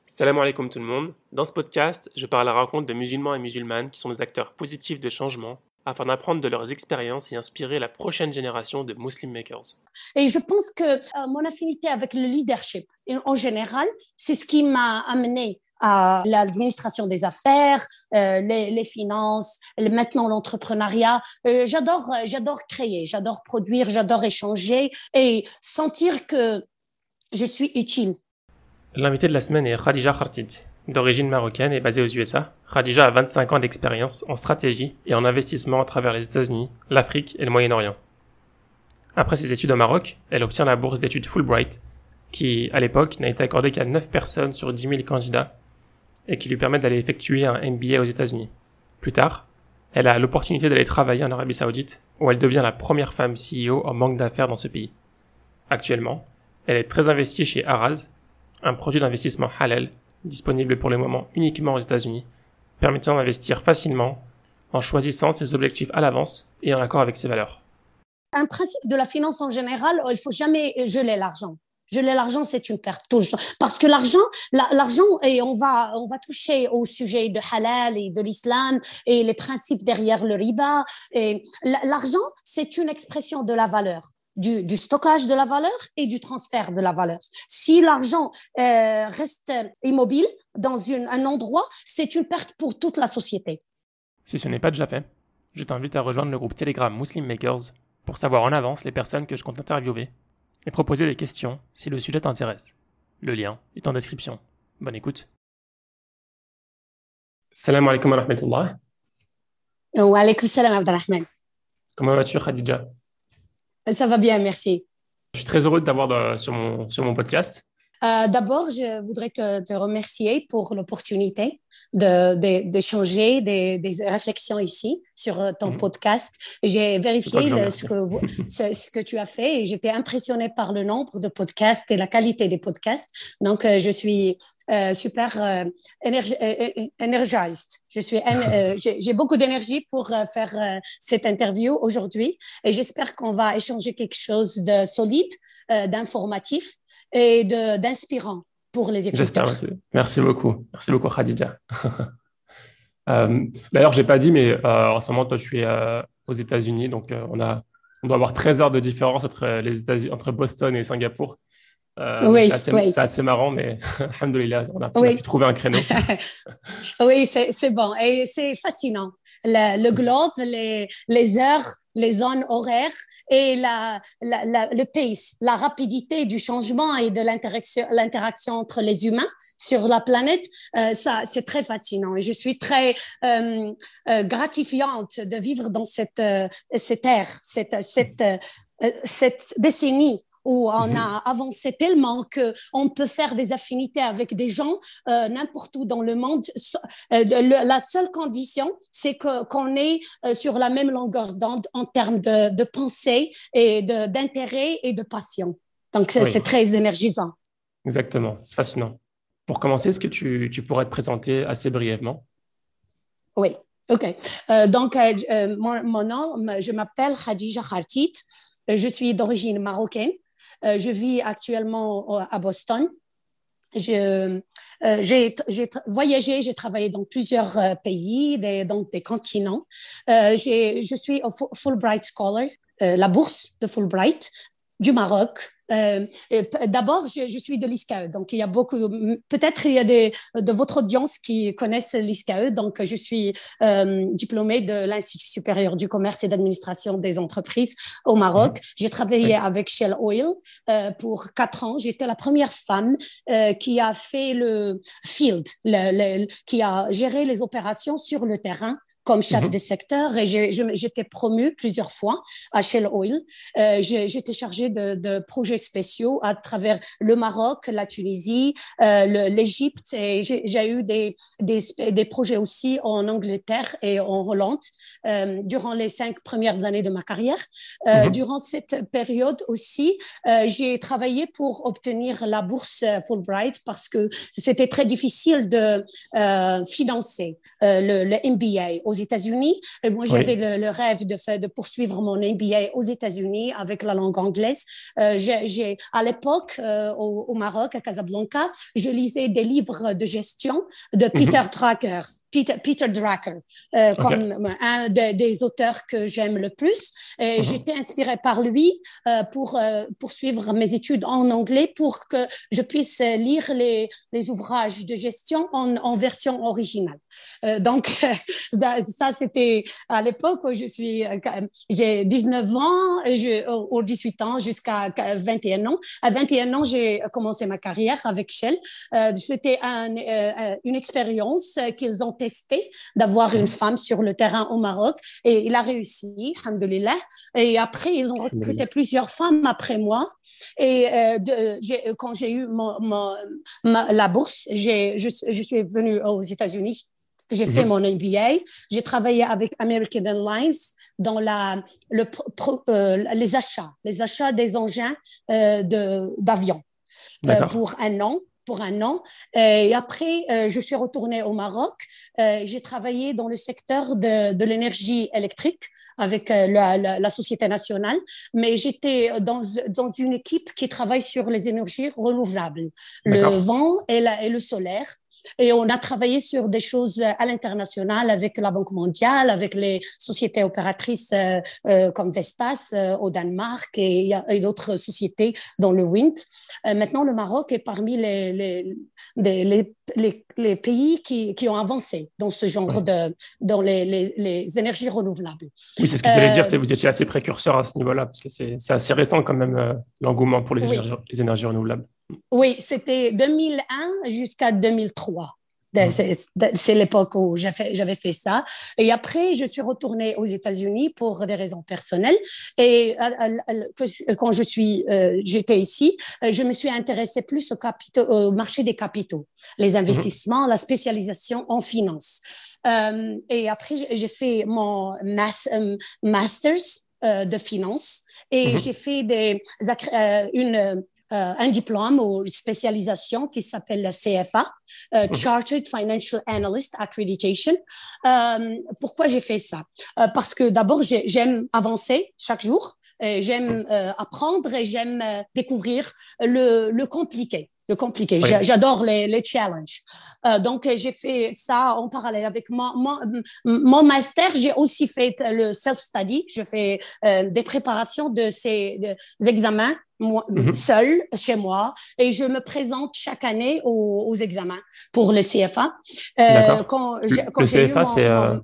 Salam alaikum tout le monde. Dans ce podcast, je parle à la rencontre de musulmans et musulmanes qui sont des acteurs positifs de changement afin d'apprendre de leurs expériences et inspirer la prochaine génération de Muslim Makers. Et je pense que mon affinité avec le leadership, en général, c'est ce qui m'a amené à l'administration des affaires, les finances, maintenant l'entrepreneuriat. J'adore créer, j'adore produire, j'adore échanger et sentir que je suis utile. L'invité de la semaine est Khadija Khartid. D'origine marocaine et basée aux USA, Khadija a 25 ans d'expérience en stratégie et en investissement à travers les États-Unis, l'Afrique et le Moyen-Orient. Après ses études au Maroc, elle obtient la bourse d'études Fulbright, qui, à l'époque, n'a été accordée qu'à 9 personnes sur 10 000 candidats, et qui lui permet d'aller effectuer un MBA aux États-Unis. Plus tard, elle a l'opportunité d'aller travailler en Arabie Saoudite, où elle devient la première femme CEO en banque d'affaires dans ce pays. Actuellement, elle est très investie chez Araz, un produit d'investissement halal, disponible pour le moment uniquement aux États-Unis, permettant d'investir facilement en choisissant ses objectifs à l'avance et en accord avec ses valeurs. Un principe de la finance en général, il ne faut jamais geler l'argent. Geler l'argent, c'est une perte toujours. Parce que l'argent, et on va toucher au sujet de halal et de l'islam et les principes derrière le riba. Et l'argent, c'est une expression de la valeur. Du stockage de la valeur et du transfert de la valeur. Si l'argent reste immobile dans un endroit, c'est une perte pour toute la société. Si ce n'est pas déjà fait, je t'invite à rejoindre le groupe Telegram Muslim Makers pour savoir en avance les personnes que je compte interviewer et proposer des questions si le sujet t'intéresse. Le lien est en description. Bonne écoute. Salam alaikum wa rahmatullah. Wa alaikum salam Abdelrahman. Comment vas-tu, Khadija? Ça va bien, merci. Je suis très heureux de t'avoir sur mon podcast. D'abord, je voudrais te remercier pour l'opportunité d'échanger des réflexions ici sur ton podcast. J'ai vérifié ce que tu as fait et j'étais impressionnée par le nombre de podcasts et la qualité des podcasts. Donc, je suis super energized. J'ai beaucoup d'énergie pour faire cette interview aujourd'hui et j'espère qu'on va échanger quelque chose de solide, d'informatif et d'inspirant pour les écouteurs. J'espère. Merci beaucoup. Merci beaucoup, Khadija. D'ailleurs, j'ai pas dit, mais en ce moment, toi, tu es aux États-Unis, donc on doit avoir 13 heures de différence entre Boston et Singapour. Oui. C'est assez marrant, mais alhamdoulilah, on a pu trouver un créneau. Oui, c'est bon. Et c'est fascinant. Le globe, les heures, les zones horaires et le pace, la rapidité du changement et de l'interaction entre les humains sur la planète, ça, c'est très fascinant. Et je suis très gratifiante de vivre dans cette ère, cette décennie où on a avancé tellement qu'on peut faire des affinités avec des gens n'importe où dans le monde. La seule condition, c'est qu'on est sur la même longueur d'onde en termes de pensée et d'intérêt et de passion. Donc, c'est très énergisant. Exactement, c'est fascinant. Pour commencer, est-ce que tu pourrais te présenter assez brièvement? Oui, OK. Donc, mon nom, je m'appelle Khadija Khartid. Je suis d'origine marocaine. Je vis actuellement à Boston. J'ai voyagé, j'ai travaillé dans plusieurs pays, dans des continents. Je suis au Fulbright Scholar, la bourse de Fulbright du Maroc. D'abord, je suis de l'ISCAE, donc il y a peut-être il y a de votre audience qui connaissent l'ISCAE, donc je suis diplômée de l'Institut supérieur du commerce et d'administration des entreprises au Maroc. J'ai travaillé avec Shell Oil pour 4 ans. J'étais la première femme qui a fait le field, qui a géré les opérations sur le terrain comme chef de secteur et j'étais promue plusieurs fois à Shell Oil. J'étais chargée de projets spéciaux à travers le Maroc, la Tunisie, l'Égypte et j'ai eu des projets aussi en Angleterre et en Hollande durant les 5 premières années de ma carrière. Durant cette période aussi, j'ai travaillé pour obtenir la bourse Fulbright parce que c'était très difficile de financer le MBA aux États-Unis. Et moi, j'avais le rêve de poursuivre mon MBA aux États-Unis avec la langue anglaise. à l'époque, au Maroc, à Casablanca, je lisais des livres de gestion de Peter Drucker. Peter Drucker, comme un des auteurs que j'aime le plus. J'étais inspirée par lui pour poursuivre mes études en anglais pour que je puisse lire les ouvrages de gestion en version originale. Donc, ça, c'était à l'époque où j'ai 19 ans, ou 18 ans jusqu'à 21 ans. À 21 ans, j'ai commencé ma carrière avec Shell. C'était une expérience qu'ils ont testé d'avoir une femme sur le terrain au Maroc et il a réussi, alhamdoulilah. Et après, ils ont recruté plusieurs femmes après moi. Et quand j'ai eu la bourse, je suis venue aux États-Unis. J'ai fait mon MBA. J'ai travaillé avec American Airlines dans les achats des engins d'avion pour un an. Et après, je suis retournée au Maroc. J'ai travaillé dans le secteur de l'énergie électrique avec la Société nationale, mais j'étais dans une équipe qui travaille sur les énergies renouvelables, le vent et le solaire. Et on a travaillé sur des choses à l'international avec la Banque mondiale, avec les sociétés opératrices comme Vestas au Danemark et d'autres sociétés dans le wind. Maintenant, le Maroc est parmi les pays qui ont avancé dans ce genre dans les énergies renouvelables. Oui, c'est ce que j'allais dire, c'est que vous étiez assez précurseur à ce niveau-là, parce que c'est assez récent quand même, l'engouement pour les énergies renouvelables. Oui, c'était 2001 jusqu'à 2003. C'est l'époque où j'avais fait ça. Et après, je suis retournée aux États-Unis pour des raisons personnelles. Et quand j'étais ici, je me suis intéressée plus au marché des capitaux, les investissements, la spécialisation en finance. Et après, j'ai fait mon master's de finance et j'ai fait un diplôme ou une spécialisation qui s'appelle la CFA, Chartered Financial Analyst Accreditation. Pourquoi j'ai fait ça? Parce que d'abord, j'aime avancer chaque jour, j'aime apprendre et j'aime découvrir le compliqué. J'adore les challenges. Donc, j'ai fait ça en parallèle avec mon master. J'ai aussi fait le self-study. Je fais des préparations des examens seule chez moi et je me présente chaque année aux examens pour le CFA. Le CFA,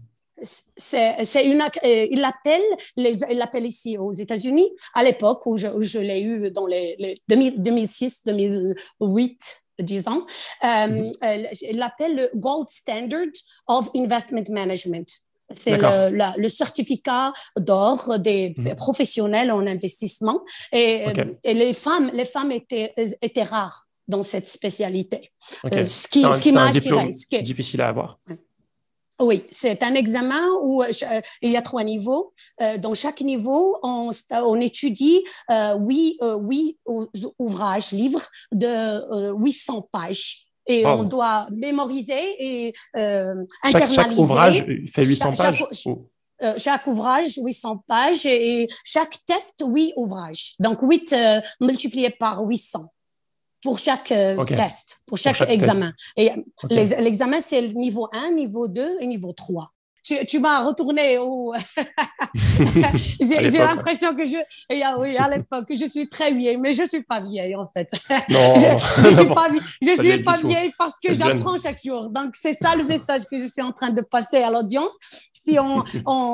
il l'appelle ici aux États-Unis à l'époque où je l'ai eu dans les 2006, 2008. 10 ans, il l'appelle le Gold Standard of Investment Management. C'est le certificat d'or des professionnels en investissement. Et les femmes étaient rares dans cette spécialité. Ce qui m'a attiré. C'est difficile à avoir. Oui, c'est un examen où il y a 3 niveaux. Dans chaque niveau, on étudie 8 ouvrages, livres de 800 pages. Et on doit mémoriser et internaliser. Chaque ouvrage fait 800 pages chaque ouvrage, 800 pages et chaque test, 8 ouvrages. Donc, 8 multiplié par 800 pour chaque test, pour chaque examen. Et l'examen, c'est le niveau 1, niveau 2 et niveau 3. Tu m'as retourné au... j'ai l'impression que oui, à l'époque, je suis très vieille, mais je ne suis pas vieille, en fait. Non, je suis pas vieille parce que j'apprends chaque jour. Donc, c'est ça le message que je suis en train de passer à l'audience. Si on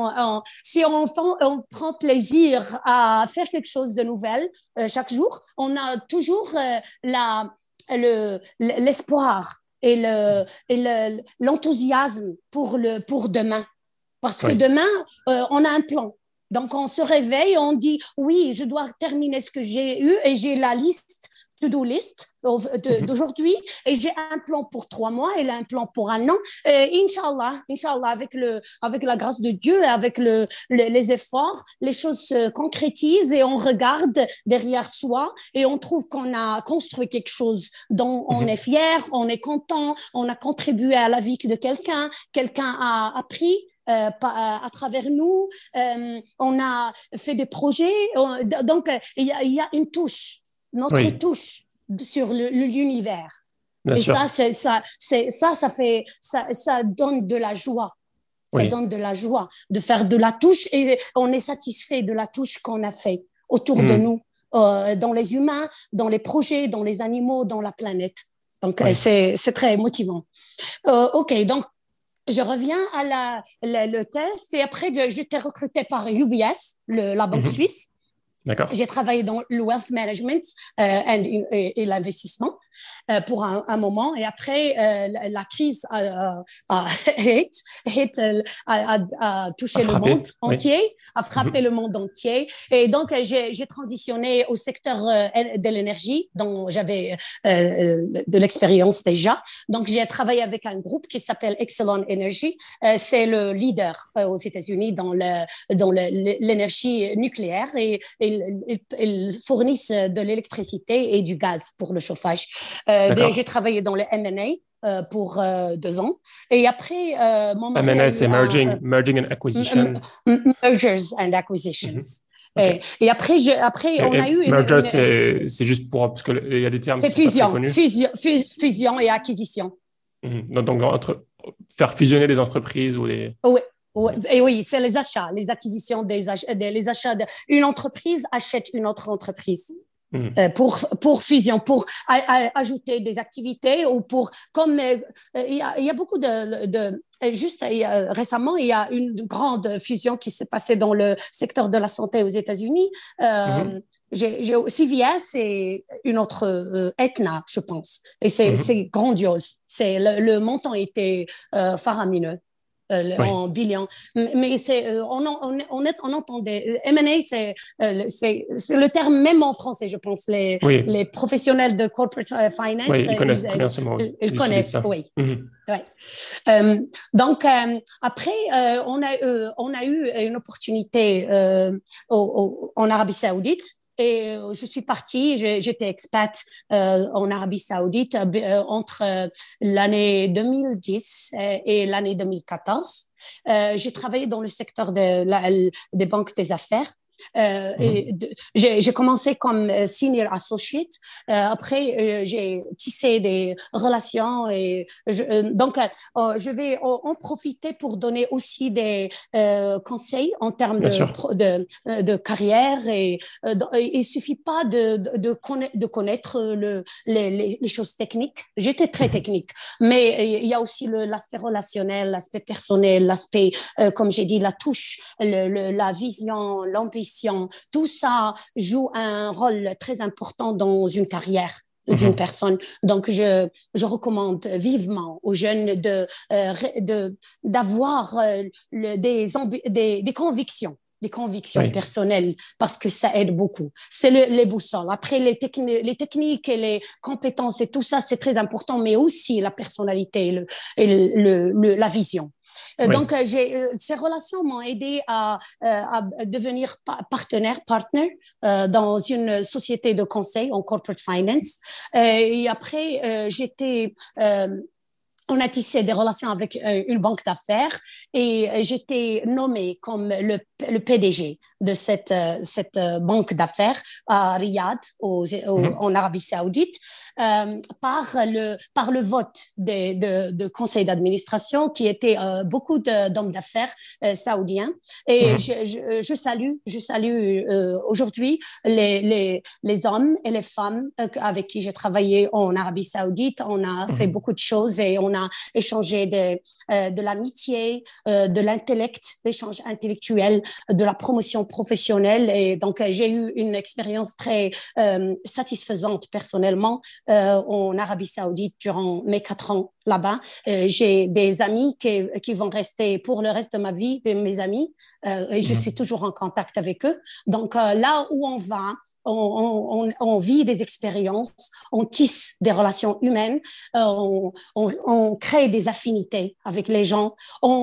prend plaisir à faire quelque chose de nouvel chaque jour, on a toujours l'espoir et l'enthousiasme pour demain. Parce que demain, on a un plan. Donc, on se réveille, on dit, oui, je dois terminer ce que j'ai eu et j'ai la liste, to-do list d'aujourd'hui et j'ai un plan pour 3 mois et un plan pour un an. Et Inch'Allah, avec la grâce de Dieu, avec les efforts, les choses se concrétisent et on regarde derrière soi et on trouve qu'on a construit quelque chose dont on est fier, on est content, on a contribué à la vie de quelqu'un a appris à travers nous, on a fait des projets, donc il y a une touche notre Oui, touche sur l'univers. bien Et sûr. ça donne de la joie. Ça Oui. donne de la joie de faire de la touche et on est satisfait de la touche qu'on a fait autour de Hmm. nous, dans les humains, dans les projets, dans les animaux, dans la planète. Donc, Oui. c'est très motivant. OK, donc, je reviens à le test et après, j'étais recrutée par UBS, la banque Mhm. suisse. D'accord. J'ai travaillé dans le wealth management et l'investissement pour un moment. Et après, la crise a, a touché le monde Attrapé. Oui. entier, a frappé Mhm. le monde entier. Et donc, j'ai transitionné au secteur de l'énergie, dont j'avais de l'expérience déjà. Donc, j'ai travaillé avec un groupe qui s'appelle Exelon Energy. C'est le leader aux États-Unis dans l'énergie nucléaire et ils fournissent de l'électricité et du gaz pour le chauffage. J'ai D'accord. travaillé dans le M&A pour 2 ans. Et après, mon mari a M&A, eu c'est merging and acquisition. mergers and acquisitions. Mhm. OK. Et après, après, on a eu Merger, c'est juste pour, parce qu'il y a des termes qui c'est sont pas très connus. fusion et acquisition. Mhm. Donc, faire fusionner des entreprises ou des. Oui, oui, Mhm. et oui, c'est les achats, les acquisitions les achats. Une entreprise achète une autre entreprise. Mhm. Pour fusion, pour ajouter des activités ou pour comme il y a beaucoup juste récemment il y a une grande fusion qui s'est passée dans le secteur de la santé aux États-Unis. Mhm. J'ai CVS et une autre Aetna, je pense, et Mhm. c'est grandiose. C'est le montant était faramineux Oui. en billions. Mais on entend des M&A, c'est le terme même en français, je pense. Oui. Les professionnels de corporate finance, Oui, ils connaissent très bien ce mot. Oui. ils Ils utilisent connaissent, ça. oui. Mhm. Ouais. Donc, après, on a eu une opportunité en Arabie Saoudite. Et je suis partie, j'étais expat en Arabie Saoudite entre l'année 2010 et l'année 2014. J'ai travaillé dans le secteur des banques des affaires. Mhm. J'ai commencé comme senior associate. Après, j'ai tissé des relations et donc je vais en profiter pour donner aussi des conseils en termes Bien sûr. de carrière et il suffit pas de connaître les choses techniques. J'étais très Mhm. technique, mais il y a aussi l'aspect relationnel, l'aspect personnel, l'aspect, comme j'ai dit, la touche, la vision, l'ambition. Tout ça joue un rôle très important dans une carrière d'une Mhm. personne. Donc, je recommande vivement aux jeunes d'avoir des convictions Oui. personnelles parce que ça aide beaucoup. C'est les boussoles. Après, les techniques et les compétences et tout ça, c'est très important, mais aussi la personnalité la vision. Oui. Donc, ces relations m'ont aidé à devenir partner dans une société de conseil en corporate finance. Et après, on a tissé des relations avec une banque d'affaires et j'étais nommée comme le PDG de cette banque d'affaires à Riyad, Mhm. en Arabie Saoudite, par le vote de conseil d'administration qui était beaucoup d'hommes d'affaires saoudiens. Et Mhm. je salue aujourd'hui les hommes et les femmes avec qui j'ai travaillé en Arabie Saoudite. On a fait Mhm. beaucoup de choses et on a échangé de l'amitié, de l'intellect, d'échanges intellectuels, de la promotion professionnelle. Et donc, j'ai eu une expérience très satisfaisante personnellement en Arabie Saoudite durant mes 4 ans là-bas. J'ai des amis qui vont rester pour le reste de ma vie, de mes amis, et je suis Mhm. toujours en contact avec eux. Donc, là où on va, on vit des expériences, on tisse des relations humaines, on crée des affinités avec les gens,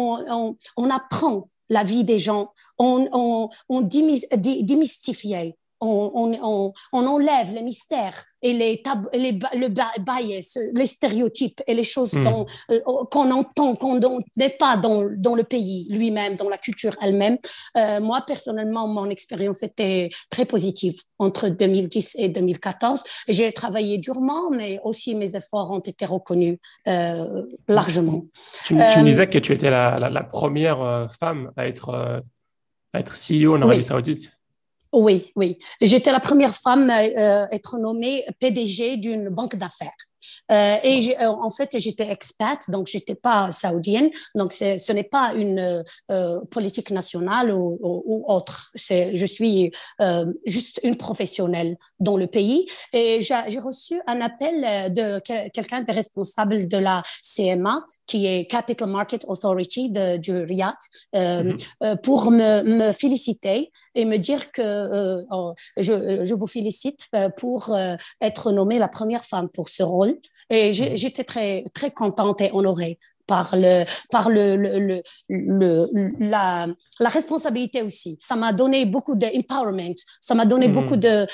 on apprend la vie des gens, on démystifie on enlève les mystères et le bias, les stéréotypes et les choses qu'on entend, qu'on n'est pas dans le pays lui-même, dans la culture elle-même. Moi, personnellement, mon expérience était très positive entre 2010 et 2014. J'ai travaillé durement, mais aussi mes efforts ont été reconnus largement. Tu me disais que tu étais la première femme à être CEO en Arabie Oui. Saoudite. Oui, oui. J'étais la première femme à être nommée PDG d'une banque d'affaires. En fait, j'étais expat, donc j'étais pas saoudienne. Donc, ce n'est pas une politique nationale ou autre. Je suis juste une professionnelle dans le pays. Et j'ai reçu un appel de quelqu'un de responsable de la CMA, qui est Capital Market Authority du Riyad, pour me féliciter et me dire que je vous félicite pour être nommée la première femme pour ce rôle. Et j'étais très, très contente et honorée par la responsabilité aussi. Ça m'a donné beaucoup d'empowerment, ça m'a donné beaucoup de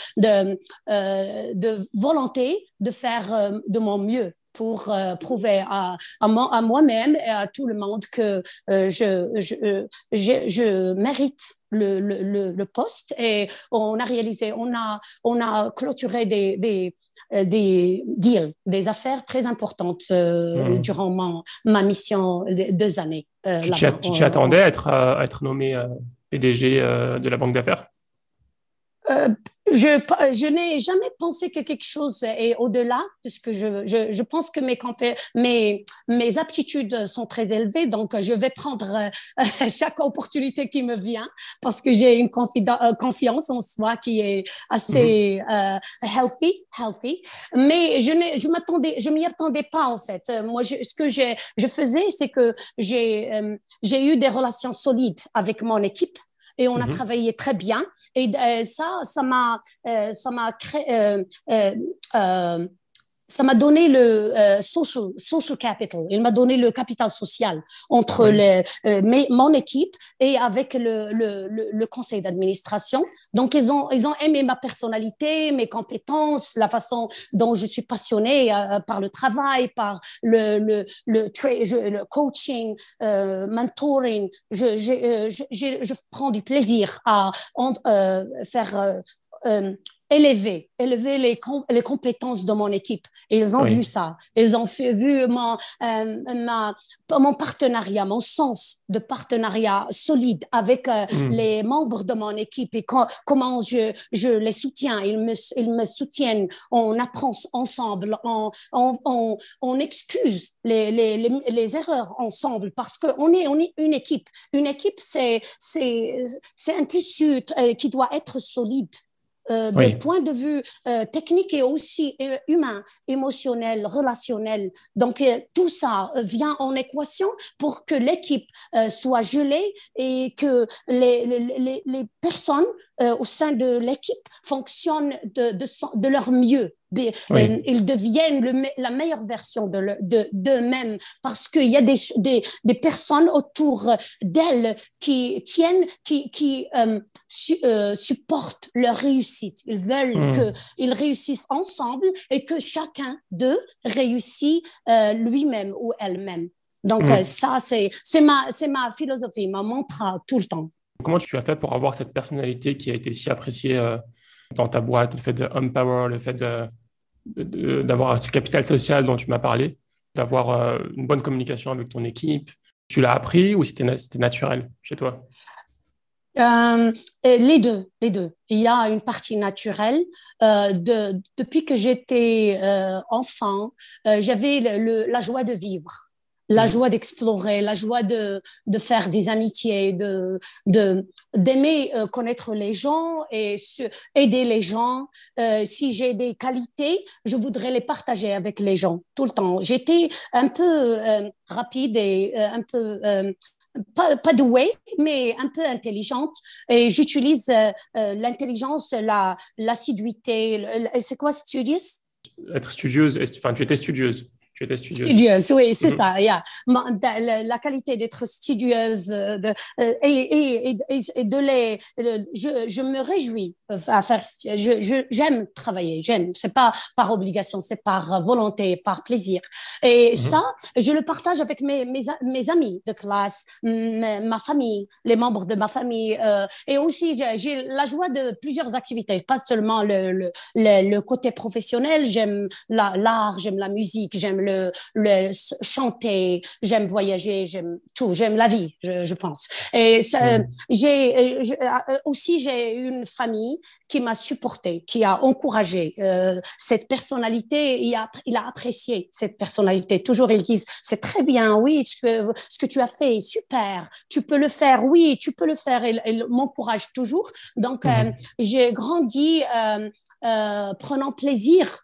volonté de faire de mon mieux pour prouver à moi-même et à tout le monde que je mérite le poste. Et on a clôturé des deals, des affaires très importantes durant ma mission de 2 années. Tu t'y attendais à être nommé PDG de la banque d'affaires? Je n'ai jamais pensé que quelque chose est au-delà, puisque je pense que mes aptitudes sont très élevées, donc je vais prendre chaque opportunité qui me vient, parce que j'ai une confiance en soi qui est assez healthy. Mais je m'y attendais pas en fait. Moi, ce que je faisais, c'est que j'ai eu des relations solides avec mon équipe. Et on a travaillé très bien. Et ça m'a créé, ça m'a donné le social capital. Il m'a donné le capital social entre mon équipe et avec le conseil d'administration. Donc, ils ont aimé ma personnalité, mes compétences, la façon dont je suis passionnée par le travail, par le coaching, mentoring. Je prends du plaisir à faire élever les compétences de mon équipe. Et ils ont vu ça. Ils ont vu mon partenariat, mon sens de partenariat solide avec les membres de mon équipe et comment je les soutiens. Ils me soutiennent. On apprend ensemble. On excuse les erreurs ensemble parce qu'on est une équipe. Une équipe, c'est un tissu qui doit être solide. De point de vue technique et aussi humain, émotionnel, relationnel. Donc, tout ça vient en équation pour que l'équipe soit gelée et que les personnes au sein de l'équipe fonctionnent de leur mieux. Ils deviennent la meilleure version d'eux-mêmes parce qu'il y a des personnes autour d'elles qui tiennent, qui supportent leur réussite. Ils veulent qu'ils réussissent ensemble et que chacun d'eux réussit lui-même ou elle-même. Donc, ça, c'est ma philosophie, ma mantra tout le temps. Comment tu as fait pour avoir cette personnalité qui a été si appréciée dans ta boîte, le fait de empower, le fait d'avoir ce capital social dont tu m'as parlé, d'avoir une bonne communication avec ton équipe? Tu l'as appris ou c'était naturel chez toi? Les deux. Il y a une partie naturelle. Depuis que j'étais enfant, j'avais la joie de vivre. La joie d'explorer, la joie de faire des amitiés, d'aimer connaître les gens et aider les gens. Si j'ai des qualités, je voudrais les partager avec les gens tout le temps. J'étais un peu rapide et un peu pas douée, mais un peu intelligente. Et j'utilise l'intelligence, l'assiduité. C'est quoi studious? Être studieuse. Enfin, tu étais studieuse. Studieuse, oui, c'est ça. Yeah. La qualité d'être studieuse et je me réjouis à faire. J'aime travailler, j'aime. C'est pas par obligation, c'est par volonté, par plaisir. Et ça, je le partage avec mes amis de classe, ma famille, les membres de ma famille. Et aussi, j'ai la joie de plusieurs activités, pas seulement le côté professionnel. J'aime l'art, j'aime la musique, j'aime le chanter, j'aime voyager, j'aime tout, j'aime la vie, je pense. Et ça, aussi, j'ai une famille qui m'a supporté, qui a encouragé cette personnalité. Il a apprécié cette personnalité. Toujours, ils disent, c'est très bien, oui, ce que tu as fait, super, tu peux le faire, oui, tu peux le faire. Ils m'encouragent toujours. Donc, j'ai grandi prenant plaisir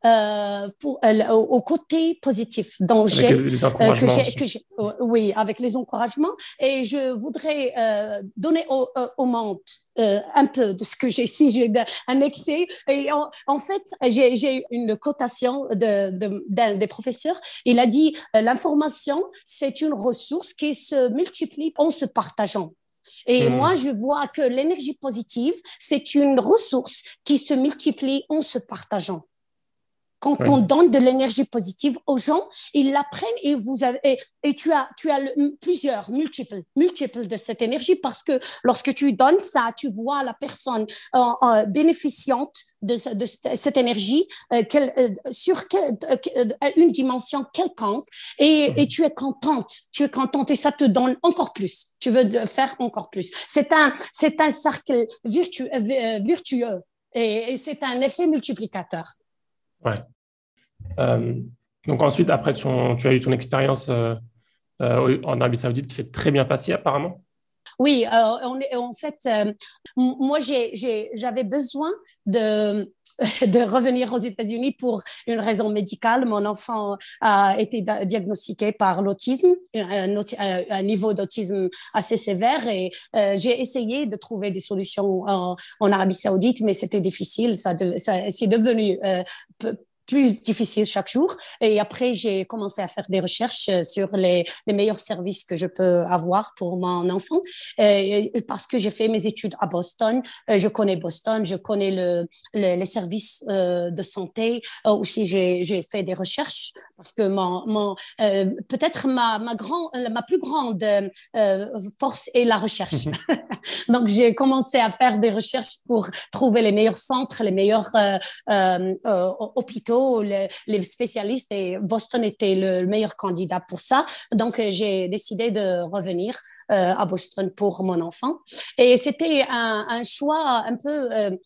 au côté positif dont Avec les encouragements oui, avec les encouragements. Et je voudrais donner au monde un peu de ce que j'ai, si j'ai un excès. Et en fait, j'ai une cotation d'un des professeurs. Il a dit, l'information, c'est une ressource qui se multiplie en se partageant. Et moi, je vois que l'énergie positive, c'est une ressource qui se multiplie en se partageant. Quand on donne de l'énergie positive aux gens, ils l'apprennent et tu as plusieurs, multiples de cette énergie parce que lorsque tu donnes ça, tu vois la personne bénéficiante de cette énergie sur une dimension quelconque et tu es contente et ça te donne encore plus. Tu veux faire encore plus. C'est un cercle vertueux et c'est un effet multiplicateur. Ouais. Donc ensuite, après, tu as eu ton expérience en Arabie Saoudite qui s'est très bien passée apparemment. Oui, en fait, moi, j'avais besoin de revenir aux États-Unis pour une raison médicale. Mon enfant a été diagnostiqué par l'autisme, un niveau d'autisme assez sévère et j'ai essayé de trouver des solutions en Arabie Saoudite, mais c'était difficile. Ça c'est devenu plus difficile chaque jour. Et après, j'ai commencé à faire des recherches sur les meilleurs services que je peux avoir pour mon enfant. Parce que j'ai fait mes études à Boston, je connais Boston, je connais les services de santé. Aussi, j'ai fait des recherches parce que peut-être ma plus grande force est la recherche. Donc, j'ai commencé à faire des recherches pour trouver les meilleurs centres, les meilleurs hôpitaux, les spécialistes et Boston était le meilleur candidat pour ça. Donc, j'ai décidé de revenir à Boston pour mon enfant. Et c'était un choix un peu,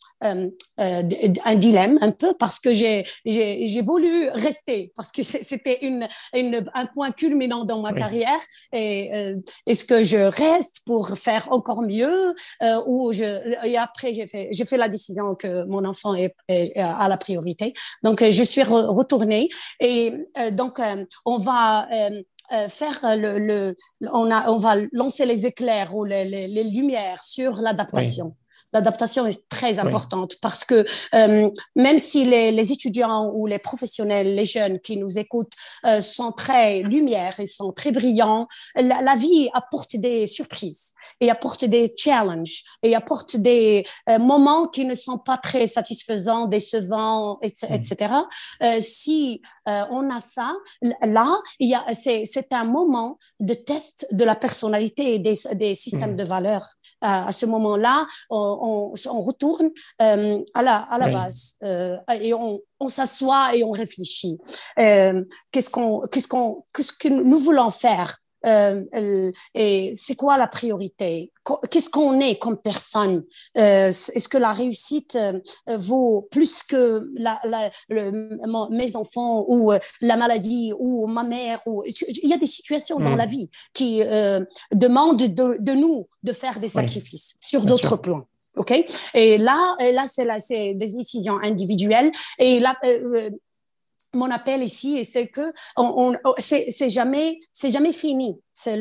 un dilemme un peu parce que j'ai voulu rester parce que c'était un point culminant dans ma carrière. Et est-ce que je reste pour faire encore mieux et après, j'ai fait la décision que mon enfant a la priorité. Donc, je suis retournée et donc, on va faire on va lancer les éclairs ou les lumières sur l'adaptation. Oui. L'adaptation est très importante parce que même si les étudiants ou les professionnels, les jeunes qui nous écoutent sont très lumières et sont très brillants, la vie apporte des surprises et apporte des challenges et apporte des moments qui ne sont pas très satisfaisants, décevants, etc. Si on a ça, là, c'est un moment de test de la personnalité et des systèmes de valeurs. À ce moment-là, on retourne à la base et on s'assoit et on réfléchit. Qu'est-ce que nous voulons faire? Et c'est quoi la priorité? Qu'est-ce qu'on est comme personne? Est-ce que la réussite vaut plus que mes enfants ou la maladie ou ma mère? Il y a des situations dans la vie qui demandent de nous de faire des sacrifices sur d'autres plans. OK? Et là c'est des décisions individuelles. Et là, mon appel ici, c'est que c'est jamais fini. C'est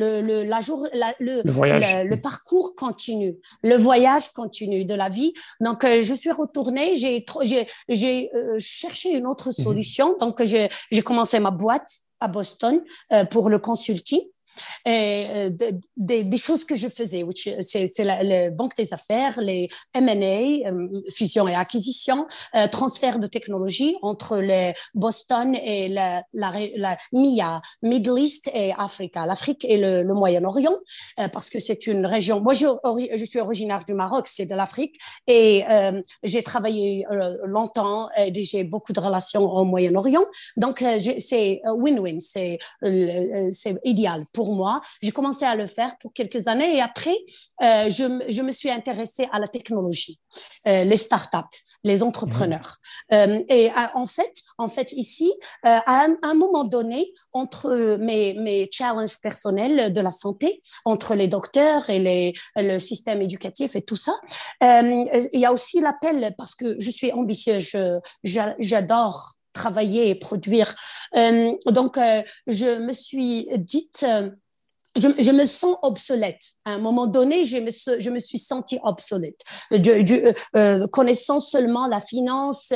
le parcours continue, le voyage continue de la vie. Donc, je suis retournée, j'ai cherché une autre solution. Donc, j'ai commencé ma boîte à Boston pour le consulting. Et, des choses que je faisais, c'est la banque des affaires, les M&A, fusion et acquisition, transfert de technologie entre les Boston et la MIA, Middle East et Africa, l'Afrique et le Moyen-Orient, parce que c'est une région. Moi, je suis originaire du Maroc, c'est de l'Afrique, et j'ai travaillé longtemps, et j'ai beaucoup de relations au Moyen-Orient, donc c'est win-win, c'est idéal pour moi. J'ai commencé à le faire pour quelques années et après, je me suis intéressée à la technologie, les startups, les entrepreneurs. Et en fait, ici, à un moment donné, entre mes challenges personnels de la santé, entre les docteurs et le système éducatif et tout ça, il y a aussi l'appel, parce que je suis ambitieuse, j'adore travailler et produire. Donc, je me suis dite... je me sens obsolète. À un moment donné, je me suis sentie obsolète. Connaissant seulement la finance,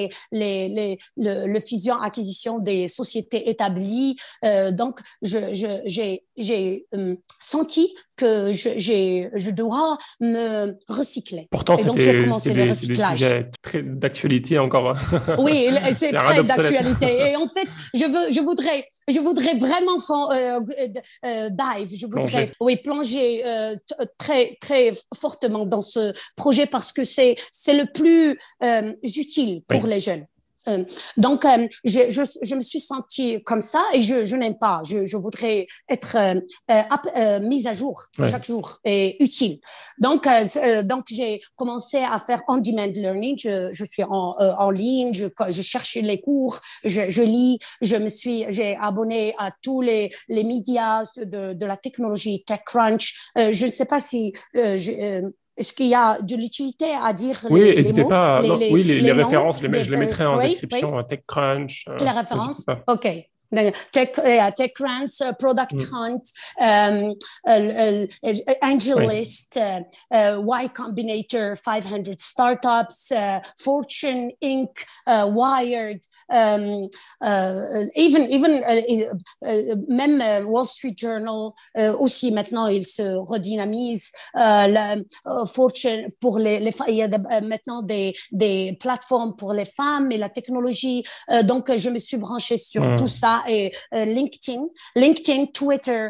le fusion-acquisition des sociétés établies, donc j'ai senti que je dois me recycler. Pourtant, et donc, j'ai commencé le c'est des recyclage. sujets très d'actualité encore. Oui, c'est Il y a rien très d'obsolète. d'actualité. Et en fait, je voudrais vraiment dive, je voudrais, Plonger. oui, plonger très, très fortement dans ce projet parce que c'est le plus utile pour Oui, les jeunes. Donc, je me suis sentie comme ça et je n'aime pas. Je voudrais être mise à jour ouais. chaque jour et utile. Donc j'ai commencé à faire on-demand learning. Je suis en ligne, je cherche les cours, je lis, j'ai abonné à tous les médias de la technologie, TechCrunch. Je ne sais pas si est-ce qu'il y a de l'utilité à dire Oui, les n'hésitez mots, pas. Non, oui, les les noms références, je les mettrai en oui, oui, description. TechCrunch, la n'hésitez référence? pas. OK. TechCrunch, Product Mm. Hunt, Oui. AngelList, Y Combinator 500 Startups, Fortune Inc., Wired, même Wall Street Journal aussi maintenant il se redynamise. Fortune pour il y a maintenant des plateformes pour les femmes et la technologie. Donc, je me suis branchée sur tout Mm. ça et LinkedIn, Twitter.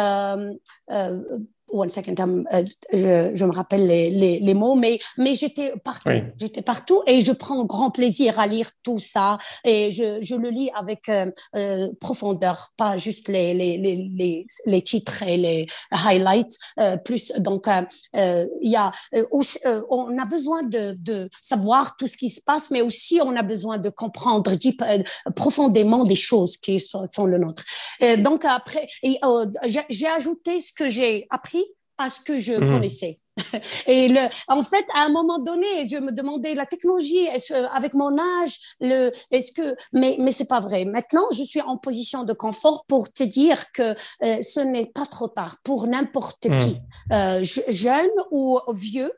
One second, je me rappelle les mots, mais Oui. j'étais partout et je prends grand plaisir à lire tout ça et je le lis avec profondeur, pas juste les titres et les highlights, plus. Donc, il y a aussi, on a besoin de savoir tout ce qui se passe, mais aussi on a besoin de comprendre profondément des choses qui sont le nôtre. Donc après, j'ai ajouté ce que j'ai appris à ce que je Mm. connaissais. Et en fait, à un moment donné, je me demandais la technologie, avec mon âge, mais c'est pas vrai. Maintenant, je suis en position de confort pour te dire que ce n'est pas trop tard pour n'importe qui, Mm. jeune ou vieux,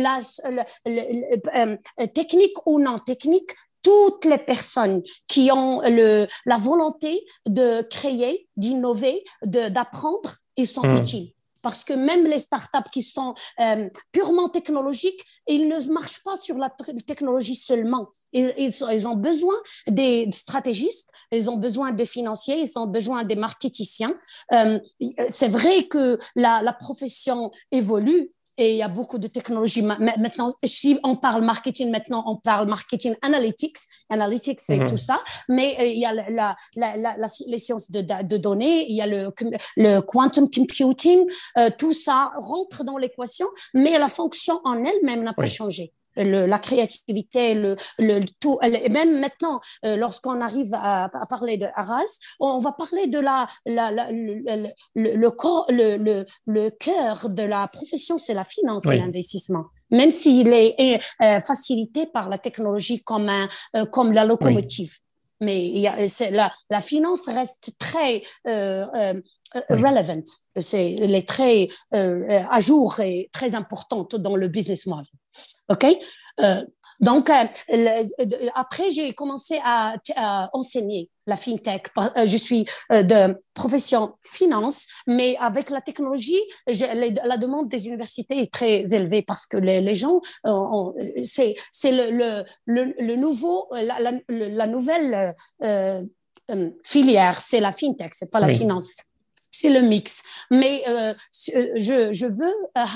technique ou non technique. Toutes les personnes qui ont la volonté de créer, d'innover, d'apprendre, ils sont Mm. utiles. Parce que même les startups qui sont purement technologiques, ils ne marchent pas sur la technologie seulement. Ils ont besoin des stratégistes, ils ont besoin des financiers, ils ont besoin des marketiciens. C'est vrai que la profession évolue. Et il y a beaucoup de technologies. Maintenant, si on parle marketing, maintenant, on parle marketing analytics. Analytics, c'est tout Mm. ça. Mais il y a les sciences de données, il y a le quantum computing. Tout ça rentre dans l'équation, mais la fonction en elle-même n'a pas Oui. changé. La créativité, tout. Et même maintenant, lorsqu'on arrive à parler de Arras, on va parler de le cœur de la profession, c'est la finance et Oui. l'investissement. Même s'il est facilité par la technologie comme la Oui. locomotive. Mais la finance reste très Oui. relevant. Elle est très à jour et très importante dans le business model. OK? Euh, après, j'ai commencé à enseigner la fintech. Je suis de profession finance, mais avec la technologie, la demande des universités est très élevée parce que les gens, c'est le nouveau, la nouvelle filière, c'est la fintech, c'est pas la Oui, finance. C'est le mix. Mais je veux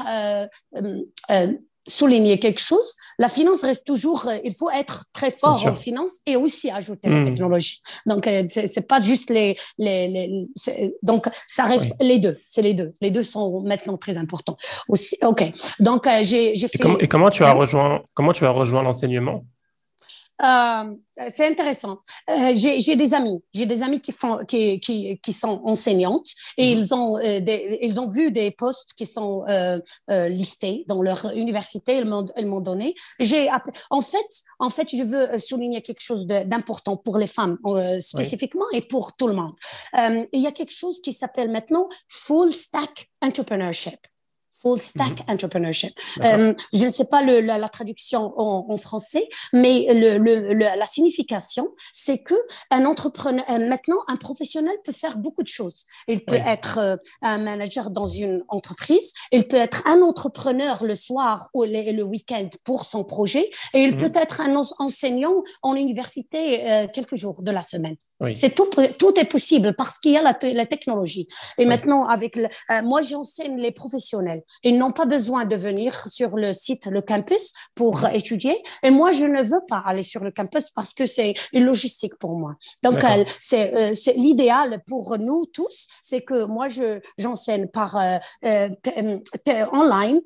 souligner quelque chose. La finance reste toujours, il faut être très bien fort en sûr. finance et aussi ajouter la technologie. Donc, c'est pas juste donc, ça reste Oui. les deux. C'est les deux. Les deux sont maintenant très importants aussi. OK. Donc, j'ai Et fait, comment tu as rejoint l'enseignement? c'est intéressant. J'ai des amis qui sont enseignantes et Mhm. ils ont vu des postes qui sont listés dans leur université. Ils m'ont donné. En fait, je veux souligner quelque chose d'important pour les femmes Oui, spécifiquement et pour tout le monde. Il y a quelque chose qui s'appelle maintenant full stack entrepreneurship. Full stack mhm. entrepreneurship. D'accord. Je ne sais pas la traduction en français, mais la signification, c'est que un entrepreneur, maintenant, un professionnel peut faire beaucoup de choses. Il peut Oui. être un manager dans une entreprise, il peut être un entrepreneur le soir ou le week-end pour son projet, et il peut Mhm. être un enseignant en université quelques jours de la semaine. Oui, C'est tout est possible parce qu'il y a la technologie. Et oui. maintenant, moi, j'enseigne les professionnels. Ils n'ont pas besoin de venir sur le site, le campus, pour Mhm. étudier. Et moi, je ne veux pas aller sur le campus parce que c'est une logistique pour moi. Donc, D'accord. c'est l'idéal pour nous tous, c'est que moi, j'enseigne par online,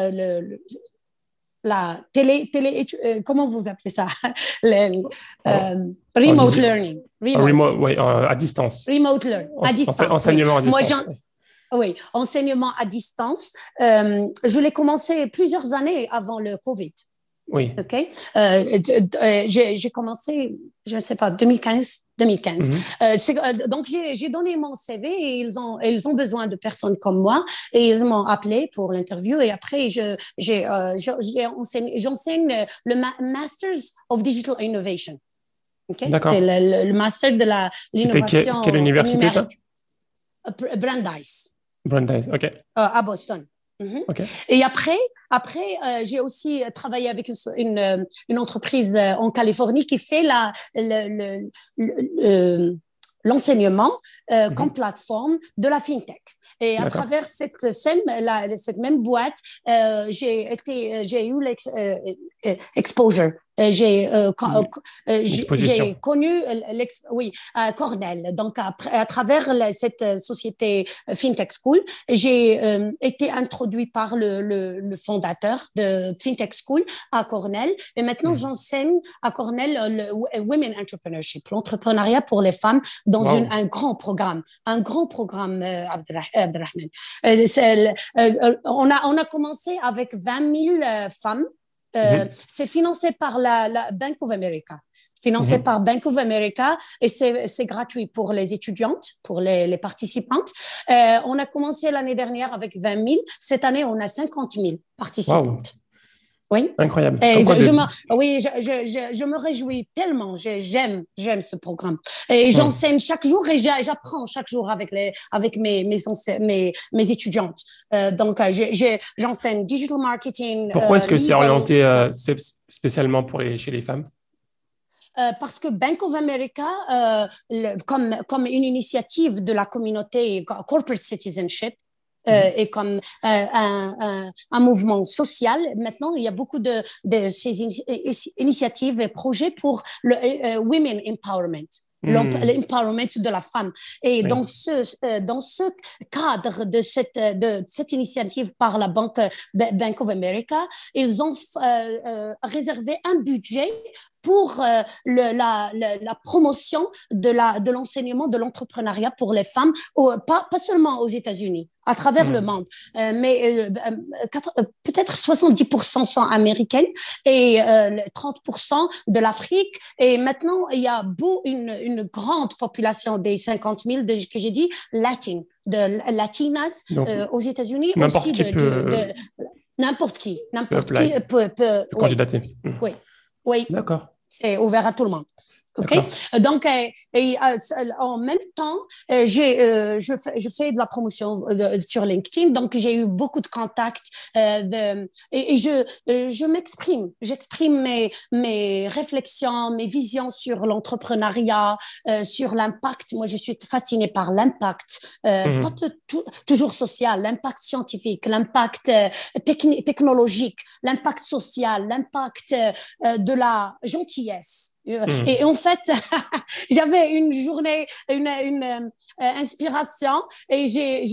la comment vous appelez ça? Le, En, en remote visio, learning, remote. remote, oui, à distance. Remote learn, à distance, oui. Enseignement à Moi, distance. Oui. oui, enseignement à distance. Je l'ai commencé plusieurs années avant le Covid. Oui. OK? J'ai commencé, je ne sais pas, 2015. 2015. Mhm. Donc, j'ai donné mon CV et ils ont besoin de personnes comme moi et ils m'ont appelé pour l'interview et après, j'enseigne le Masters of Digital Innovation. OK? C'est D'accord. le master de C'était quelle l'innovation université, ça? numérique. Brandeis, Brandeis. OK. à Boston. Mhm. OK. Et après j'ai aussi travaillé avec une entreprise en Californie qui fait l'enseignement comme Mhm. plateforme de la fintech. Et à D'accord. travers cette même boîte, j'ai eu l'exposure. Une J'ai exposition. connu oui à Cornell. Donc à travers cette société FinTech School, j'ai été introduit par le fondateur de FinTech School à Cornell. Et maintenant, Mhm. j'enseigne à Cornell le Women Entrepreneurship, l'entrepreneuriat pour les femmes dans Waouh. un grand programme, Abdelrahman. On a commencé avec 20 000 femmes. Mhm. C'est financé par la Bank of America. Financé Mhm. par Bank of America et c'est gratuit pour les étudiantes, pour les participantes. On a commencé l'année dernière avec 20 000. Cette année, on a 50 000 Waouh. participantes. Oui. Incroyable. Et Comme quoi oui, je me réjouis tellement. J'aime ce programme. Et Hmm. j'enseigne chaque jour et j'apprends chaque jour avec mes étudiantes. Donc, j'enseigne digital marketing, Pourquoi est-ce que c'est legal, orienté spécialement chez les femmes? parce que Bank of America, comme une initiative de la communauté corporate citizenship, Mhm. et comme un mouvement social. Maintenant, il y a beaucoup de ces initiatives et projets pour le women empowerment. Hmm. L'empowerment de la femme. Et Oui. dans ce cadre de cette initiative par la Bank of America, ils ont réservé un budget pour la promotion de l'enseignement de l'entrepreneuriat pour les femmes, pas seulement aux États-Unis, à travers le Hmm. monde. Mais peut-être 70% sont américaines et 30% de l'Afrique. Et maintenant, il y a une grande population des 50 000 que j'ai dit, latines, de latinas Donc, aux États-Unis, n'importe aussi qui peut, N'importe qui apply, peut peut oui, candidater. oui, oui. D'accord, C'est ouvert à tout le monde. OK? d'accord. Donc, en même temps, je fais de la promotion sur LinkedIn. Donc, j'ai eu beaucoup de contacts et je m'exprime. J'exprime mes réflexions, mes visions sur l'entrepreneuriat, sur l'impact. Moi, je suis fascinée par l'impact, pas Mhm. toujours social, l'impact scientifique, l'impact technologique, l'impact social, l'impact de la gentillesse. Et Mhm. en fait, j'avais une journée, une inspiration et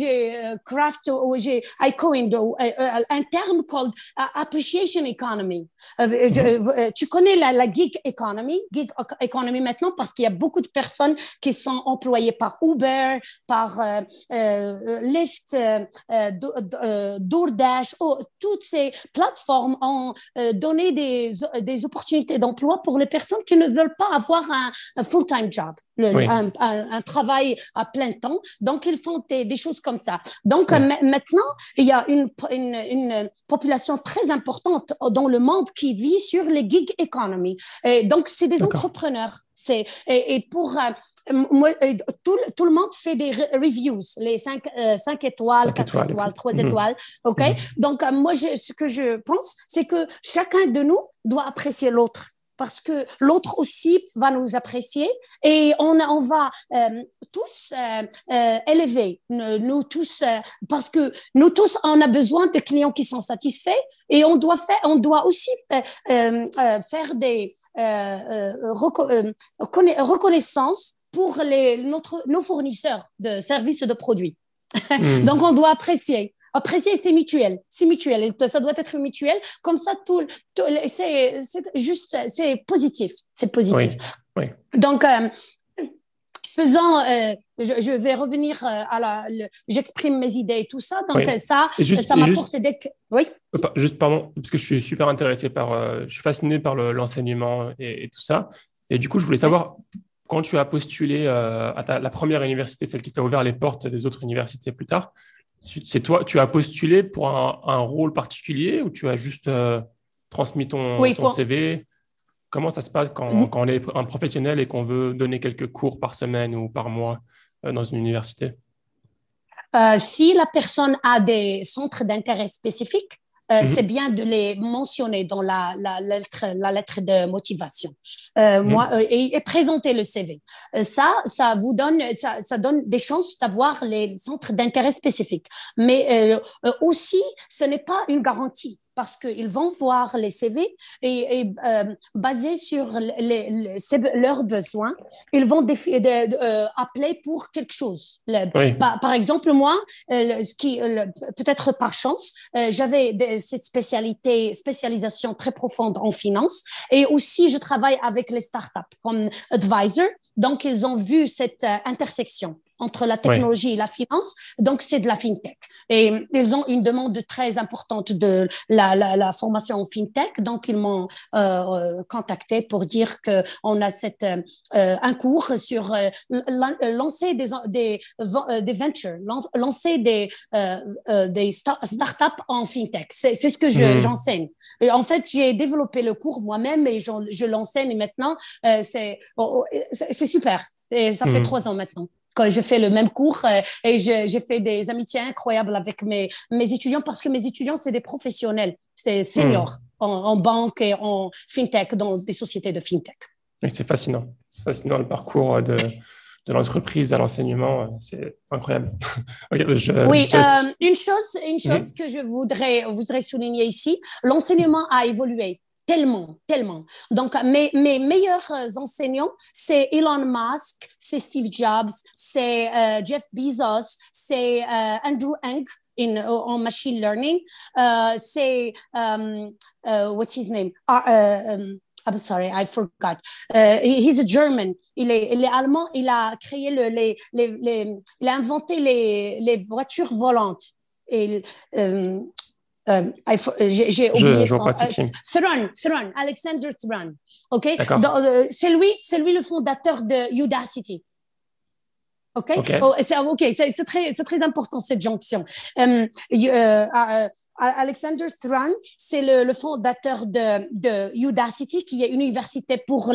I coined un terme called appreciation economy. Mhm. Tu connais la gig economy maintenant parce qu'il y a beaucoup de personnes qui sont employées par Uber, par Lyft, DoorDash, toutes ces plateformes ont donné des opportunités d'emploi pour les personnes qui ne veulent pas avoir un full-time job, Oui, un travail à plein temps. Donc, ils font des choses comme ça. Donc, oui, maintenant, il y a une population très importante dans le monde qui vit sur les gig economy. Et donc, c'est des d'accord. entrepreneurs. Et pour moi, tout le monde fait des reviews, les 5 étoiles, 5 4 étoiles, étoiles, etc. 3 Mhm. étoiles. OK? Mhm. Donc, moi, ce que je pense, c'est que chacun de nous doit apprécier l'autre parce que l'autre aussi va nous apprécier et on va tous élever, nous tous, parce que nous tous, on a besoin de clients qui sont satisfaits et on doit aussi faire des reconnaissances pour nos fournisseurs de services et de produits. Donc, Mhm. on doit apprécier. Apprécier, c'est mutuel. C'est mutuel. Ça doit être mutuel. Comme ça, c'est juste, c'est positif. C'est positif. Oui, oui, Donc, faisant, je vais revenir j'exprime mes idées et tout ça. Donc, oui. ça Et juste, m'apporte oui. juste, pardon, parce que je suis super intéressé je suis fasciné par l'enseignement et tout ça. Et du coup, je voulais Oui. savoir, quand tu as postulé à la première université, celle qui t'a ouvert les portes des autres universités plus tard, c'est toi, tu as postulé pour un rôle particulier ou tu as juste transmis Oui, ton CV? Comment ça se passe quand on est un professionnel et qu'on veut donner quelques cours par semaine ou par mois dans une université? si la personne a des centres d'intérêt spécifiques, c'est Mhm, bien de les mentionner dans la lettre de motivation. mhm. Et présenter le CV. Ça vous donne, ça donne des chances d'avoir les centres d'intérêt spécifiques. Mais aussi, ce n'est pas une garantie parce qu'ils vont voir les CV et basés sur leurs besoins, ils vont appeler pour quelque chose. Oui, Par exemple, moi, peut-être par chance, j'avais cette spécialisation très profonde en finance et aussi je travaille avec les startups comme advisor. Donc, ils ont vu cette intersection entre la oui. technologie et la finance. Donc, c'est de la fintech. Et ils ont une demande très importante de la formation en fintech. Donc, ils m'ont contacté pour dire qu'on a un cours sur lancer des ventures, lancer des startups en fintech. C'est ce que Mhm. j'enseigne. Et en fait, j'ai développé le cours moi-même et je l'enseigne maintenant. C'est super. Et ça fait Mhm. 3 ans maintenant quand j'ai fait le même cours et j'ai fait des amitiés incroyables avec mes étudiants parce que mes étudiants, c'est des professionnels, c'est seniors Mhm. en banque et en fintech, dans des sociétés de fintech. Oui, c'est fascinant. C'est fascinant le parcours de l'entreprise à l'enseignement. C'est incroyable. Ok, je Oui, te laisse. une chose Mhm. que je voudrais souligner ici, l'enseignement a évolué tellement, tellement. Donc, mes meilleurs enseignants, c'est Elon Musk, c'est Steve Jobs, c'est Jeff Bezos, c'est Andrew Ng en machine learning, c'est what's his name? I'm sorry, I forgot. He's a German. Il est allemand. Il a créé il a inventé les voitures volantes. Et, j'ai oublié Je vois son pas c'est qui. Thrun, Alexander Thrun. Ok, D'accord. c'est lui le fondateur de Udacity. OK? Ok. Oh, c'est très important cette jonction. Alexander Thrun, c'est le fondateur de Udacity, qui est une université pour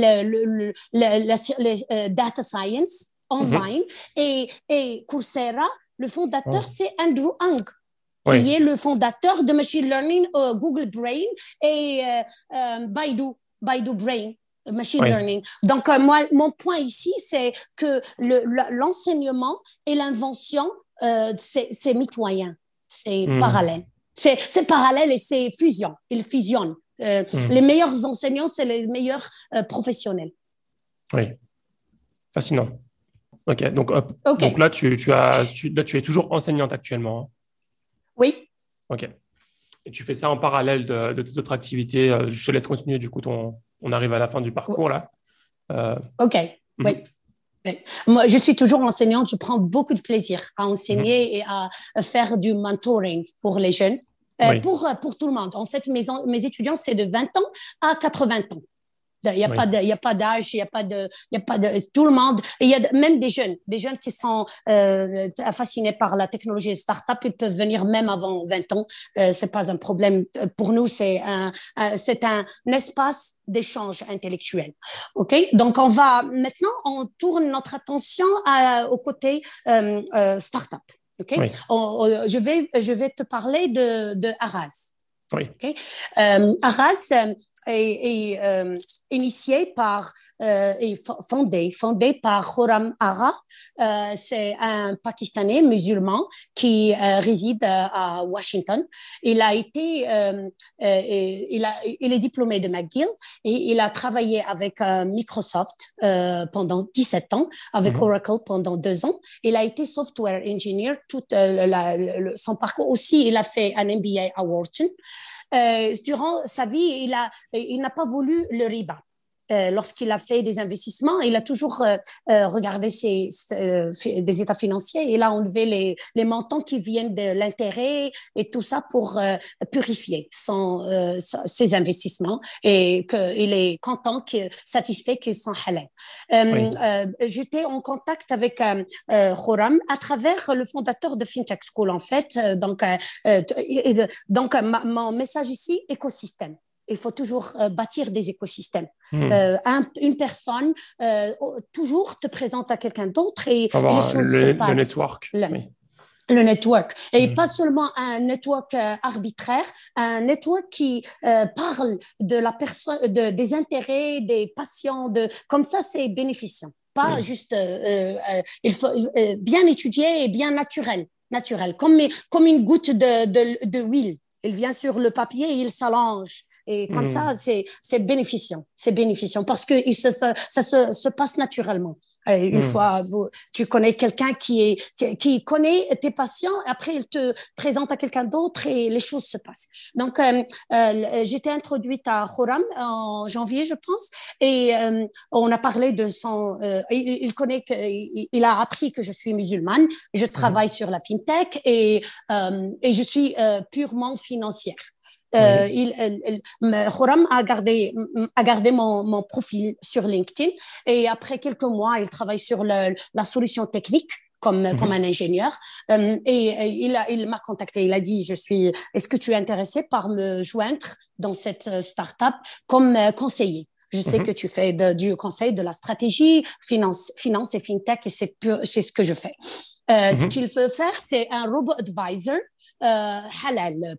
les data science Mhm. online. Et Coursera, le fondateur, Oh. c'est Andrew Ng, qui Oui. est le fondateur de machine learning Google Brain et Baidu Brain. Machine Oui. learning. Donc, moi, mon point ici, c'est que l'enseignement et l'invention, c'est mitoyen, c'est Hmm. parallèle. C'est parallèle et c'est fusion. Ils fusionnent. Les Hmm. meilleurs enseignants, c'est les meilleurs professionnels. Oui. Fascinant. Ok. OK. Donc là, là, tu es toujours enseignante actuellement, hein. Oui. Ok. Et tu fais ça en parallèle de tes autres activités. Je te laisse continuer, du coup, on arrive à la fin du parcours là. Euh, OK. Oui. mhm, Oui. Moi, je suis toujours enseignante. Je prends beaucoup de plaisir à mhm. enseigner et à faire du mentoring pour les jeunes, Oui, pour tout le monde. En fait, mes étudiants, c'est de 20 ans à 80 ans. Il n'y a pas oui. de, il y a pas d'âge, il y a pas de, tout le monde. Et il y a même des jeunes qui sont fascinés par la technologie et start-up. Ils peuvent venir même avant 20 ans. C'est pas un problème. Pour nous, c'est un espace d'échange intellectuel. OK? Donc, on tourne notre attention au côté start-up. OK? Oui, Je vais te parler de Arras. oui. Okay? Arras est initié par et fondé par Khurram Agha. C'est un Pakistanais musulman qui réside à Washington. Il a été, il est diplômé de McGill et il a travaillé avec Microsoft pendant 17 ans, avec Mhm. Oracle pendant 2 ans. Il a été software engineer tout son parcours aussi. Il a fait un MBA à Wharton. Durant sa vie, il n'a pas voulu le riba. Lorsqu'il a fait des investissements, il a toujours regardé des états financiers. Il a enlevé les montants qui viennent de l'intérêt et tout ça pour purifier ses investissements et qu'il est content, satisfait qu'ils sont halal. Oui. J'étais en contact avec Khurram à travers le fondateur de FinTech School, en fait. Mon message ici, écosystème. Il faut toujours bâtir des écosystèmes. Hmm. Une personne toujours te présente à quelqu'un d'autre et Faut les avoir choses se le passent. network. Oui. Le network. Et pas Hmm. seulement un network arbitraire, un network qui parle de la personne, des intérêts, des patients, comme ça, c'est bénéficiant. Pas Oui. juste, il faut bien étudier et bien naturel, comme une goutte de huile. Il vient sur le papier et il s'allonge. Et comme ça, Hmm. c'est bénéficiant. C'est bénéficiant parce que ça se passe naturellement. Et une Hmm. fois, tu connais quelqu'un qui connaît tes patients, après il te présente à quelqu'un d'autre et les choses se passent. Donc, j'étais introduite à Khurram en janvier, je pense, et on a parlé de son. Il a appris que je suis musulmane, je Mhm. travaille sur la fintech et je suis purement financière. Oui. Khurram a gardé mon profil sur LinkedIn et après quelques mois, il travaille sur la solution technique comme Mhm. un ingénieur. Il m'a contacté, il a dit, est-ce que tu es intéressé par me joindre dans cette start-up comme conseiller? Je sais que Mhm. tu fais du conseil, de la stratégie, finance et fintech, et c'est ce que je fais. Ce Mhm. qu'il veut faire, c'est un robot advisor halal,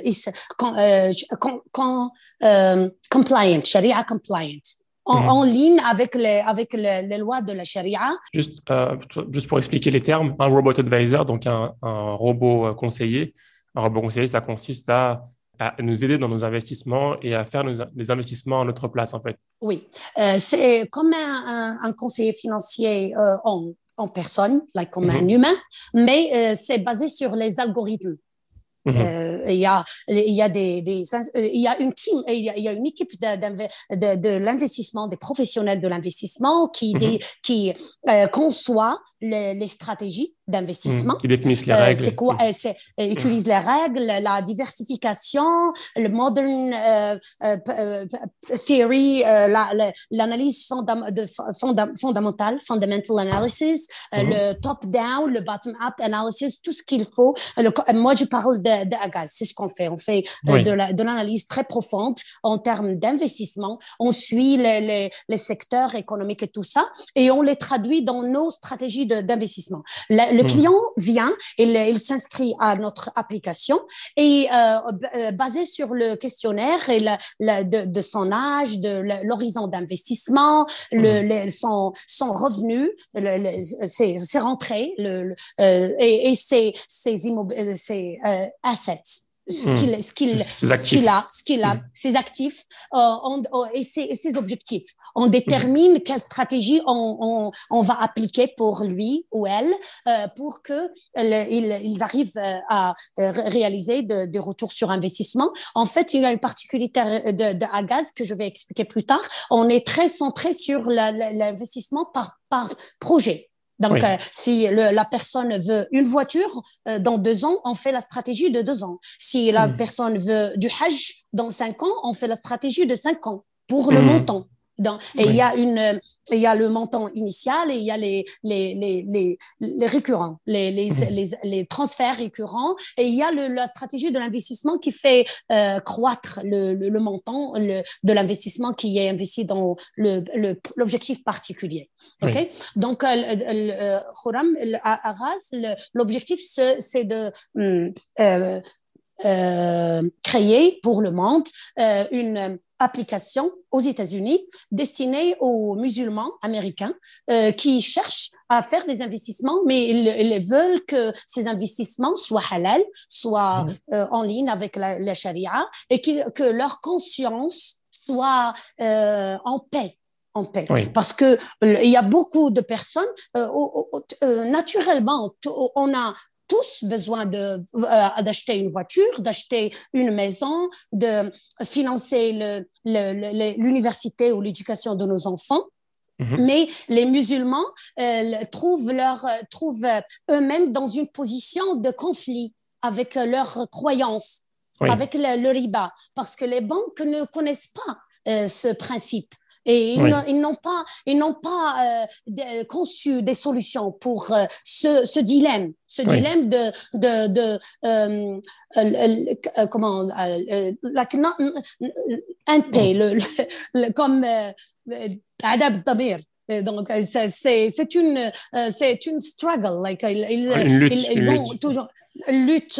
compliant, sharia compliant, en Mhm. ligne avec les lois de la sharia. Juste pour expliquer les termes, un robot advisor, donc un robot conseiller. Un robot conseiller, ça consiste à nous aider dans nos investissements et à faire les investissements à notre place, en fait. Oui, c'est comme un conseiller financier en personne, like comme un Mhm. humain, mais c'est basé sur les algorithmes. Il y a une team, il y a une équipe de l'investissement, des professionnels de l'investissement qui conçoit les stratégies d'investissement. Qui définissent les règles. C'est quoi? Utilise les règles, la diversification, le modern theory, l'analyse fondamentale, fundamental analysis, le top-down, le bottom-up analysis, tout ce qu'il faut. Moi, je parle de Agaz, c'est ce qu'on fait. On fait de l'analyse très profonde en termes d'investissement. On suit les secteurs économiques et tout ça, et on les traduit dans nos stratégies d'investissement. Le client vient, il s'inscrit à notre application et basé sur le questionnaire et de son âge, de l'horizon d'investissement, son revenu, ses rentrées et ses assets. Ce qu'il a, ses actifs et ses objectifs. On détermine quelle stratégie on va appliquer pour lui ou elle pour qu'ils arrivent à réaliser des retours sur investissement. En fait, il y a une particularité de Agaz que je vais expliquer plus tard. On est très centré sur l'investissement par projet. Donc, si la personne veut une voiture dans 2 ans, on fait la stratégie de 2 ans. Si la personne veut du Hajj dans 5 ans, on fait la stratégie de 5 ans pour le montant. Et il y a le montant initial et il y a les récurrents, les transferts récurrents, et il y a la stratégie de l'investissement qui fait croître le montant de l'investissement qui est investi dans l'objectif particulier. Okay? Donc, Khouram, à Agaz, l'objectif, c'est de créer pour le monde une application aux États-Unis destinée aux musulmans américains qui cherchent à faire des investissements, mais ils veulent que ces investissements soient halal, soient en ligne avec la charia, et que leur conscience soit en paix. Parce que il y a beaucoup de personnes, naturellement, on a tous besoin d'acheter une voiture, d'acheter une maison, de financer l'université ou l'éducation de nos enfants. Mais les musulmans trouvent eux-mêmes dans une position de conflit avec leurs croyances, avec le riba, parce que les banques ne connaissent pas ce principe. Et ils n'ont pas conçu des solutions pour ce dilemme, comment comme adab damir. Donc c'est une struggle, like ils ont toujours lutte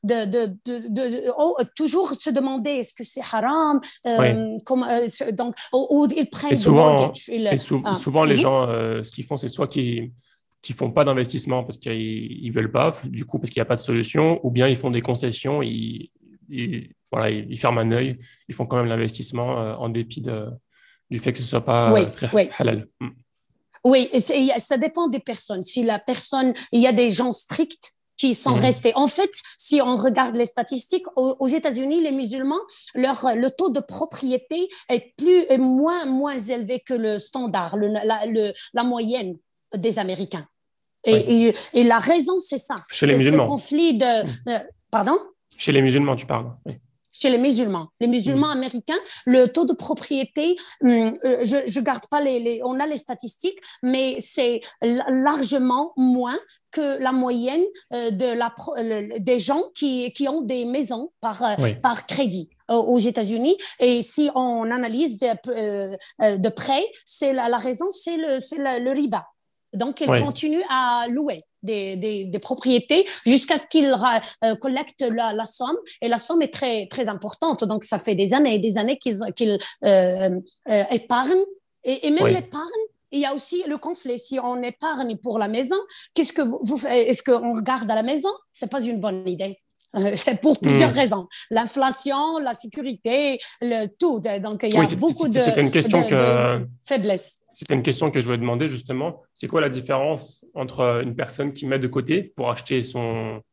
toujours se demander est-ce que c'est haram, donc ils prennent souvent les gens ce qu'ils font, c'est soit qu'ils font pas d'investissement parce qu'ils veulent pas, du coup parce qu'il n'y a pas de solution, ou bien ils font des concessions, ils ferment un œil, ils font quand même l'investissement en dépit du fait que ce soit pas très halal. Oui, ça dépend des personnes. Si la personne, il y a des gens stricts qui sont restés. En fait, si on regarde les statistiques, aux États-Unis, les musulmans, le taux de propriété est moins élevé que le standard, la moyenne des Américains. Et la raison, c'est ça. Chez les musulmans. Ce conflit pardon? Chez les musulmans, tu parles. Oui. Chez les musulmans américains, le taux de propriété, je garde pas on a les statistiques, mais c'est largement moins que la moyenne des gens qui ont des maisons par crédit aux États-Unis. Et si on analyse de près, la raison, c'est le riba. Donc, ils continuent à louer des propriétés jusqu'à ce qu'ils collectent la somme. Et la somme est très, très importante. Donc, ça fait des années et des années qu'ils épargnent. Et même l'épargne, il y a aussi le conflit. Si on épargne pour la maison, qu'est-ce que vous faites? Est-ce qu'on garde à la maison? C'est pas une bonne idée. Pour plusieurs raisons. L'inflation, la sécurité, le tout. Donc, il y a beaucoup de faiblesses. C'était une question que je voulais demander justement. C'est quoi la différence entre une personne qui met de côté pour acheter son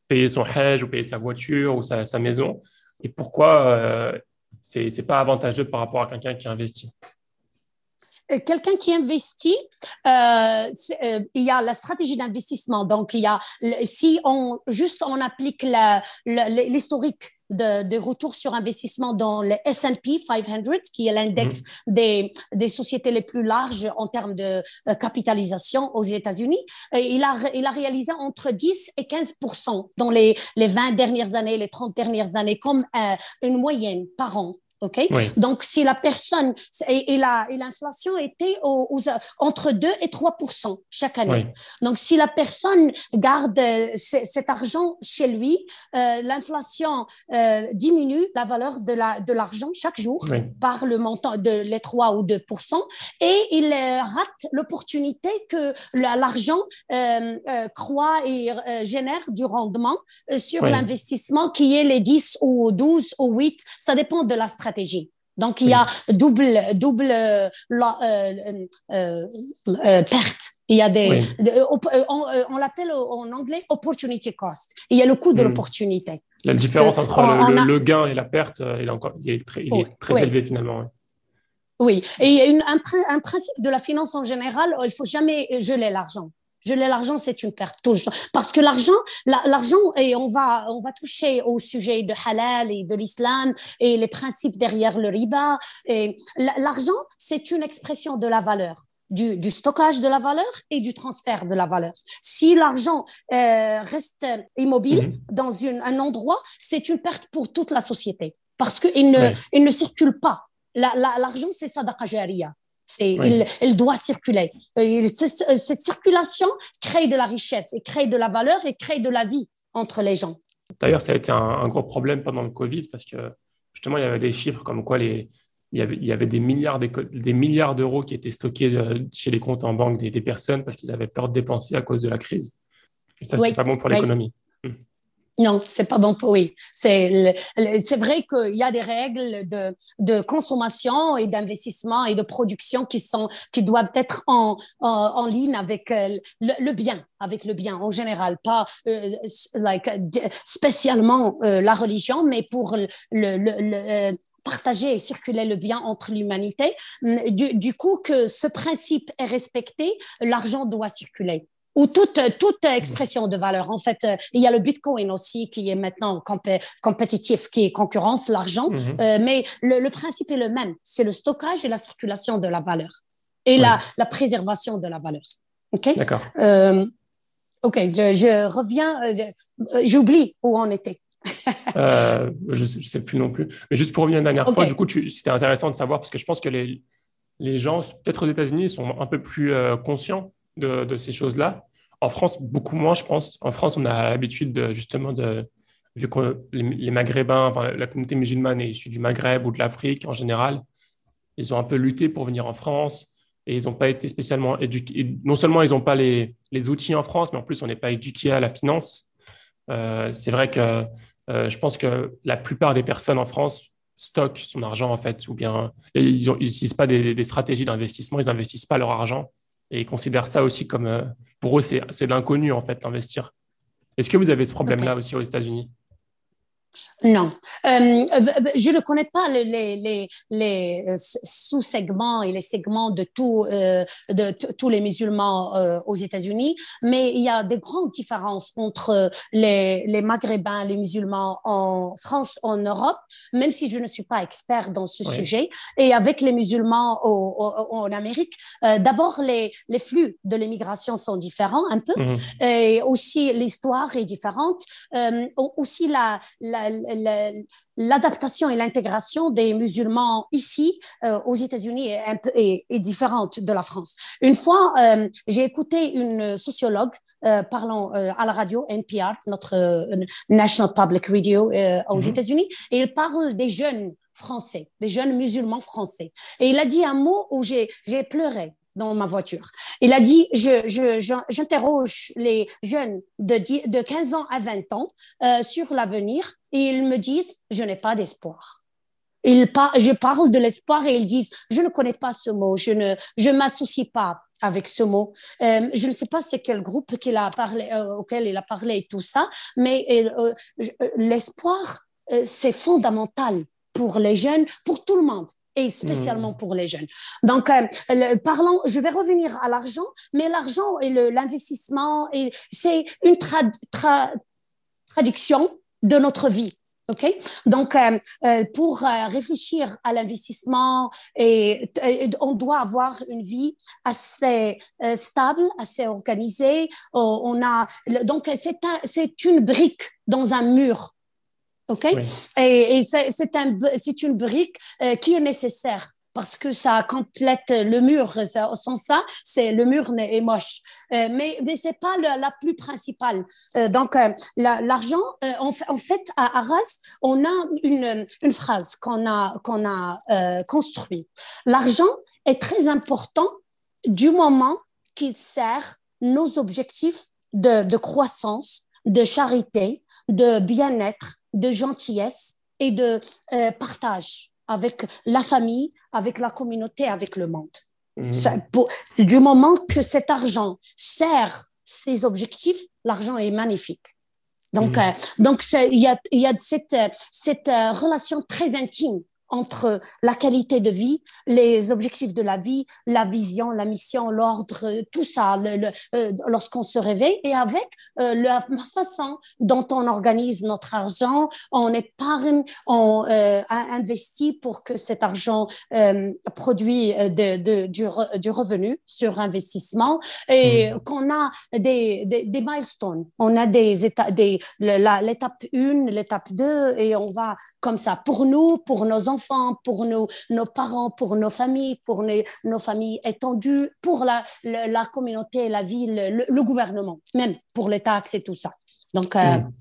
payer son hajj ou payer sa voiture ou sa maison. Et pourquoi c'est pas avantageux par rapport à quelqu'un qui investit? Quelqu'un qui investit, il y a la stratégie d'investissement. Donc, si on applique l'historique de retour sur investissement dans le S&P 500, qui est l'index Mhm. des sociétés les plus larges en termes de capitalisation aux États-Unis, il a réalisé entre 10 et 15% dans les 20 dernières années, les 30 dernières années, comme une moyenne par an. OK? Oui, Donc, si la personne, l'inflation était entre 2 et 3% chaque année. oui, Donc, si la personne garde cet argent chez lui, l'inflation diminue la valeur de l'argent chaque jour oui, par le montant de les 3 ou 2%, et il rate l'opportunité que l'argent croît et génère du rendement sur oui, l'investissement qui est les 10 ou 12 ou 8, ça dépend de la stratégie. Donc, il y a oui, perte. Il y a oui. on l'appelle en anglais opportunity cost. Il y a le coût de Hmm. l'opportunité. La Parce que différence entre on a, le gain et la perte, il oui, est très oui, élevé finalement. oui. Et il y a un principe de la finance en général, il faut jamais geler l'argent. Geler l'argent, c'est une perte toujours. Parce que l'argent, et on va toucher au sujet de halal et de l'islam et les principes derrière le riba. Et l'argent, c'est une expression de la valeur. Du stockage de la valeur et du transfert de la valeur. Si l'argent reste immobile Mhm. dans un endroit, c'est une perte pour toute la société parce qu'il Oui, il ne circule pas. L'argent, c'est sadaqa jariya. oui. Il doit circuler. Cette circulation crée de la richesse et crée de la valeur et crée de la vie entre les gens. D'ailleurs, ça a été un gros problème pendant le Covid parce que justement, il y avait des chiffres comme quoi il y avait des milliards d'euros qui étaient stockés chez les comptes en banque des personnes parce qu'ils avaient peur de dépenser à cause de la crise. Et ça, c'est Oui, pas bon pour oui. l'économie. Hmm. Non, c'est pas bon pour oui. C'est vrai qu'il y a des règles de consommation et d'investissement et de production qui doivent être en ligne avec avec le bien en général, pas spécialement la religion, mais pour partager et circuler le bien entre l'humanité. Du coup, que ce principe est respecté, l'argent doit circuler ou toute expression de valeur. En fait, il y a le Bitcoin aussi qui est maintenant compétitif, qui est concurrence, l'argent, Mhm. mais le principe est le même. C'est le stockage et la circulation de la valeur et Oui, la préservation de la valeur. OK? d'accord. Euh, OK, je reviens, j'oublie où on était. Je ne sais plus non plus. Mais juste pour revenir une dernière fois, du OK. coup, c'était intéressant de savoir parce que je pense que les gens, peut-être aux États-Unis, sont un peu plus conscients de ces choses-là. En France, beaucoup moins, je pense. En France, on a l'habitude justement vu que les Maghrébins, enfin, la communauté musulmane est issue du Maghreb ou de l'Afrique en général, ils ont un peu lutté pour venir en France et ils n'ont pas été spécialement éduqués. Non seulement ils n'ont pas les outils en France, mais en plus, on n'est pas éduqué à la finance. C'est vrai que je pense que la plupart des personnes en France stockent son argent en fait, ou bien ils n'utilisent pas des stratégies d'investissement, ils n'investissent pas leur argent et ils considèrent ça aussi comme pour eux c'est de l'inconnu en fait d'investir. Est-ce que vous avez ce problème-là OK. aussi aux États-Unis? Non, je ne connais pas les sous-segments et les segments de tous les musulmans aux États-Unis, mais il y a des grandes différences entre les Maghrébins, les musulmans en France, en Europe, même si je ne suis pas expert dans ce Oui. sujet, et avec les musulmans en Amérique. D'abord, les flux de l'immigration sont différents un peu, Mhm. et aussi l'histoire est différente, aussi l'adaptation et l'intégration des musulmans ici aux États-Unis est différente de la France. Une fois, j'ai écouté une sociologue parlant à la radio NPR, notre National Public Radio aux Mhm. États-Unis, et il parle des jeunes français, des jeunes musulmans français. Et il a dit un mot où j'ai pleuré dans ma voiture. Il a dit, j'interroge les jeunes de 15 ans à 20 ans sur l'avenir et ils me disent, je n'ai pas d'espoir. Je parle de l'espoir et ils disent, je ne connais pas ce mot, je m'associe pas. avec ce mot. Je ne sais pas c'est quel groupe auquel il a parlé et tout ça, mais l'espoir, c'est fondamental pour les jeunes, pour tout le monde et spécialement pour les jeunes. Donc, parlons, je vais revenir à l'argent, mais l'argent et l'investissement, c'est une traduction de notre vie. Okay? Donc, pour réfléchir à l'investissement, on doit avoir une vie assez stable, assez organisée. Donc, c'est une brique dans un mur. Okay? Oui. Et c'est une brique qui est nécessaire parce que ça complète le mur. Sans ça, le mur est moche. Mais c'est pas la plus principale. Donc, l'argent, en fait, à Arras, on a une phrase qu'on a construite. L'argent est très important du moment qu'il sert nos objectifs de croissance, de charité, de bien-être, de gentillesse et de partage avec la famille, avec la communauté, avec le monde. Du moment que cet argent sert ces objectifs, l'argent est magnifique. Donc, il y a cette relation très intime entre la qualité de vie, les objectifs de la vie, la vision, la mission, l'ordre, tout ça, lorsqu'on se réveille, et avec la façon dont on organise notre argent, on épargne, on investit pour que cet argent produit du revenu sur investissement, et qu'on a des milestones, on a l'étape 1, l'étape 2, et on va comme ça pour nous, pour nos enfants, pour nos parents, pour nos familles, pour nos familles étendues, pour la communauté, la ville, le gouvernement, même pour les taxes et tout ça. Donc,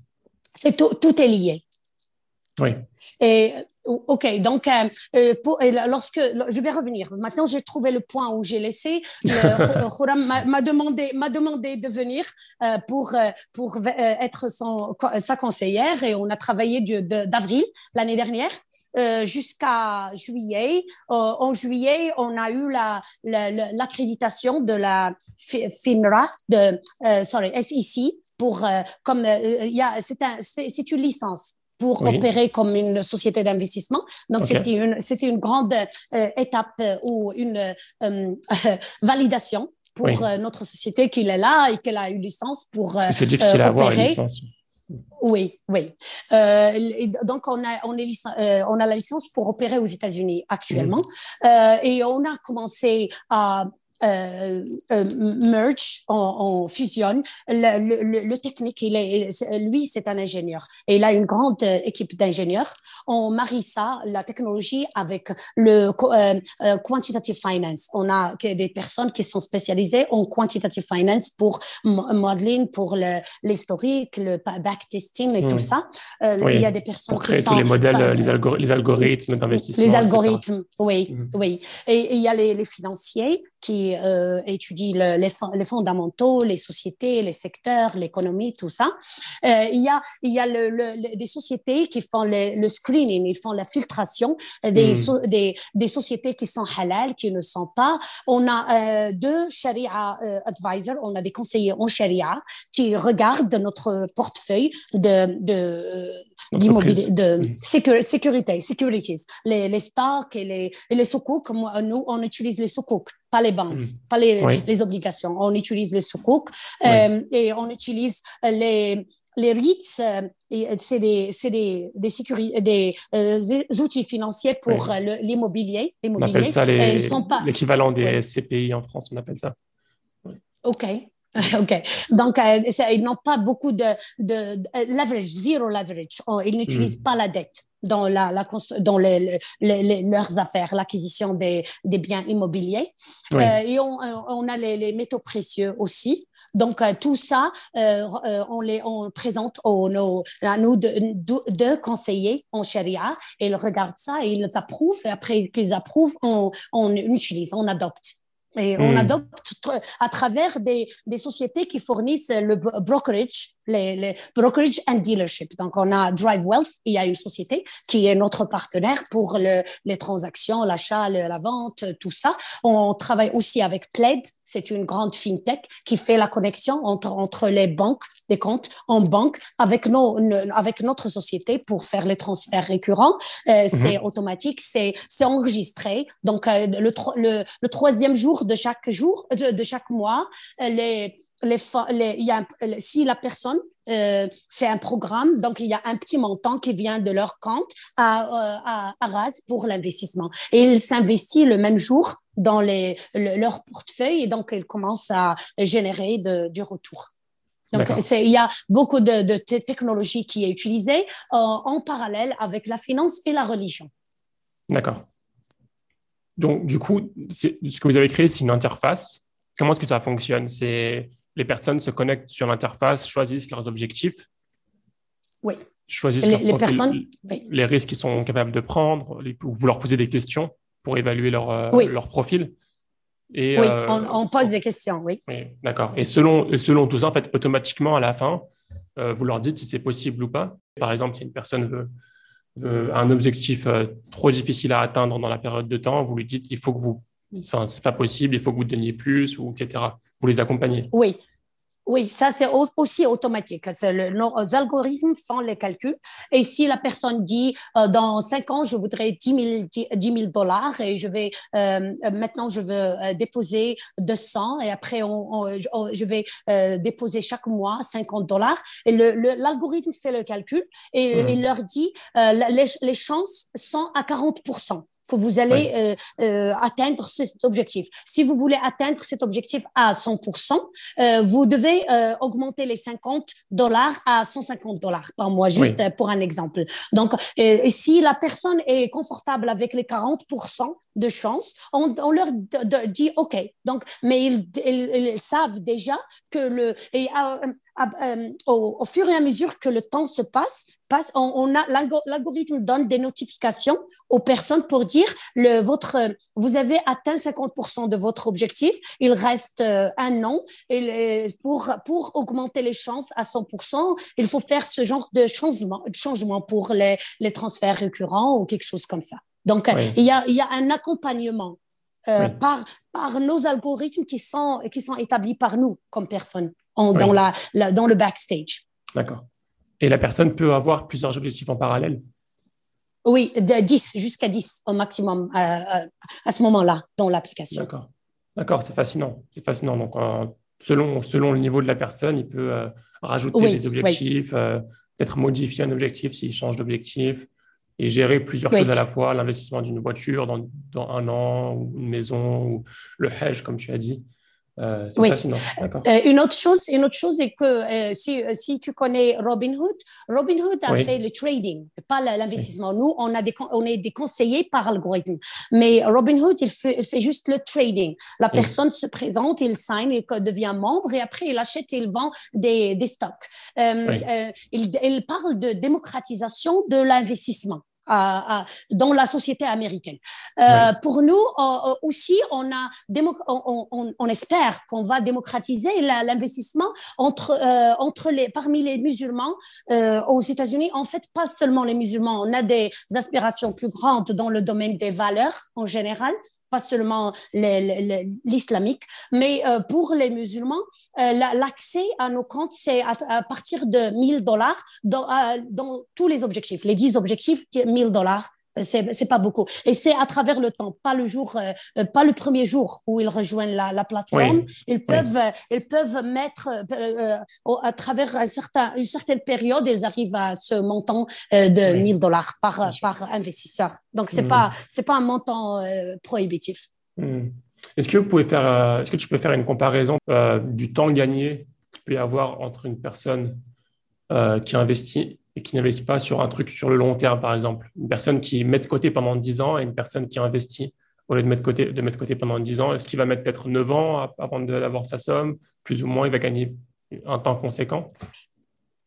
tout est lié. Oui. Et OK, donc lorsque je vais revenir. Maintenant, j'ai trouvé le point où j'ai laissé. Khouram m'a demandé de venir pour être sa conseillère, et on a travaillé d'avril l'année dernière jusqu'à juillet. En juillet, on a eu l'accréditation de la FINRA, SEC, pour c'est une licence pour opérer comme une société d'investissement. Donc, c'était une grande étape ou une validation pour notre société qu'il est là et qu'elle a une licence pour c'est difficile à avoir une licence. Oui. Donc, on a la licence pour opérer aux États-Unis actuellement. Et on a commencé à merge, on fusionne. Le technique, lui, c'est un ingénieur et il a une grande équipe d'ingénieurs. On marie ça, la technologie, avec le quantitative finance. On a des personnes qui sont spécialisées en quantitative finance pour modeling, pour l'historique, le backtesting et tout ça. Il y a des personnes pour créer tous les modèles, les algorithmes d'investissement. Les algorithmes, oui. Et il y a les financiers qui étudient les fondamentaux, les sociétés, les secteurs, l'économie, tout ça. Il y a des sociétés qui font le screening, ils font la filtration des sociétés qui sont halal, qui ne sont pas. On a deux Sharia advisors, on a des conseillers en Sharia qui regardent notre portefeuille d'immobilier, de securities, les stocks et les soukouk. Nous, on utilise les soukouk, pas les bonds, pas les obligations. On utilise les soukouk et on utilise les REITs. C'est des outils financiers pour l'immobilier. On appelle ça l'équivalent des SCPI en France, on appelle ça. OK. Donc, ils n'ont pas beaucoup de leverage, zero leverage. Ils n'utilisent pas la dette dans leurs affaires, l'acquisition des biens immobiliers. Et on a les métaux précieux aussi. Donc, tout ça, on présente à nous deux conseillers en Sharia, et ils regardent ça et ils approuvent. Et après qu'ils approuvent, on utilise, on adopte. Et on adopte à travers des sociétés qui fournissent le brokerage les brokerage and dealership. Donc, on a Drive Wealth, il y a une société qui est notre partenaire pour les transactions, l'achat, la vente, tout ça. On travaille aussi avec Plaid, c'est une grande fintech qui fait la connexion entre les banques, des comptes en banque avec notre société pour faire les transferts récurrents. C'est automatique, c'est enregistré. Donc, le troisième jour de chaque mois, si la personne fait un programme, donc il y a un petit montant qui vient de leur compte à RAS pour l'investissement. Et il s'investit le même jour dans leur portefeuille et donc il commence à générer du retour. Donc, il y a beaucoup de technologie qui est utilisée en parallèle avec la finance et la religion. D'accord. Donc, du coup, ce que vous avez créé, c'est une interface. Comment est-ce que ça fonctionne? Les personnes se connectent sur l'interface, choisissent leurs objectifs. Oui. Choisissent les risques qu'ils sont capables de prendre. Vous leur posez des questions pour évaluer leur profil. Et, oui, on pose des questions, oui. Oui, d'accord. Et selon tout ça, en fait, automatiquement, à la fin, vous leur dites si c'est possible ou pas. Par exemple, si une personne veut un objectif trop difficile à atteindre dans la période de temps, vous lui dites il faut que c'est pas possible, il faut que vous donniez plus, ou etc. Vous les accompagnez. Oui. Oui, ça c'est aussi automatique. Nos algorithmes font les calculs. Et si la personne dit dans 5 ans je voudrais 10 000 dollars et maintenant je veux déposer 200 et après je vais déposer chaque mois 50 dollars. Et l'algorithme fait le calcul et il leur dit les chances sont à 40%. Que vous allez atteindre cet objectif. Si vous voulez atteindre cet objectif à 100%, vous devez augmenter les 50 dollars à 150 dollars par mois, juste pour un exemple. Donc, si la personne est confortable avec les 40% de chance, on leur dit OK. Donc, mais ils savent déjà que au fur et à mesure que le temps se passe, l'algorithme donne des notifications aux personnes pour dire vous avez atteint 50% de votre objectif, il reste un an et pour augmenter les chances à 100%, il faut faire ce genre de changement pour les transferts récurrents ou quelque chose comme ça. Donc, il y a un accompagnement par nos algorithmes qui sont établis par nous comme personnes dans le backstage. D'accord. Et la personne peut avoir plusieurs objectifs en parallèle? Oui, de 10 jusqu'à 10 au maximum à ce moment-là dans l'application. D'accord, c'est fascinant. C'est fascinant. Donc, selon le niveau de la personne, il peut rajouter des objectifs, peut-être modifier un objectif s'il change d'objectif et gérer plusieurs choses à la fois, l'investissement d'une voiture dans 1 an, ou une maison, ou le hedge, comme tu as dit. C'est fascinant. D'accord. Une autre chose est que si tu connais Robinhood a fait le trading, pas l'investissement. Nous, on est des conseillers par algorithme. Mais Robinhood, il fait juste le trading. La personne se présente, il sign, il devient membre et après, il achète et il vend des stocks. Il parle de démocratisation de l'investissement. Dans la société américaine. Pour nous aussi, on espère qu'on va démocratiser l'investissement parmi les musulmans aux États-Unis. En fait, pas seulement les musulmans, on a des aspirations plus grandes dans le domaine des valeurs en général. Pas seulement l'islamique, mais pour les musulmans, l'accès à nos comptes, c'est à partir de 1 000 dollars dans tous les objectifs. Les 10 objectifs, 1 000 dollars. C'est pas beaucoup. Et c'est à travers le temps, pas le premier jour où ils rejoignent la plateforme. Ils peuvent mettre à travers une certaine période, ils arrivent à ce montant de 1 000 dollars par investisseur. Donc c'est pas un montant prohibitif. Est-ce que tu peux faire une comparaison du temps gagné qu'il peut y avoir entre une personne qui investit et qui n'investit pas sur un truc sur le long terme, par exemple? Une personne qui met de côté pendant 10 ans et une personne qui investit au lieu de mettre de côté pendant 10 ans. Est-ce qu'il va mettre peut-être 9 ans avant d'avoir sa somme? Plus ou moins, il va gagner un temps conséquent?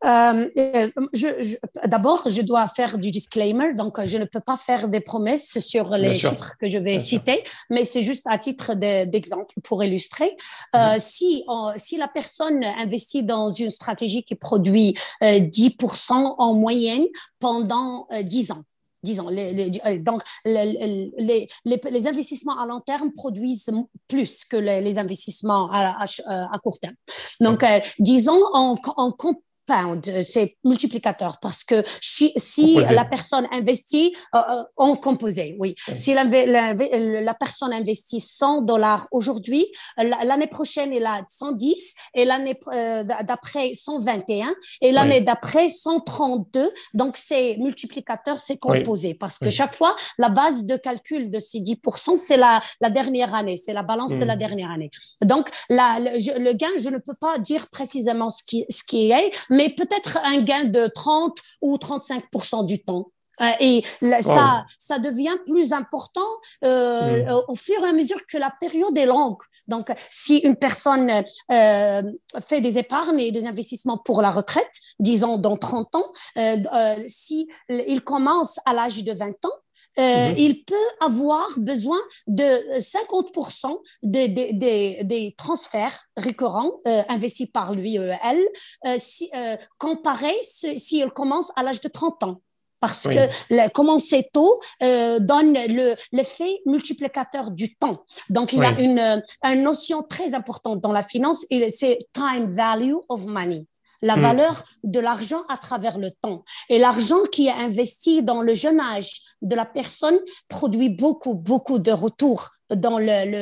D'abord, je dois faire du disclaimer, donc je ne peux pas faire des promesses sur Bien les sûr, chiffres que je vais bien sûr. citer, mais c'est juste à titre d'exemple pour illustrer. Mhm. Si la personne investit dans une stratégie qui produit 10% en moyenne pendant 10 ans, disons, donc les investissements à long terme produisent plus que les investissements à court terme. Donc, Ouais. disons, on compound, c'est multiplicateur parce que si la Composé. personne investit en composé, oui. Ouais. Si la personne investit $100 aujourd'hui, l'année prochaine, elle a 110 et l'année d'après 121 et l'année Ouais. d'après 132. Donc, c'est multiplicateur, c'est Oui. composé parce que Oui. chaque fois, la base de calcul de ces 10%, c'est la dernière année, c'est la balance de la Mhm. dernière année. Donc, le gain, je ne peux pas dire précisément ce qui est, mais peut-être un gain de 30 ou 35% du temps. Et Waouh. ça devient plus important Mhm. au fur et à mesure que la période est longue. Donc, si une personne fait des épargnes et des investissements pour la retraite, disons dans 30 ans, si il commence à l'âge de 20 ans, Mhm. il peut avoir besoin de 50% des transferts récurrents investis par lui, elle, comparé si elle commence à l'âge de 30 ans. Parce que Oui. commencer tôt donne l'effet multiplicateur du temps. Donc, il y a Oui. une notion très importante dans la finance, et c'est time value of money, la Mhm. valeur de l'argent à travers le temps. Et l'argent qui est investi dans le jeune âge de la personne produit beaucoup, beaucoup de retours dans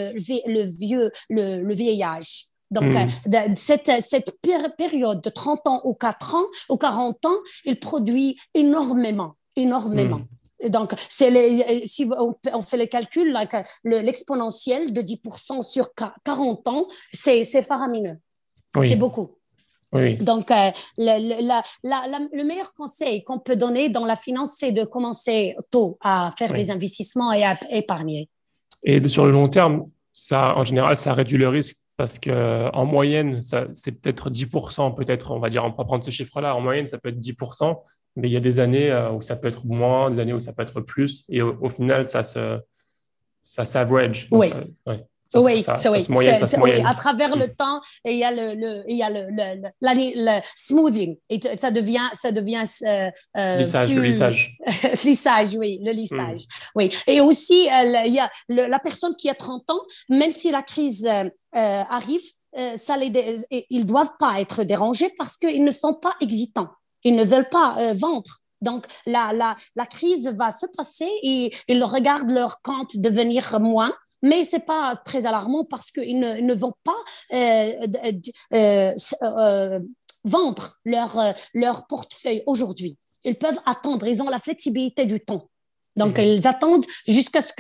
le vieillage. Donc, Mhm. cette période de 30 ans ou 4 ans ou 40 ans, il produit énormément, énormément. Mhm. Donc, si on fait les calculs, l'exponentiel de 10% sur 40 ans, c'est faramineux. C'est Oui. beaucoup. Oui. Donc, le meilleur conseil qu'on peut donner dans la finance, c'est de commencer tôt à faire des Oui. investissements et à épargner. Et sur le long terme, ça, en général, ça réduit le risque parce que en moyenne, ça, c'est peut-être 10%, peut-être, on va dire, on peut prendre ce chiffre-là. En moyenne, ça peut être 10%, mais il y a des années où ça peut être moins, des années où ça peut être plus. Et au final, ça s'average. Donc, Oui, ça, ouais, oui, c'est oui, ça se oui. moyenne. À travers Hmm. le temps, il y a le smoothing. Et ça devient Lissage, le plus lissage. lissage, oui, le Hmm. lissage, oui. Et aussi, il y a la personne qui a 30 ans, même si la crise arrive, ils doivent pas être dérangés parce qu'ils ne sont pas excitants. Ils ne veulent pas vendre. Donc, la crise va se passer et ils regardent leur compte devenir moins, mais c'est pas très alarmant parce qu'ils ne vont pas euh, euh, euh, vendre leur portefeuille aujourd'hui. Ils peuvent attendre, ils ont la flexibilité du temps. Donc, Hmm. ils attendent jusqu'à ce que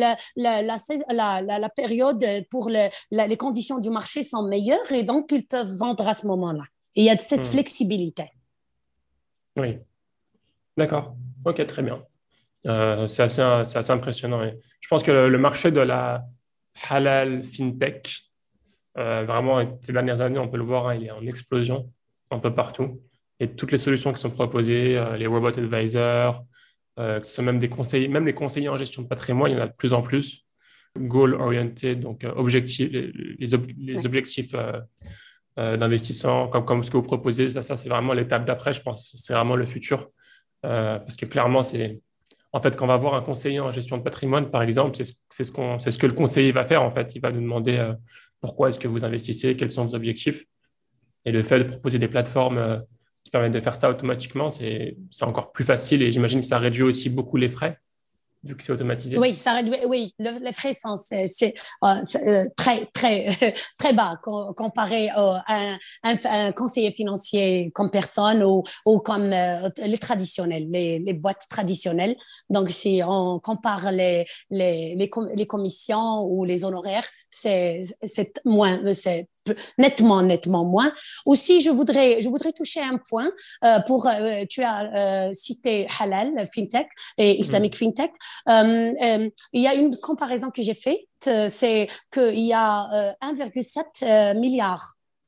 la période pour les conditions du marché sont meilleures et donc ils peuvent vendre à ce moment-là. Et il y a cette Hmm. flexibilité. Oui, d'accord. Ok, très bien. C'est assez impressionnant. Et je pense que le marché de la halal fintech, vraiment, ces dernières années, on peut le voir, hein, il est en explosion un peu partout. Et toutes les solutions qui sont proposées, les robots advisors, que ce soit même des conseillers, même les conseillers en gestion de patrimoine, il y en a de plus en plus. Goal oriented, donc objectifs, les Ouais. objectifs d'investissement, comme ce que vous proposez, ça c'est vraiment l'étape d'après, je pense. C'est vraiment le futur. Parce que clairement, c'est en fait, quand on va voir un conseiller en gestion de patrimoine, par exemple, c'est ce que le conseiller va faire. En fait, il va nous demander pourquoi est-ce que vous investissez, quels sont vos objectifs. Et le fait de proposer des plateformes qui permettent de faire ça automatiquement, c'est encore plus facile. Et j'imagine que ça réduit aussi beaucoup les frais, vu que c'est automatisé. Oui, ça réduit, oui, les frais sont très, très, très bas comparé à un conseiller financier comme personne ou comme les traditionnels, les boîtes traditionnelles. Donc, si on compare les commissions ou les honoraires, c'est moins, c'est nettement, nettement moins. Aussi, je voudrais toucher un point tu as cité halal, fintech et islamic Mhm. fintech. Il y a une comparaison que j'ai faite, c'est qu'il y a 1,7 milliard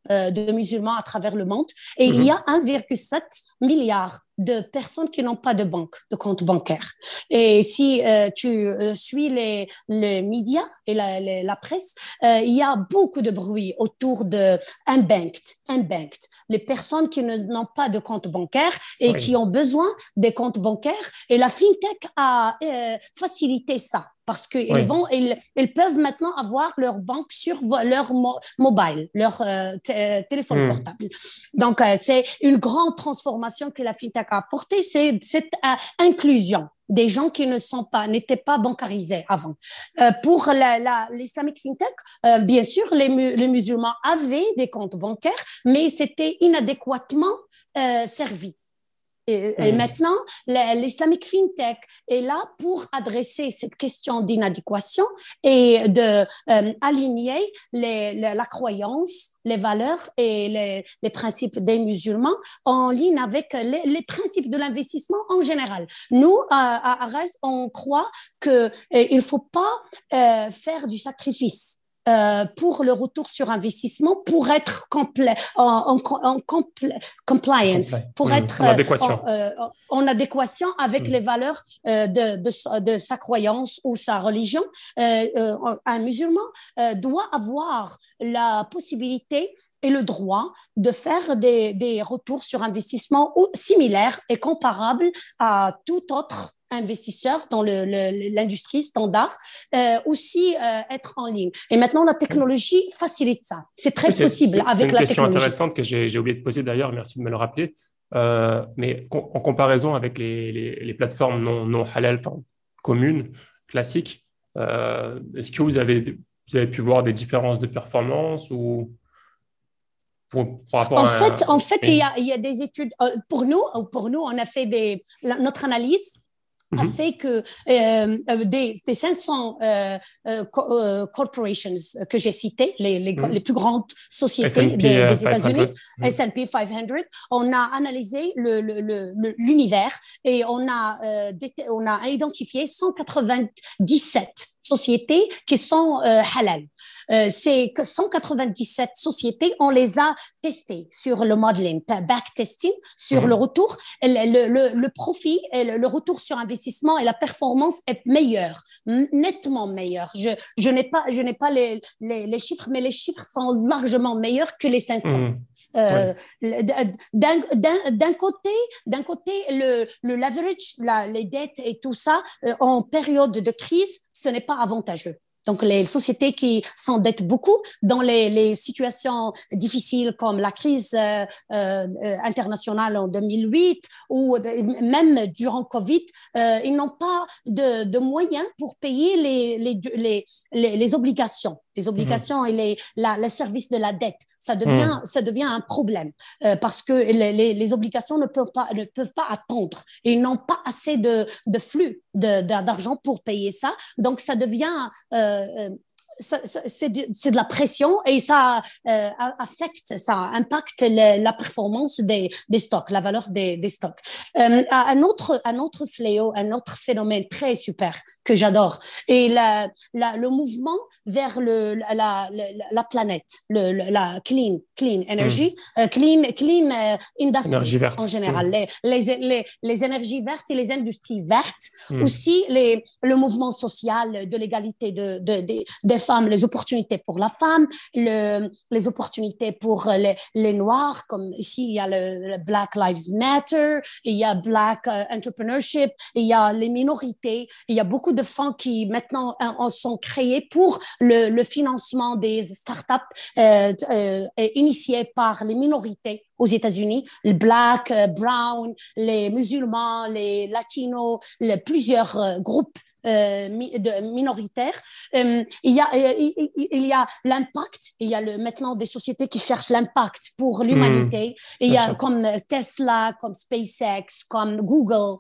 de musulmans à travers le monde. Et il y a 1,7 milliard de personnes qui n'ont pas de compte bancaire. Et si tu suis les médias et la presse, il y a beaucoup de bruit autour de unbanked, les personnes qui n'ont pas de compte bancaire et qui ont besoin des comptes bancaires. Et la FinTech a facilité ça. Parce qu'ils peuvent maintenant avoir leur banque sur leur mobile, leur téléphone portable. Donc, c'est une grande transformation que la FinTech a apportée, c'est cette inclusion des gens qui n'étaient pas bancarisés avant. Pour l'islamic FinTech, bien sûr, les musulmans avaient des comptes bancaires, mais c'était inadéquatement servi. Et maintenant, l'islamic FinTech est là pour adresser cette question d'inadéquation et d'aligner la croyance, les valeurs et les principes des musulmans en ligne avec les principes de l'investissement en général. Nous, à Arès, on croit qu'il ne faut pas faire du sacrifice pour le retour sur investissement, pour être compliance, pour être en adéquation avec les valeurs de sa croyance ou sa religion. Un musulman doit avoir la possibilité et le droit de faire des retours sur investissement similaires et comparables à tout autre investisseurs dans l'industrie standard, aussi être en ligne. Et maintenant, la technologie facilite ça. C'est très possible avec la technologie. C'est une question intéressante que j'ai oublié de poser d'ailleurs, merci de me le rappeler. Mais en comparaison avec les plateformes non halal, communes, classiques, est-ce que vous avez pu voir des différences de performance ou en fait, il y a des études. Pour nous, on a fait notre analyse a fait que des 500 corporations que j'ai citées, les plus grandes sociétés des États-Unis, S&P 500, on a analysé l'univers et on a identifié 197 sociétés qui sont halal. Ces 197 sociétés, on les a testées sur le modeling, backtesting, sur le retour. Le profit, et le retour sur investissement et la performance est meilleure, nettement meilleure. Je n'ai pas les chiffres, mais les chiffres sont largement meilleurs que les 500. D'un côté, le leverage, les dettes et tout ça, en période de crise, ce n'est pas avantageux. Donc, les sociétés qui s'endettent beaucoup dans les situations difficiles comme la crise internationale en 2008 ou même durant Covid, ils n'ont pas de moyens pour payer les obligations. Les obligations et le service de la dette, ça devient un problème parce que les obligations ne peuvent pas attendre. Ils n'ont pas assez de d'argent pour payer ça. Donc, ça devient c'est de la pression et ça ça impacte la performance des stocks, la valeur des stocks. Un autre fléau, un autre phénomène très super que j'adore est le mouvement vers la planète, la clean energy, clean industries en général, les énergies vertes et les industries vertes, aussi le mouvement social de l'égalité des femmes, les opportunités pour la femme, les opportunités pour les Noirs, comme ici, il y a le Black Lives Matter, il y a Black Entrepreneurship, il y a les minorités, il y a beaucoup de fonds qui maintenant sont créés pour le financement des startups initiés par les minorités aux États-Unis, le Black, Brown, les musulmans, les latinos, plusieurs groupes minoritaires. Il y a l'impact, il y a maintenant des sociétés qui cherchent l'impact pour l'humanité. Il y a comme Tesla, comme SpaceX, comme Google,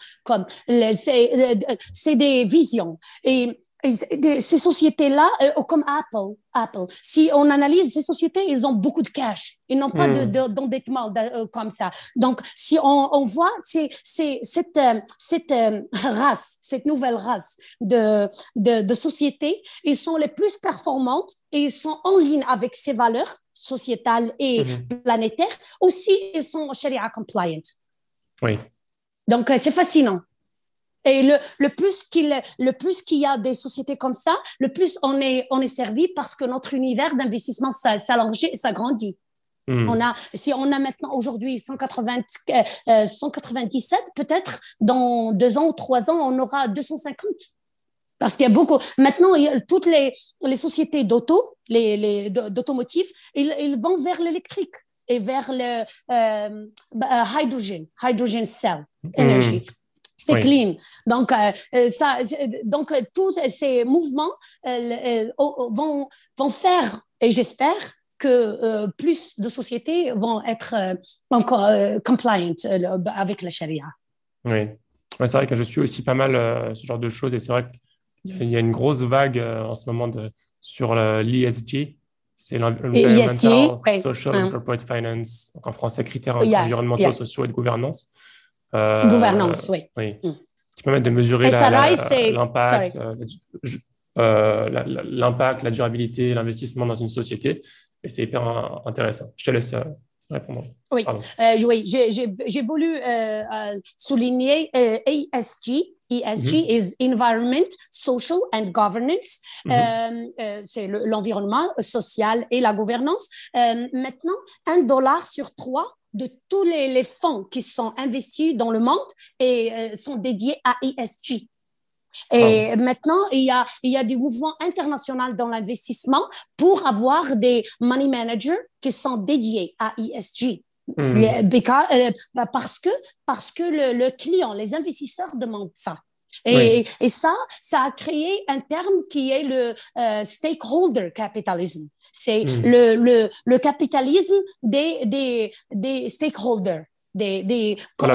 c'est des visions. Et ces sociétés-là, comme Apple, si on analyse ces sociétés, ils ont beaucoup de cash. Ils n'ont pas d'endettement comme ça. Donc, si on voit cette nouvelle race de sociétés, ils sont les plus performantes et ils sont en ligne avec ces valeurs sociétale et planétaire, aussi, ils sont Sharia compliant. Oui. Donc, c'est fascinant. Et le plus qu'il y a des sociétés comme ça, le plus on est servi parce que notre univers d'investissement s'allonge, s'agrandit. Si on a maintenant aujourd'hui 197, peut-être dans 2 ans ou 3 ans, on aura 250. Parce qu'il y a beaucoup. Maintenant, toutes les sociétés d'automotive, ils vont vers l'électrique et vers le hydrogen cell energy. C'est clean. Donc, donc, tous ces mouvements vont faire, et j'espère que plus de sociétés vont être encore compliant avec la charia. Oui, c'est vrai que je suis aussi pas mal ce genre de choses et c'est vrai qu'il y a une grosse vague en ce moment sur l'ESG. C'est l'Environmental, Social and Corporate Finance, donc en français, critères environnementaux, sociaux et de gouvernance. Gouvernance, oui. Qui permettent de mesurer l'impact, la durabilité, l'investissement dans une société. Et c'est hyper intéressant. Je te laisse répondre. Oui, oui. J'ai voulu souligner ESG. ESG is Environment, Social and Governance. C'est l'environnement social et la gouvernance. Maintenant, $1 sur 3 de tous les fonds qui sont investis dans le monde et sont dédiés à ESG. Et maintenant, il y a des mouvements internationaux dans l'investissement pour avoir des money managers qui sont dédiés à ESG. Parce que le client, les investisseurs demandent ça. Et ça a créé un terme qui est le stakeholder capitalism. C'est le capitalisme des stakeholders, des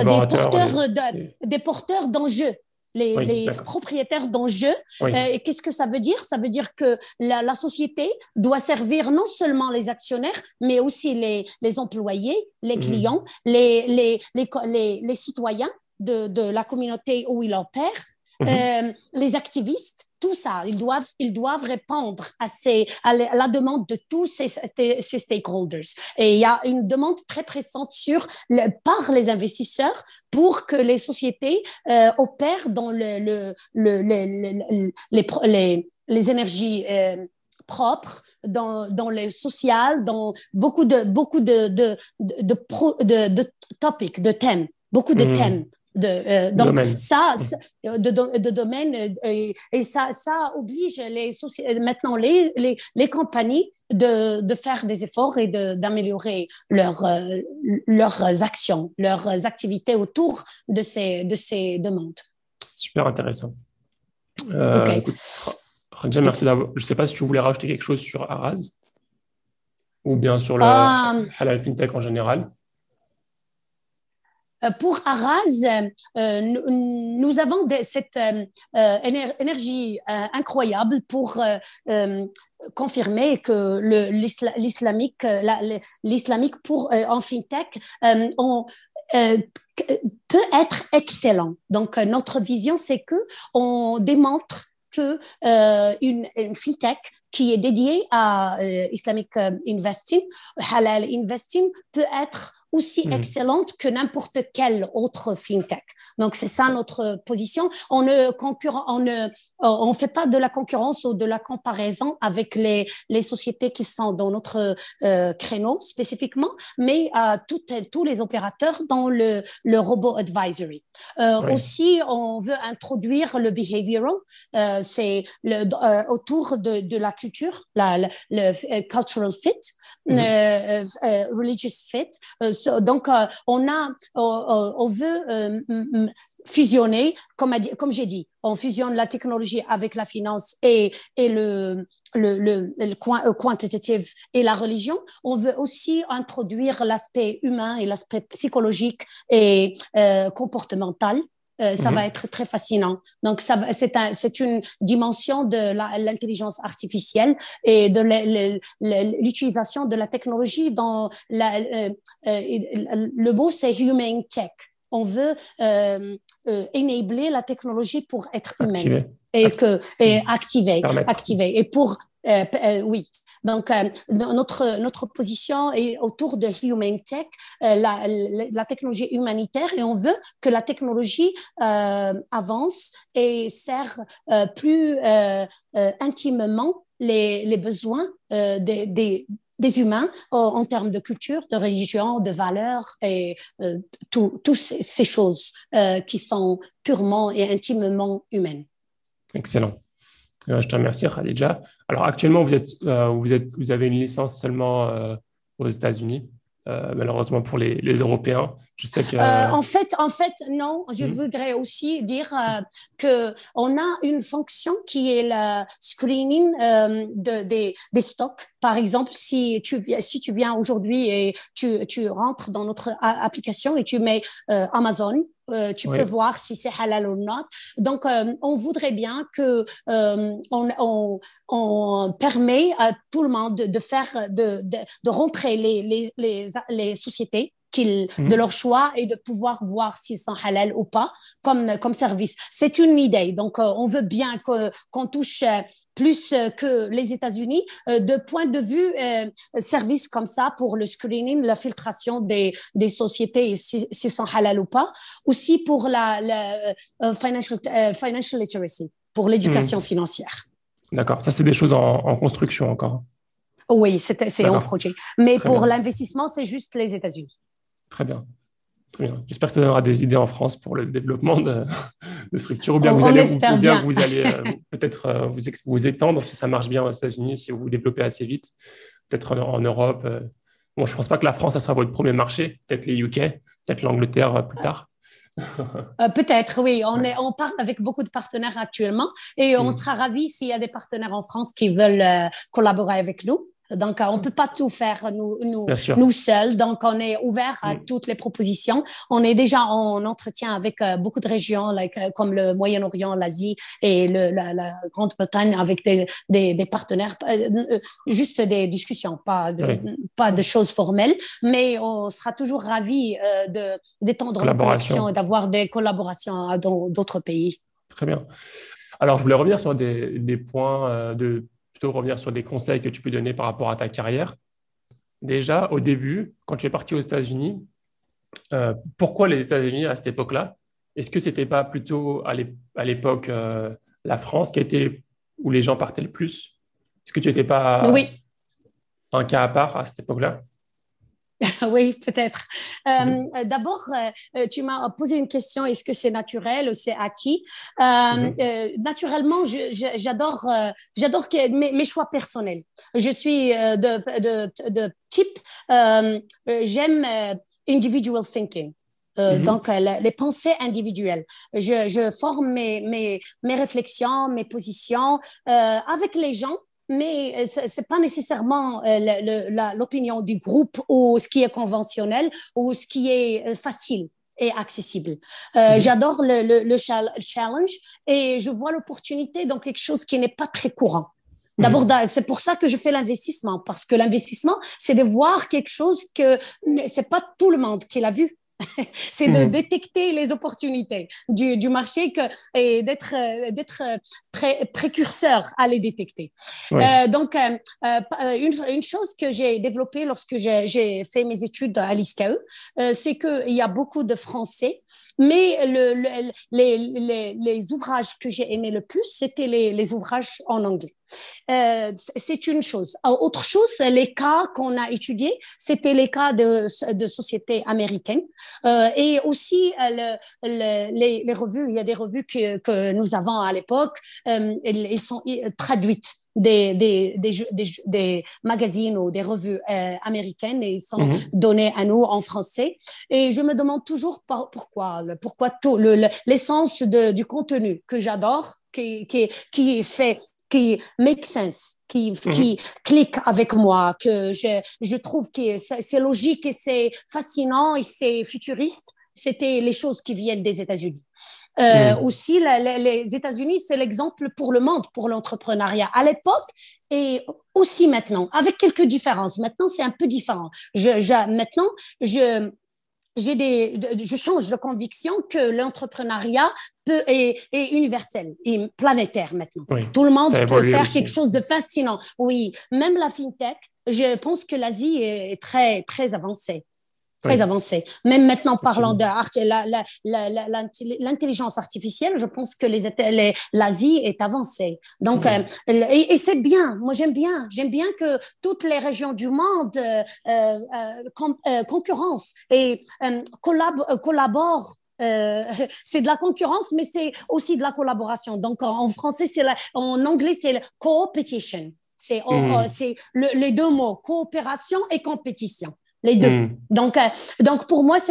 porteurs d'enjeux. Les propriétaires d'enjeux. Qu'est-ce que ça veut dire? Ça veut dire que la société doit servir non seulement les actionnaires, mais aussi les employés, les clients, les citoyens de la communauté où ils opèrent, les activistes, tout ça. Ils doivent répondre à la demande de tous ces stakeholders. Et il y a une demande très pressante par les investisseurs pour que les sociétés opèrent dans les énergies propres, dans le social, dans beaucoup de topics, de thèmes, beaucoup de thèmes. Donc domaine. De domaine et ça oblige maintenant les compagnies de faire des efforts et d'améliorer leurs actions, leurs activités autour de ces demandes. Super intéressant. Écoute, Khadija, merci d'avoir. Je ne sais pas si tu voulais rajouter quelque chose sur Araz ou bien sur le Halal FinTech en général. Pour Araz, nous avons cette énergie incroyable pour confirmer que l'islamique en fintech peut être excellent. Donc, notre vision, c'est que on démontre que une fintech qui est dédiée à Islamic Investing, Halal Investing, peut être aussi excellente que n'importe quelle autre fintech. Donc, c'est ça notre position. On fait pas de la concurrence ou de la comparaison avec les sociétés qui sont dans notre créneau spécifiquement, mais tous les opérateurs dans le robot advisory. Aussi, on veut introduire le behavioral, c'est autour de la culture, le cultural fit, religious fit. Donc, on veut fusionner, comme j'ai dit, on fusionne la technologie avec la finance et le quantitative et la religion. On veut aussi introduire l'aspect humain et l'aspect psychologique et comportemental. Ça va être très fascinant. Donc, c'est une dimension de l'intelligence artificielle et de l'utilisation de la technologie dans le mot, c'est human tech. On veut enabler la technologie pour être humaine et activer. Et pour Oui, donc notre position est autour de Human Tech, la technologie humanitaire, et on veut que la technologie avance et sert plus intimement les besoins des humains en termes de culture, de religion, de valeurs et toutes ces choses qui sont purement et intimement humaines. Excellent. Je te remercie, Khadija. Alors, actuellement, vous avez une licence seulement aux États-Unis. Malheureusement pour les Européens, je sais que. En fait, non. Je Hmm. voudrais aussi dire que on a une fonction qui est le screening des stocks. Par exemple, si tu viens aujourd'hui et tu rentres dans notre application et tu mets Amazon, tu peux Oui, voir si c'est halal ou non. Donc, on voudrait bien que on permet à tout le monde de faire de rentrer les sociétés de hmm. leur choix et de pouvoir voir s'ils sont halal ou pas comme service. C'est une idée. Donc, on veut bien qu'on touche plus que les États-Unis de point de vue service comme ça pour le screening, la filtration des sociétés, s'ils sont halal ou pas. Aussi pour la financial literacy, pour l'éducation Hmm. financière. D'accord. Ça, c'est des choses en construction encore. Oui, c'est un D'accord. projet. Mais Très pour bien. l'investissement, c'est juste les États-Unis. Très bien. Très bien. J'espère que ça donnera des idées en France pour le développement de structures, On espère ou bien que bien. vous allez peut-être vous étendre si ça marche bien aux États-Unis, si vous vous développez assez vite, peut-être en Europe. Bon, je pense pas que la France, ça sera votre premier marché, peut-être les UK, peut-être l'Angleterre plus tard. Peut-être, oui. Ouais. On parle avec beaucoup de partenaires actuellement et on Hmm. sera ravis s'il y a des partenaires en France qui veulent collaborer avec nous. Donc, on ne peut pas tout faire Bien sûr. nous seuls. Donc, on est ouvert à Hmm. toutes les propositions. On est déjà en entretien avec beaucoup de régions comme le Moyen-Orient, l'Asie et la Grande-Bretagne avec des partenaires, juste des discussions, Oui. pas de choses formelles, mais on sera toujours ravis d'étendre nos connexions et Collaboration. d'avoir des collaborations dans d'autres pays. Très bien. Alors, je voulais revenir sur des points, plutôt revenir sur des conseils que tu peux donner par rapport à ta carrière. Déjà, au début, quand tu es parti aux États-Unis, pourquoi les États-Unis à cette époque-là? Est-ce que c'était pas plutôt à l'époque la France qui était où les gens partaient le plus? Est-ce que tu n'étais pas Oui, un cas à part à cette époque-là? oui, peut-être. Mhm. D'abord, tu m'as posé une question, est-ce que c'est naturel ou c'est acquis? Mhm. Naturellement, j'adore mes choix personnels. Je suis de type, j'aime individual thinking. Mhm. Donc, les pensées individuelles. Je forme mes réflexions, mes positions avec les gens, mais c'est pas nécessairement l'opinion du groupe ou ce qui est conventionnel ou ce qui est facile et accessible. Mhm. J'adore le challenge et je vois l'opportunité dans quelque chose qui n'est pas très courant. D'abord, Mhm. c'est pour ça que je fais l'investissement, parce que l'investissement, c'est de voir quelque chose que c'est pas tout le monde qui l'a vu. C'est de Mhm. détecter les opportunités du marché et d'être précurseur à les détecter. Oui. Donc, une chose que j'ai développée lorsque j'ai fait mes études à l'ISCAE, c'est qu'il y a beaucoup de Français, mais les ouvrages que j'ai aimés le plus, c'était les ouvrages en anglais. C'est une chose. Autre chose, les cas qu'on a étudiés, c'était les cas de sociétés américaines et aussi les revues. Il y a des revues que nous avons à l'époque. Elles sont traduites des magazines ou des revues américaines et ils sont Mhm. donnés à nous en français. Et je me demande toujours pourquoi tout l'essence du contenu que j'adore, qui fait qui make sense, qui Mhm. clique avec moi, que je trouve que c'est logique et c'est fascinant et c'est futuriste. C'était les choses qui viennent des États-Unis. Mhm. Aussi, les États-Unis, c'est l'exemple pour le monde, pour l'entrepreneuriat à l'époque et aussi maintenant, avec quelques différences. Maintenant, c'est un peu différent. Maintenant, je je change de conviction que l'entrepreneuriat est universel et planétaire maintenant. Oui, Tout le monde ça peut évolue faire aussi. quelque chose de fascinant. Oui, même la fintech, je pense que l'Asie est très, très avancée. Très Oui, avancé. Même maintenant, parlant de effectivement. l'intelligence artificielle, je pense que l'Asie est avancée. Donc, Oui. et c'est bien. Moi, j'aime bien que toutes les régions du monde concurrencent et collaborent. C'est de la concurrence, mais c'est aussi de la collaboration. Donc, en français, en anglais, c'est competition. Hmm. C'est les deux mots, coopération et compétition. Les deux. Hmm. Donc, pour moi,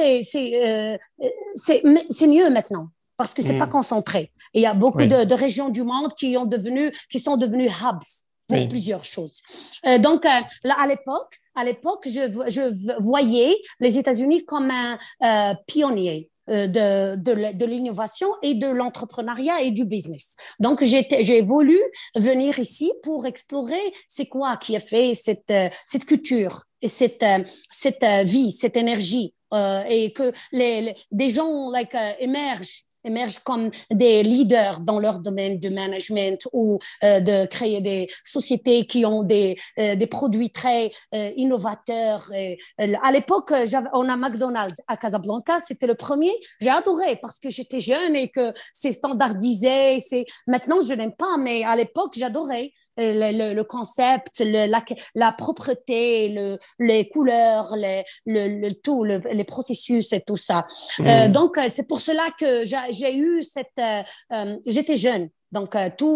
c'est mieux maintenant parce que c'est pas Hmm. concentré. Et il y a beaucoup Oui, de régions du monde qui sont devenues hubs pour oui. plusieurs choses. Là, à l'époque, je voyais les États-Unis comme un pionnier de l'innovation et de l'entrepreneuriat et du business. Donc, j'ai voulu venir ici pour explorer c'est quoi qui a fait cette culture et cette vie, cette énergie, et que des gens émergent comme des leaders dans leur domaine de management ou de créer des sociétés qui ont des produits très innovateurs. À l'époque, on a McDonald's à Casablanca, c'était le premier. J'ai adoré parce que j'étais jeune et que c'est standardisé. Maintenant, je n'aime pas, mais à l'époque, j'adorais le concept, la propreté, les couleurs, tout, les processus et tout ça. Hmm. C'est pour cela que j'ai eu j'étais jeune. Donc,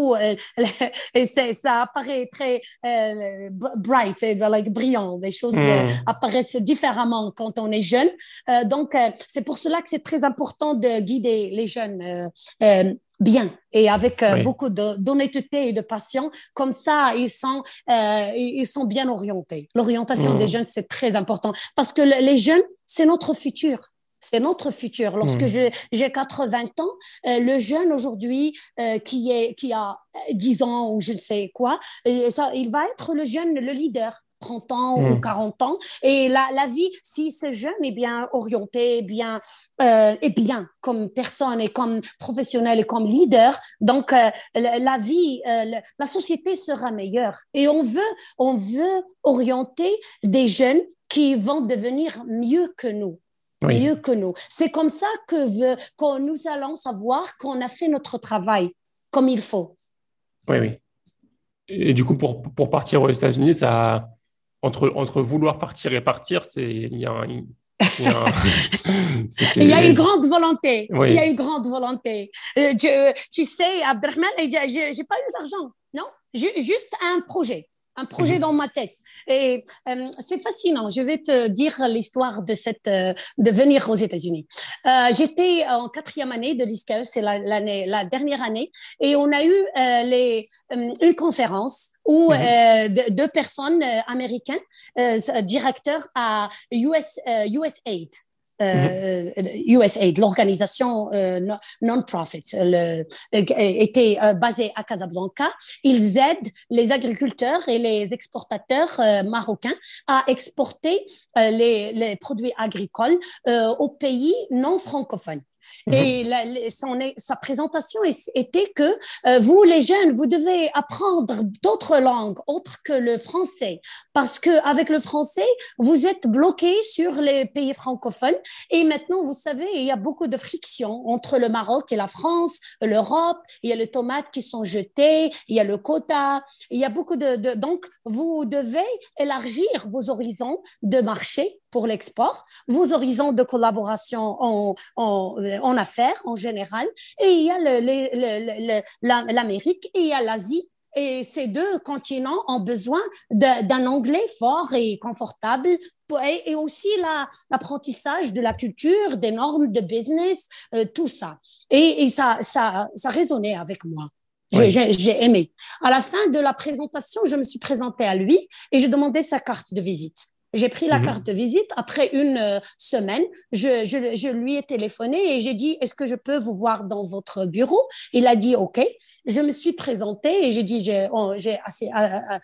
et ça apparaît très bright, like, brillant. Les choses Hmm. apparaissent différemment quand on est jeune. C'est pour cela que c'est très important de guider les jeunes bien et avec Oui. beaucoup d'honnêteté et de passion. Comme ça, ils sont bien orientés. L'orientation des Hmm. jeunes, c'est très important parce que les jeunes, c'est notre futur. C'est notre futur. Lorsque Hmm. j'ai 80 ans, le jeune aujourd'hui qui a 10 ans ou je ne sais quoi, il va être le jeune, le leader. 30 ans ou Hmm. 40 ans. Et la vie, si ce jeune est bien orienté, est bien comme personne et comme professionnel et comme leader, donc la vie, la société sera meilleure. Et on veut orienter des jeunes qui vont devenir mieux que nous. Oui, Mieux que nous. C'est comme ça que nous allons savoir qu'on a fait notre travail comme il faut. oui, oui. Et du coup, pour partir aux États-Unis, ça, entre vouloir partir et partir, il y a un- Il y a une c'est, grande volonté. Il y a oui. une grande volonté. Tu sais, Abdelrahman, j'ai pas eu d'argent. Non, juste un projet Mhm. dans ma tête. Et c'est fascinant. Je vais te dire l'histoire de venir aux États-Unis. J'étais en quatrième année de l'ISCA, c'est la dernière année, et on a eu une conférence où Mhm. deux personnes américaines, directeurs à USAID, Mhm. USAID, l'organisation non-profit, était basée à Casablanca. Ils aident les agriculteurs et les exportateurs marocains à exporter les produits agricoles aux pays non francophones. Et Mhm. sa présentation était que vous, les jeunes, vous devez apprendre d'autres langues autres que le français, parce que avec le français, vous êtes bloqués sur les pays francophones. Et maintenant, vous savez, il y a beaucoup de friction entre le Maroc et la France, l'Europe. Il y a les tomates qui sont jetées, il y a le quota, il y a beaucoup donc, vous devez élargir vos horizons de marché pour l'export, vos horizons de collaboration en affaires en général. Et il y a l'Amérique et il y a l'Asie. Et ces deux continents ont besoin d'un anglais fort et confortable et aussi l'apprentissage de la culture, des normes de business, tout ça. Et ça résonnait avec moi. Oui. J'ai aimé. À la fin de la présentation, je me suis présentée à lui et j'ai demandé sa carte de visite. J'ai pris la carte Mhm. de visite. Après une semaine, je lui ai téléphoné et j'ai dit, est-ce que je peux vous voir dans votre bureau? Il a dit, OK. Je me suis présentée et j'ai dit, j'ai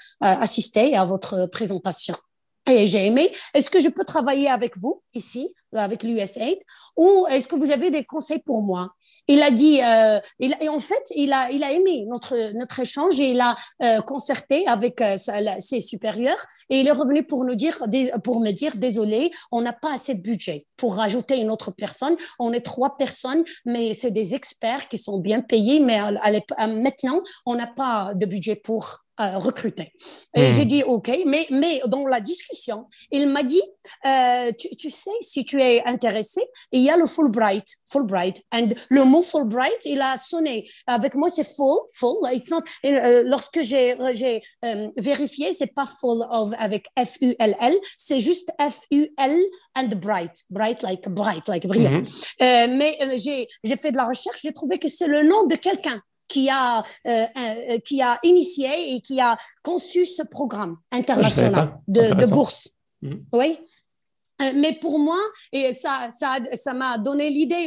assisté à votre présentation. Et j'ai aimé. Est-ce que je peux travailler avec vous ici avec l'USAID, ou est-ce que vous avez des conseils pour moi? Il a dit, et en fait, il a aimé notre échange et il a concerté avec ses supérieurs et il est revenu pour me dire, désolé, on n'a pas assez de budget pour rajouter une autre personne. On est 3 personnes, mais c'est des experts qui sont bien payés, mais maintenant, on n'a pas de budget pour recruter. Et j'ai dit OK, mais dans la discussion, il m'a dit, tu sais, si tu es intéressé, il y a le Fulbright, and le mot Fulbright, il a sonné. Avec moi, c'est full, it's not, lorsque j'ai vérifié, c'est pas full avec F-U-L-L, c'est juste F-U-L and bright like brillant. Mais j'ai fait de la recherche, j'ai trouvé que c'est le nom de quelqu'un qui a initié et qui a conçu ce programme international de bourse. Oui. Mais pour moi, et ça m'a donné l'idée,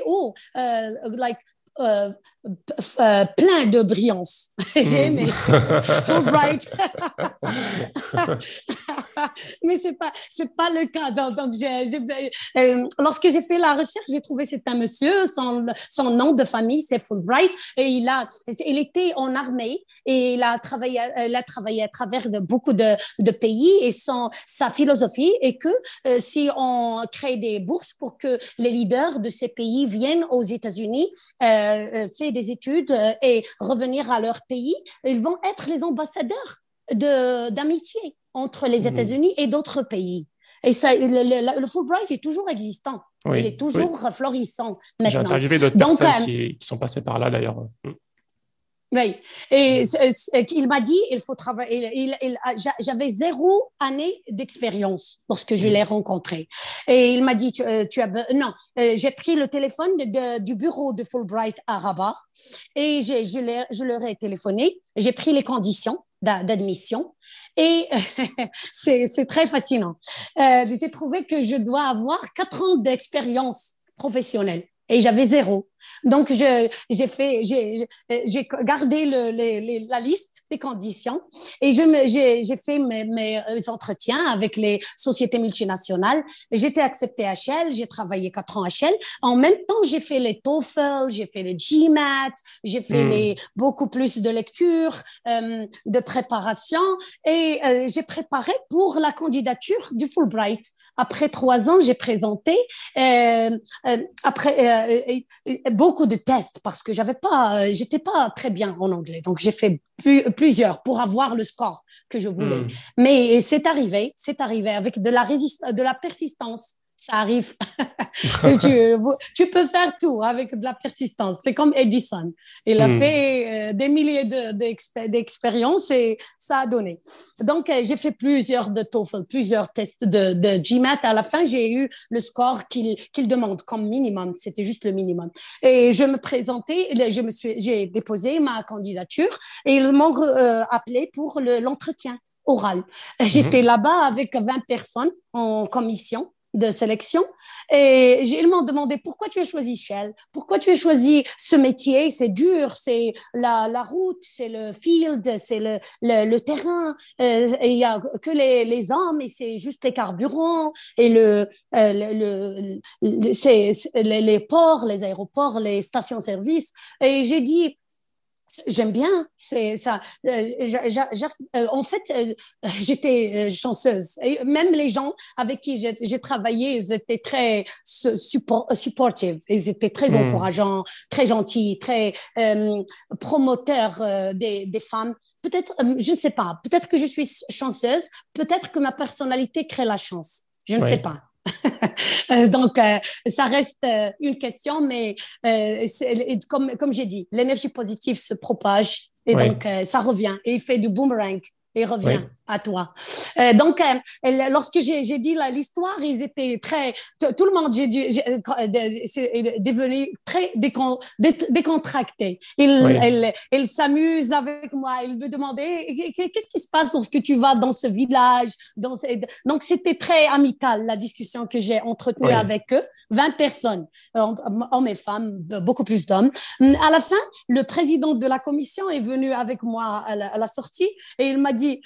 plein de brillance. J'ai aimé. Fulbright. Mais c'est pas le cas. Donc lorsque j'ai fait la recherche, j'ai trouvé c'est un monsieur, son nom de famille c'est Fulbright et il était en armée et il a travaillé à travers beaucoup de pays et sa philosophie est que si on crée des bourses pour que les leaders de ces pays viennent aux États-Unis, faire des études et revenir à leur pays, ils vont être les ambassadeurs d'amitié entre les États-Unis et d'autres pays. Et ça, le Fulbright est toujours existant. Oui, il est toujours florissant maintenant. J'ai interviewé d'autres personnes qui sont passées par là d'ailleurs. Oui, et il m'a dit il faut travailler. J'avais 0 année d'expérience lorsque je l'ai rencontré. Et il m'a dit non. J'ai pris le téléphone du bureau de Fulbright à Rabat et je leur ai téléphoné. J'ai pris les conditions d'admission et c'est très fascinant. J'ai trouvé que je dois avoir 4 ans d'expérience professionnelle. Et j'avais 0. Donc, j'ai gardé la liste des conditions et j'ai fait mes entretiens avec les sociétés multinationales. J'étais acceptée à Shell, j'ai travaillé 4 ans à Shell. En même temps, j'ai fait les TOEFL, j'ai fait les GMAT, j'ai fait beaucoup plus de lecture, de préparation et j'ai préparé pour la candidature du Fulbright. Après 3 ans, j'ai présenté. Beaucoup de tests parce que j'étais pas très bien en anglais. Donc, j'ai fait plusieurs pour avoir le score que je voulais. Mais c'est arrivé avec de la persistance. Ça arrive. Tu peux faire tout avec de la persistance. C'est comme Edison. Il a fait des milliers d'expériences et ça a donné. Donc, j'ai fait plusieurs de TOEFL, plusieurs tests de GMAT. À la fin, j'ai eu le score qu'il demande comme minimum. C'était juste le minimum. Et je me présentais, j'ai déposé ma candidature et ils m'ont appelé pour l'entretien oral. J'étais là-bas avec 20 personnes en commission de sélection et ils m'ont demandé pourquoi tu as choisi Shell, pourquoi tu as choisi ce métier, c'est dur, c'est la route, c'est le field, c'est le terrain, et il y a que les hommes et c'est juste les carburants et les ports, les aéroports, les stations-service et j'ai dit j'aime bien, c'est ça. En fait, j'étais chanceuse. Et même les gens avec qui j'ai travaillé, ils étaient très supportive. Ils étaient très encourageants, très gentils, très promoteurs des femmes. Peut-être, je ne sais pas. Peut-être que je suis chanceuse. Peut-être que ma personnalité crée la chance. Je ne sais pas. Donc, ça reste une question, mais comme j'ai dit, l'énergie positive se propage et donc ça revient et il fait du boomerang et revient à toi. Donc, lorsque j'ai dit l'histoire, ils étaient très... Tout le monde est devenu très décontracté. Ils s'amusent avec moi. Ils me demandaient qu'est-ce qui se passe lorsque tu vas dans ce village. Donc, c'était très amical, la discussion que j'ai entretenue avec eux. 20 personnes, hommes et femmes, beaucoup plus d'hommes. À la fin, le président de la commission est venu avec moi à la sortie et il m'a dit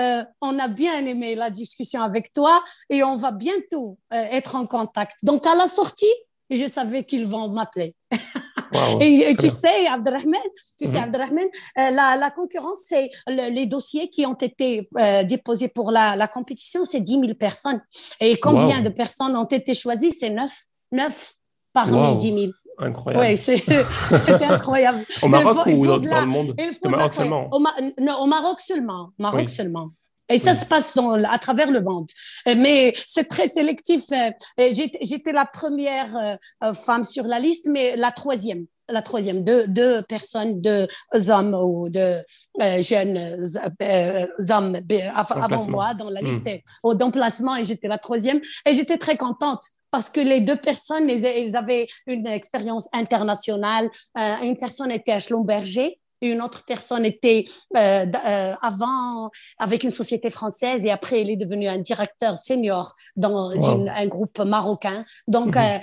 on a bien aimé la discussion avec toi et on va bientôt être en contact. Donc, à la sortie, je savais qu'ils vont m'appeler. Waouh, Et très tu bien. sais, Abdelrahman, Mhm. la concurrence, c'est les dossiers qui ont été déposés pour la compétition, c'est 10 000 personnes. Et combien de Waouh, personnes ont été choisies? C'est 9. 9 parmi waouh, 10 000. Oui, incroyable. c'est incroyable. Au Maroc ou Il faut dans le monde? il C'était au faut de la Maroc croyance. seulement. Non, au Maroc seulement. Maroc Oui, seulement. Et ça se oui. passe à travers le monde. Mais c'est très sélectif. J'étais la première femme sur la liste, mais la troisième. La troisième, deux personnes, deux hommes ou deux jeunes hommes Dans le avant classement. moi dans la liste Hmm. d'emplacement et j'étais la troisième. Et j'étais très contente parce que les deux personnes, ils avaient une expérience internationale. Une personne était à Schlumberger, une autre personne était avant avec une société française et après il est devenu un directeur senior dans Waouh. un groupe marocain. Donc Mhm.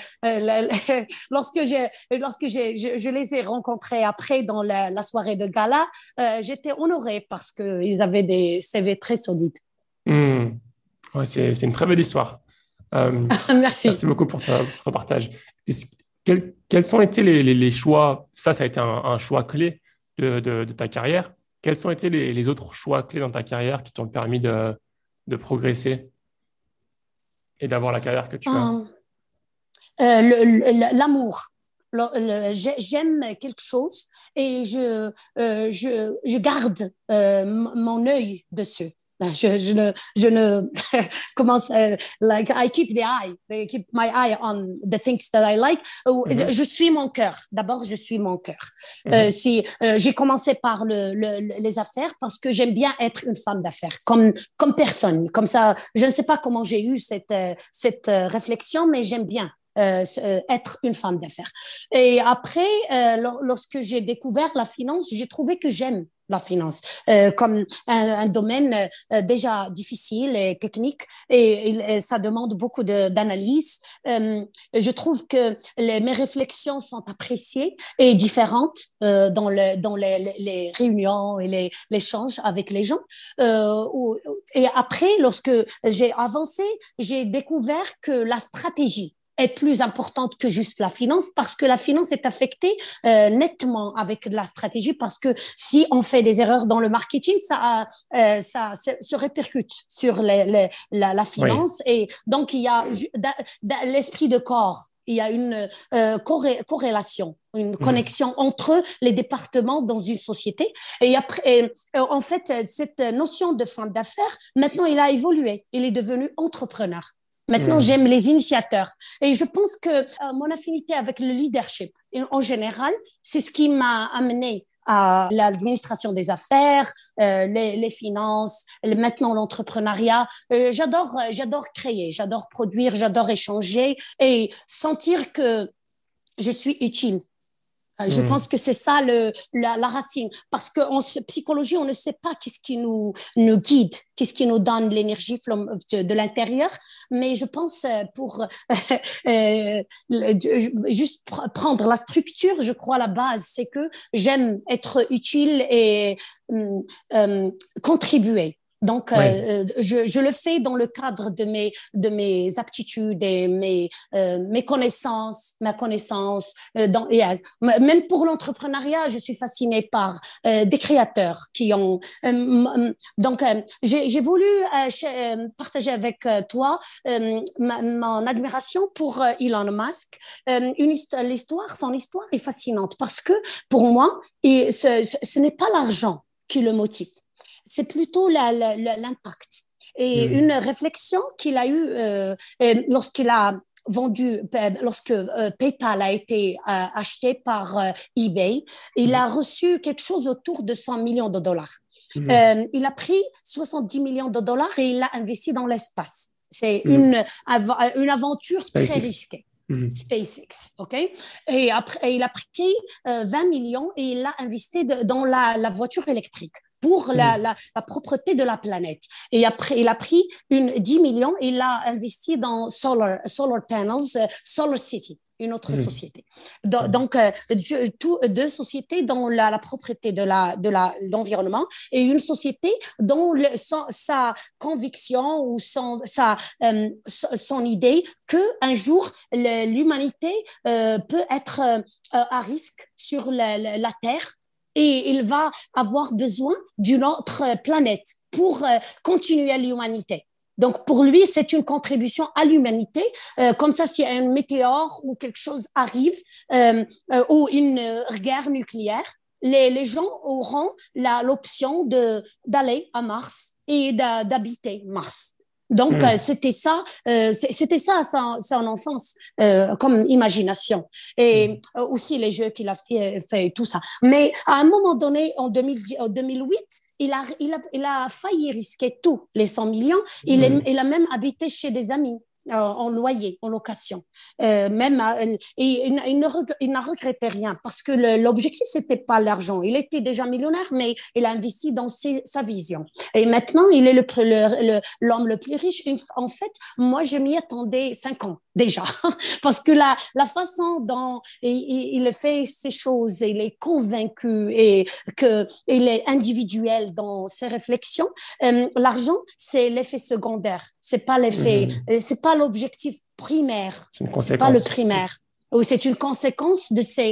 je les ai rencontrés après dans la soirée de gala, j'étais honorée parce qu'ils avaient des CV très solides. Hmm. Ouais, c'est une très belle histoire. Euh, Merci. Merci beaucoup pour ton partage. Quels ont été les choix? Ça a été un choix clé de ta carrière. Quels ont été les autres choix clés dans ta carrière qui t'ont permis de progresser et d'avoir la carrière que tu as? Um, L'amour. J'aime quelque chose et je garde mon œil dessus. Je ne commence, like, I keep I keep my eye on the things that I like. Mhm. Je suis mon cœur. D'abord, je suis mon cœur. Mhm. Si j'ai commencé par les affaires parce que j'aime bien être une femme d'affaires, comme personne. Comme ça, je ne sais pas comment j'ai eu cette réflexion, mais j'aime bien être une femme d'affaires. Et après, lorsque j'ai découvert la finance, j'ai trouvé que j'aime la finance comme un domaine déjà difficile et technique et ça demande beaucoup d'analyse. Je trouve que mes réflexions sont appréciées et différentes dans les réunions et les échanges avec les gens. Et après, lorsque j'ai avancé, j'ai découvert que la stratégie est plus importante que juste la finance parce que la finance est affectée nettement avec la stratégie parce que si on fait des erreurs dans le marketing, ça se répercute sur la Oui. finance et donc il y a l'esprit de corps. Il y a une corrélation, une Mhm. connexion entre les départements dans une société. Et après, en fait, cette notion de femme d'affaires, maintenant, il a évolué. Il est devenu entrepreneur. Maintenant, Mhm. j'aime les initiateurs. Et je pense que mon affinité avec le leadership, en général, c'est ce qui m'a amené à l'administration des affaires, les finances, maintenant l'entrepreneuriat. J'adore créer, j'adore produire, j'adore échanger et sentir que je suis utile. Je pense Mhm. que c'est ça la racine. Parce qu'en psychologie, on ne sait pas qu'est-ce qui nous guide, qu'est-ce qui nous donne l'énergie de l'intérieur. Mais je pense pour juste prendre la structure, je crois la base, c'est que j'aime être utile et euh, contribuer. Donc, Oui. je le fais dans le cadre de mes aptitudes et mes connaissances, ma connaissance. Même pour l'entrepreneuriat, je suis fascinée par des créateurs qui ont. Donc, j'ai voulu partager avec toi mon admiration pour Elon Musk. Son histoire est fascinante parce que pour moi, ce n'est pas l'argent qui le motive, c'est plutôt l'impact. Et une Mhm. réflexion qu'il a eue lorsqu'il a lorsque PayPal a été acheté par eBay, il Mhm. a reçu quelque chose autour de 100 millions de dollars. Mhm. Il a pris 70 millions de dollars et il l'a investi dans l'espace. C'est Mhm. une aventure très SpaceX. risquée. Mhm. SpaceX, OK? Et après, il a pris 20 millions et il l'a investi dans la voiture électrique pour Mhm. la propreté de la planète. Et après, il a pris 10 millions et il l'a investi dans solar panels, Solar City. une autre Mhm. société. Donc, deux sociétés dont la propriété l'environnement et une société dont sa conviction ou son idée qu'un jour, l'humanité peut être à risque sur la Terre et il va avoir besoin d'une autre planète pour continuer l'humanité. Donc, pour lui, c'est une contribution à l'humanité. Comme ça, si un météore ou quelque chose arrive, ou une guerre nucléaire, les gens auront l'option d'aller à Mars et d'habiter Mars. Donc, Mhm. c'était ça son enfance comme imagination. Et aussi les jeux qu'il a fait tout ça. Mais à un moment donné, en 2008, il a failli risquer tous les 100 millions. Mhm. Il a même habité chez des amis en loyer, en location. Et il n'a regretté rien parce que l'objectif, c'était pas l'argent. Il était déjà millionnaire, mais il a investi dans sa vision. Et maintenant, il est l'homme le plus riche. En fait, moi, je m'y attendais 5 ans déjà parce que la façon dont il fait ces choses, il est convaincu et qu'il est individuel dans ses réflexions. L'argent, c'est l'effet secondaire. Mhm. C'est pas l'objectif primaire. C'est une C'est pas le conséquence. primaire. Ou c'est une conséquence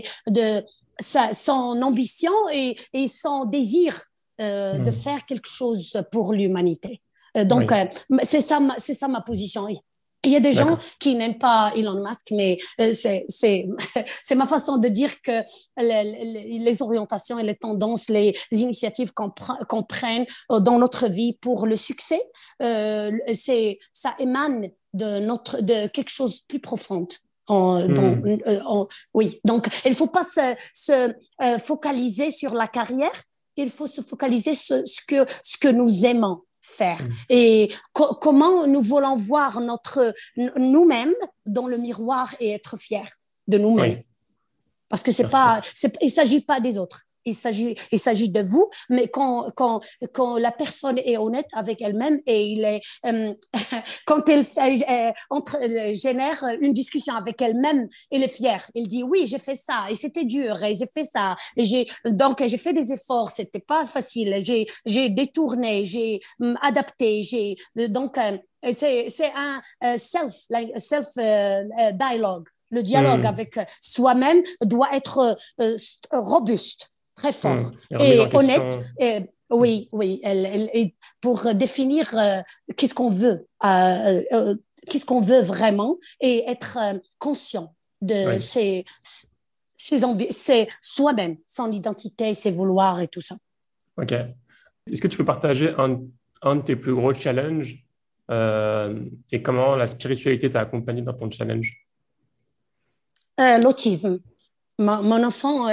son ambition et son désir de Mhm. faire quelque chose pour l'humanité. Donc, Oui, c'est ça ma position. Il y a des gens d'accord. qui n'aiment pas Elon Musk, mais c'est ma façon de dire que les orientations et les tendances, les initiatives qu'on prenne dans notre vie pour le succès, ça émane de quelque chose de plus profond. Mhm. Oui, donc il ne faut pas se focaliser sur la carrière, il faut se focaliser sur ce que nous aimons faire Mhm. et comment nous voulons voir nous-mêmes dans le miroir et être fiers de nous-mêmes. Oui, Parce que merci. il s'agit pas des autres. Il s'agit de vous, mais quand la personne est honnête avec elle-même et quand elle génère une discussion avec elle-même, elle est fière. Elle dit oui, j'ai fait ça et c'était dur et j'ai fait ça et donc j'ai fait des efforts, c'était pas facile. J'ai détourné, j'ai adapté, donc c'est un self dialogue. Le dialogue Mhm. avec soi-même doit être robuste, très fort Et remise en et honnête. question. Oui, oui, pour définir qu'est-ce qu'on veut vraiment et être conscient de Oui, ses soi-même, son identité, ses vouloirs et tout ça. ok. Est-ce que tu peux partager un de tes plus gros challenges et comment la spiritualité t'a accompagné dans ton challenge? L'autisme. Mon enfant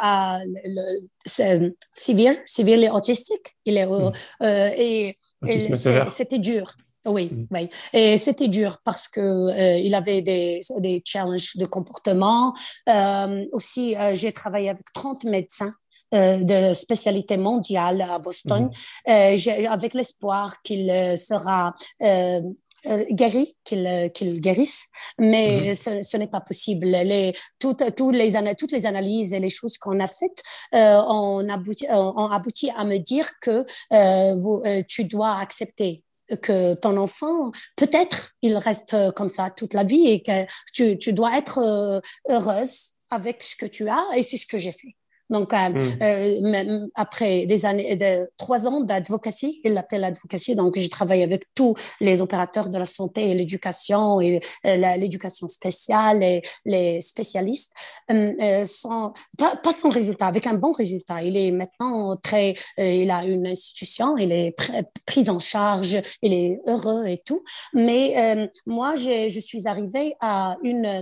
c'est sévère autistique. Mhm. Et Autisme sévère. c'était dur. Oui, Mhm. oui. Et c'était dur parce que il avait des challenges de comportement. Aussi, j'ai travaillé avec 30 médecins de spécialité mondiale à Boston, Mhm. avec l'espoir qu'il sera guéri, qu'il guérisse, mais Mhm. ce n'est pas possible. Toutes les analyses et les choses qu'on a faites ont abouti à me dire que tu dois accepter que ton enfant, peut-être, il reste comme ça toute la vie et que tu dois être heureuse avec ce que tu as et c'est ce que j'ai fait. Donc, Mhm. même après 3 ans d'advocacy, il l'appelle l'advocacy, donc j'ai travaillé avec tous les opérateurs de la santé et l'éducation et l'éducation spéciale et les spécialistes, pas sans résultat, avec un bon résultat. Il est maintenant il a une institution, il est pris en charge, il est heureux et tout. Mais moi, je suis arrivée à une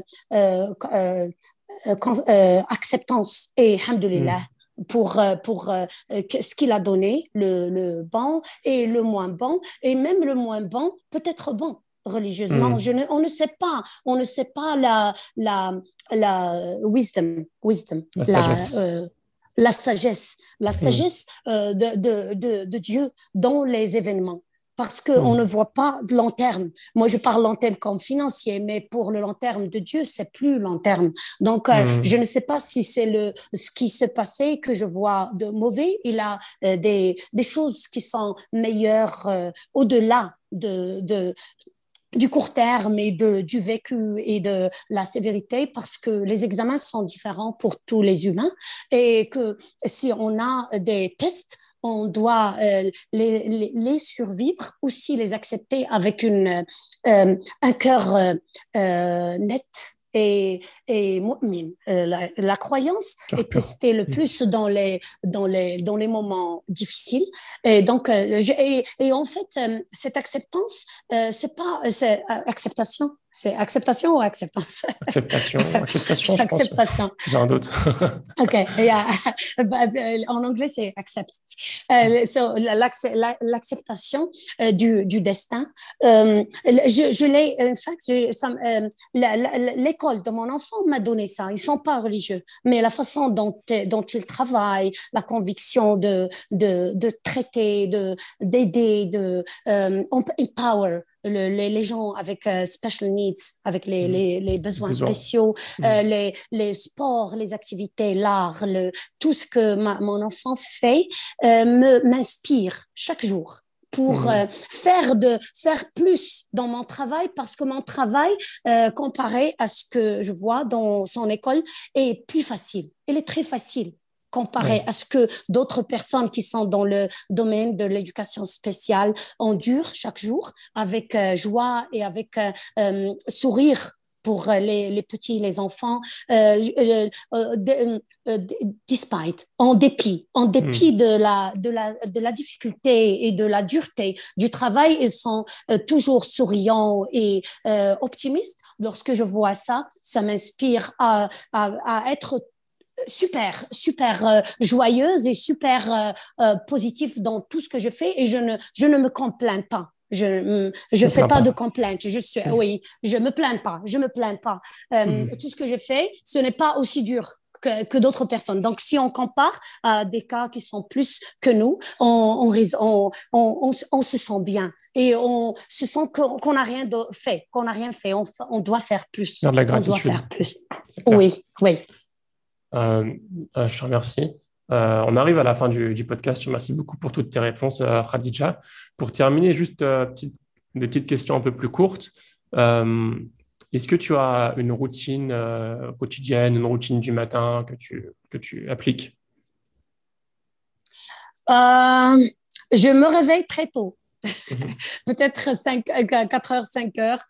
acceptance et alhamdoulilah Mhm. pour ce qu'il a donné, le bon et le moins bon, et même le moins bon peut être bon religieusement. Mhm. On ne sait pas la wisdom, La sagesse. la Mhm. sagesse de Dieu dans les événements. parce qu'on ne voit pas de long terme. Moi, je parle long terme comme financier, mais pour le long terme de Dieu, c'est plus long terme. Donc, je ne sais pas si c'est ce qui s'est passé que je vois de mauvais. Il a des choses qui sont meilleures au-delà du court terme et du vécu et de la sévérité, parce que les examens sont différents pour tous les humains et que si on a des tests, on doit les survivre, aussi les accepter avec un cœur net et mu'min. La croyance est testée le plus dans les moments difficiles. Et donc, et en fait, cette acceptance, c'est acceptation. C'est acceptation ou acceptance? Acceptation, je pense. Acceptation. J'ai un doute. OK. En anglais, c'est accept. L'acceptation du destin. Je l'ai, en fait, l'école de mon enfant m'a donné ça. Ils sont pas religieux, mais la façon dont ils travaillent, la conviction de traiter, d'aider, empower les gens avec special needs, avec les besoins spéciaux, les sports, les activités, l'art, tout ce que mon enfant fait m'inspire chaque jour pour faire plus dans mon travail, parce que mon travail, comparé à ce que je vois dans son école, est plus facile. Il est très facile comparé à ce que d'autres personnes qui sont dans le domaine de l'éducation spéciale endurent chaque jour avec joie et avec sourire pour les petits, les enfants, en dépit de la difficulté et de la dureté du travail, ils sont toujours souriants et optimistes. Lorsque je vois ça, ça m'inspire à être super joyeuse et super positive dans tout ce que je fais, et je ne me complains pas. Je fais pas de complaintes. Je me plains pas. Tout ce que je fais, ce n'est pas aussi dur que d'autres personnes. Donc, si on compare à des cas qui sont plus que nous, on se sent bien et on se sent qu'on n'a rien fait, On doit faire plus. Faire de la gratitude. On doit faire plus. Oui. Je te remercie. On arrive à la fin du podcast. Je te remercie beaucoup pour toutes tes réponses, Khadija. Pour terminer, juste des petites questions un peu plus courtes. Est-ce que tu as une routine quotidienne, une routine du matin que tu appliques? Je me réveille très tôt. Peut-être 4 heures, 5 heures.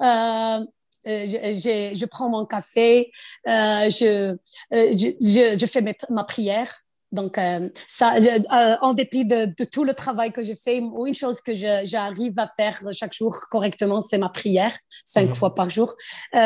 Je prends mon café, je fais ma prière. Donc, en dépit de tout le travail que je fais, une chose que j'arrive à faire chaque jour correctement, c'est ma prière, 5 fois par jour.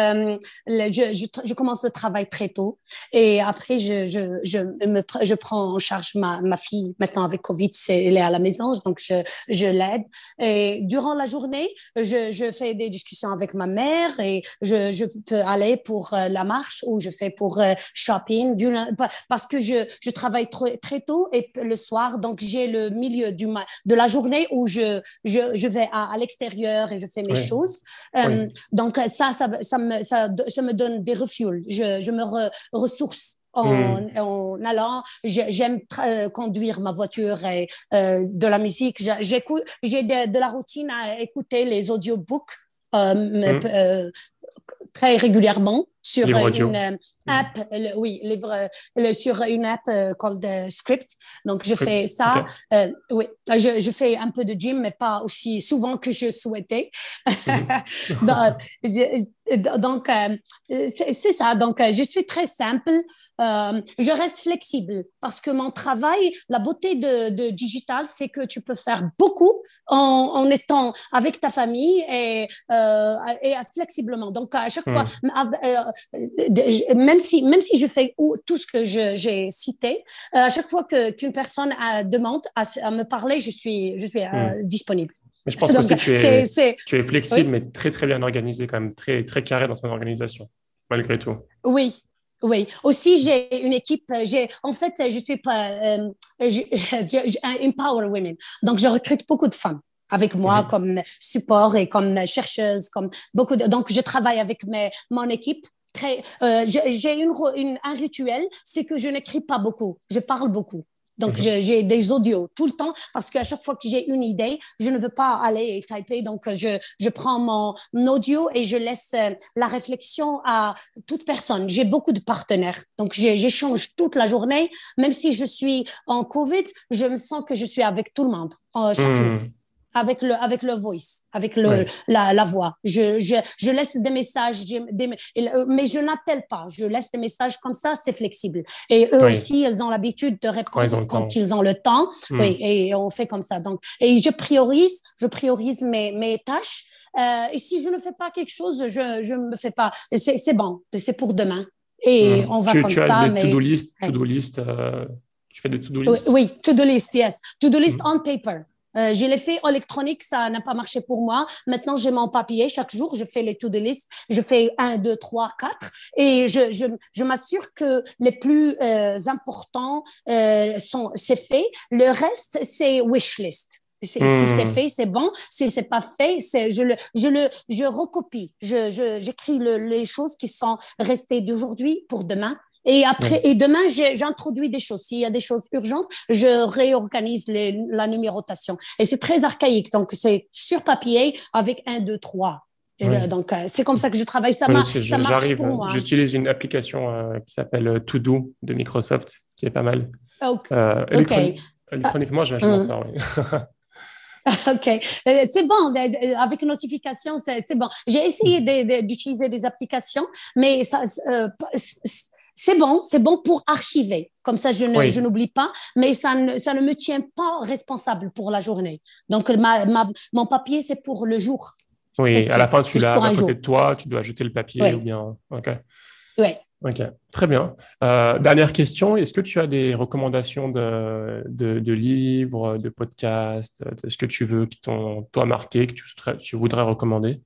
Je commence le travail très tôt, et après, je prends en charge ma fille. Maintenant, avec Covid, elle est à la maison, donc je l'aide. Et durant la journée, je fais des discussions avec ma mère, et je peux aller pour la marche, ou je fais pour shopping, parce que je travaille très tôt et le soir, donc j'ai le milieu de la journée où je vais à l'extérieur et je fais mes choses. Donc ça me donne des refuels. Je me ressource en allant. J'aime conduire ma voiture et de la musique. J'ai de la routine à écouter les audiobooks très régulièrement sur une app, sur une app called Script. Donc, je fais ça. Okay. Je fais un peu de gym, mais pas aussi souvent que je souhaitais. Donc, c'est ça. Donc, je suis très simple. Je reste flexible, parce que mon travail, la beauté de digital, c'est que tu peux faire beaucoup en étant avec ta famille et flexiblement. Donc, à chaque fois, même si je fais tout ce que j'ai cité, à chaque fois qu'une personne demande à me parler, je suis disponible. Mais je pense que tu es flexible, mais très, très bien organisé, quand même, très, très carré dans son organisation, malgré tout. Oui. Aussi, j'ai une équipe. En fait, je suis pas Empower Women. Donc, je recrute beaucoup de femmes. avec moi comme support et comme chercheuse, comme donc je travaille avec mon équipe. J'ai un rituel, c'est que je n'écris pas beaucoup, je parle beaucoup. Donc, j'ai des audios tout le temps parce qu'à chaque fois que j'ai une idée, je ne veux pas aller typer. Donc, je prends mon audio et je laisse la réflexion à toute personne. J'ai beaucoup de partenaires. Donc, j'échange toute la journée. Même si je suis en COVID, je me sens que je suis avec tout le monde chaque jour. Avec le voice, avec la voix. Je laisse des messages, mais je n'appelle pas. Je laisse des messages comme ça, c'est flexible. Et eux aussi, ils ont l'habitude de répondre quand ils ont le temps. Oui, et on fait comme ça. Donc, et je priorise mes tâches. Et si je ne fais pas quelque chose, je me fais pas. C'est bon, c'est pour demain. Et on va comme ça. Tu as des to-do list, tu fais des to-do list? Oui, to-do list, yes. To-do list on paper. Je l'ai fait électronique, ça n'a pas marché pour moi. Maintenant, j'ai mon papier. Chaque jour, je fais les to-do list. Je fais 1, 2, 3, 4. Et je m'assure que les plus importants c'est fait. Le reste, c'est wish list. Si c'est fait, c'est bon. Si c'est pas fait, je recopie. J'écris les choses qui sont restées d'aujourd'hui pour demain. Et après, et demain, j'introduis des choses. S'il y a des choses urgentes, je réorganise la numérotation. Et c'est très archaïque. Donc, c'est sur papier avec 1, 2, 3. Donc, c'est comme ça que je travaille. Ça marche pour moi. J'utilise une application qui s'appelle To Do de Microsoft, qui est pas mal. Électroniquement, je m'en sors, oui. OK. C'est bon. Avec notification, c'est bon. J'ai essayé d'utiliser des applications, mais ça... c'est bon pour archiver. Comme ça, je n'oublie pas, mais ça ne me tient pas responsable pour la journée. Donc, mon papier, c'est pour le jour. Oui, à la fin, tu l'as à côté de toi, tu dois jeter le papier ou bien... OK. Oui. OK, très bien. Dernière question, est-ce que tu as des recommandations de livres, de podcasts, de ce que tu veux qui t'ont, toi, marqué, que tu voudrais recommander?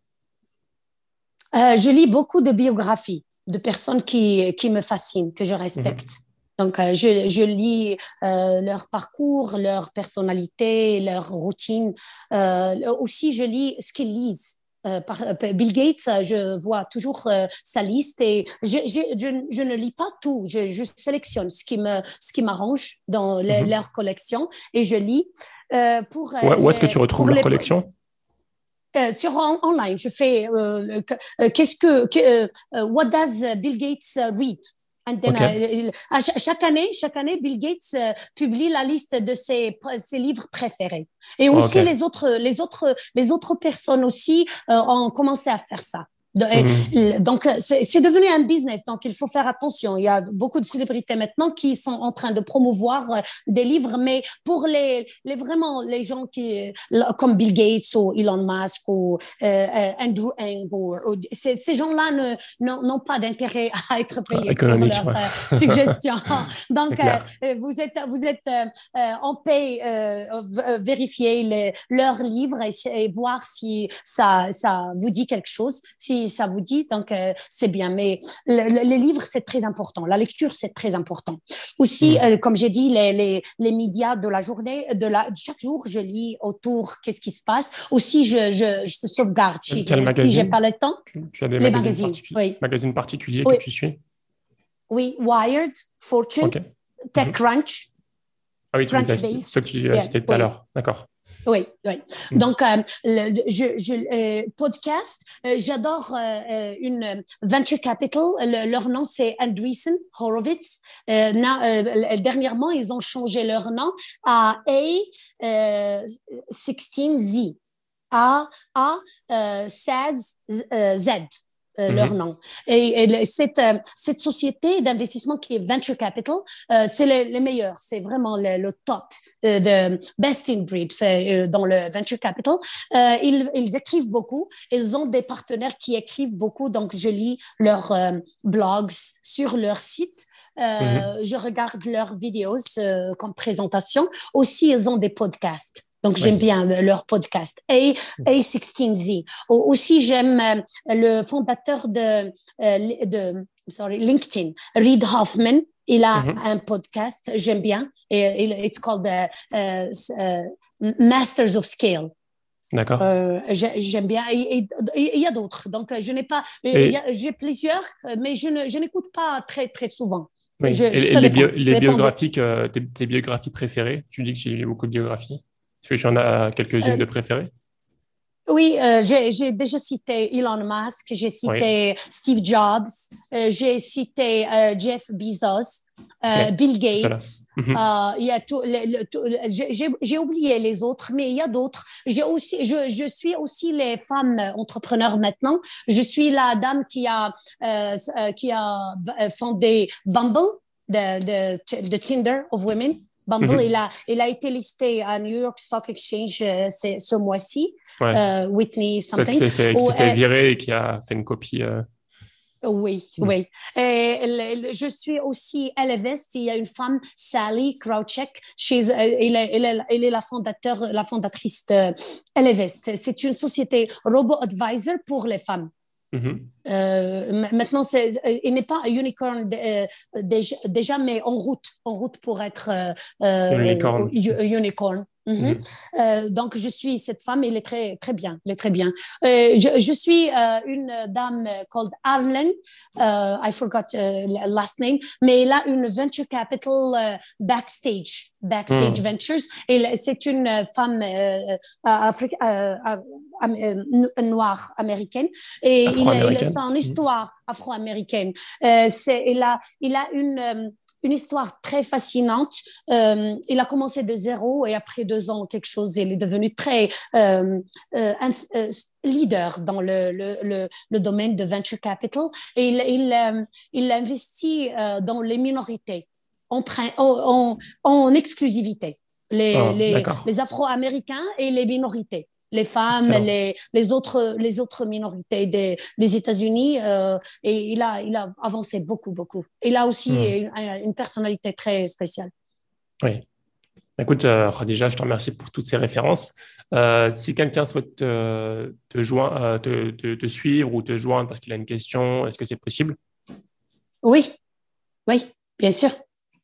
Je lis beaucoup de biographies de personnes qui me fascinent, que je respecte. Donc, je lis leur parcours, leur personnalité, leur routine. Aussi, je lis ce qu'ils lisent. Bill Gates, je vois toujours sa liste et je ne lis pas tout. Je sélectionne ce qui m'arrange dans leur collection et je lis. Où est-ce que tu retrouves leur collection? Sur online, je fais what does Bill Gates read? And then, chaque année, Bill Gates publie la liste de ses livres préférés. Et aussi les autres personnes aussi ont commencé à faire ça. Donc, c'est devenu un business, donc il faut faire attention. Il y a beaucoup de célébrités maintenant qui sont en train de promouvoir des livres, mais pour vraiment les gens comme Bill Gates ou Elon Musk ou Andrew Ng, ces gens-là n'ont pas d'intérêt à être payés pour leurs suggestions. Donc, vous êtes on paye vérifier leurs livres et voir si ça vous dit quelque chose. Si ça vous dit, donc c'est bien. Mais les livres, c'est très important. La lecture, c'est très important. Aussi, comme j'ai dit, les médias de la journée, chaque jour, je lis autour qu'est-ce qui se passe. Aussi, je sauvegarde. Si j'ai pas le temps, tu as des magazines particuliers que tu suis? Oui, Wired, Fortune, TechCrunch. Ah oui, c'est ceux que tu as cités tout à l'heure. D'accord. Oui. Donc, podcast, j'adore une venture capital. Leur nom, c'est Andreessen Horowitz. Dernièrement, ils ont changé leur nom à A16Z. A16Z. Leur nom. Et cette société d'investissement qui est Venture Capital, c'est les meilleurs. C'est vraiment le top de best in breed dans le Venture Capital. Ils écrivent beaucoup. Ils ont des partenaires qui écrivent beaucoup. Donc, je lis leurs blogs sur leur site. Je regarde leurs vidéos comme présentation. Aussi, ils ont des podcasts. Donc, j'aime bien leur podcast. A16Z. Aussi, j'aime le fondateur de LinkedIn, Reid Hoffman. Il a un podcast, j'aime bien. It's called Masters of Scale. D'accord. J'aime bien. Et il y a d'autres. Donc, je n'ai pas. Et, J'ai plusieurs, mais je n'écoute pas très, très souvent. oui. Et Ça dépend. les Ça dépend de. biographies, tes biographies préférées, tu dis que tu lis beaucoup de biographies. Est-ce que tu en as quelques-unes Euh, de préférées? oui, j'ai déjà cité Elon Musk, j'ai Oui. cité Steve Jobs, j'ai cité Jeff Bezos, Ok. Bill Tout ça là. Gates. Mhm. Il y a j'ai oublié les autres, mais il y a d'autres. Je suis aussi les femmes entrepreneurs maintenant. Je suis la dame qui a fondé Bumble, de Tinder of Women. Bumble, Mhm. il a été listé à New York Stock Exchange ce mois-ci, Ouais. Whitney Ça something. qui Ou, s'est fait virer et qui a fait une copie. oui, Hmm. oui. Je suis aussi Ellevest. Il y a une femme, Sally Krawcheck. Elle est la fondatrice de Ellevest. C'est une société robo-advisor pour les femmes. Mhm. Maintenant, il n'est pas un unicorn déjà, mais en route pour être Une licorne. unicorn. Mhm. Mhm. Donc, je suis cette femme, elle est très, très bien. Elle est très bien. Je suis une dame called Arlen. I forgot last name, mais elle a une venture capital Backstage Hmm. Ventures. Et c'est une femme noire américaine et Afro-américaine. son Hmm. histoire afro-américaine, il a une histoire très fascinante. Il a commencé de zéro et après 2 ans, quelque chose, il est devenu très leader dans le domaine de venture capital et il investit dans les minorités en exclusivité, Ah, d'accord. les Afro-Américains et les minorités, les femmes, Excellent. les autres minorités des États-Unis. Et il a avancé beaucoup, beaucoup. Il a aussi Hmm. une personnalité très spéciale. Oui. Écoute, Khadija, je te remercie pour toutes ces références. Si quelqu'un souhaite te suivre ou te joindre parce qu'il a une question, est-ce que c'est possible? Oui, oui, bien sûr.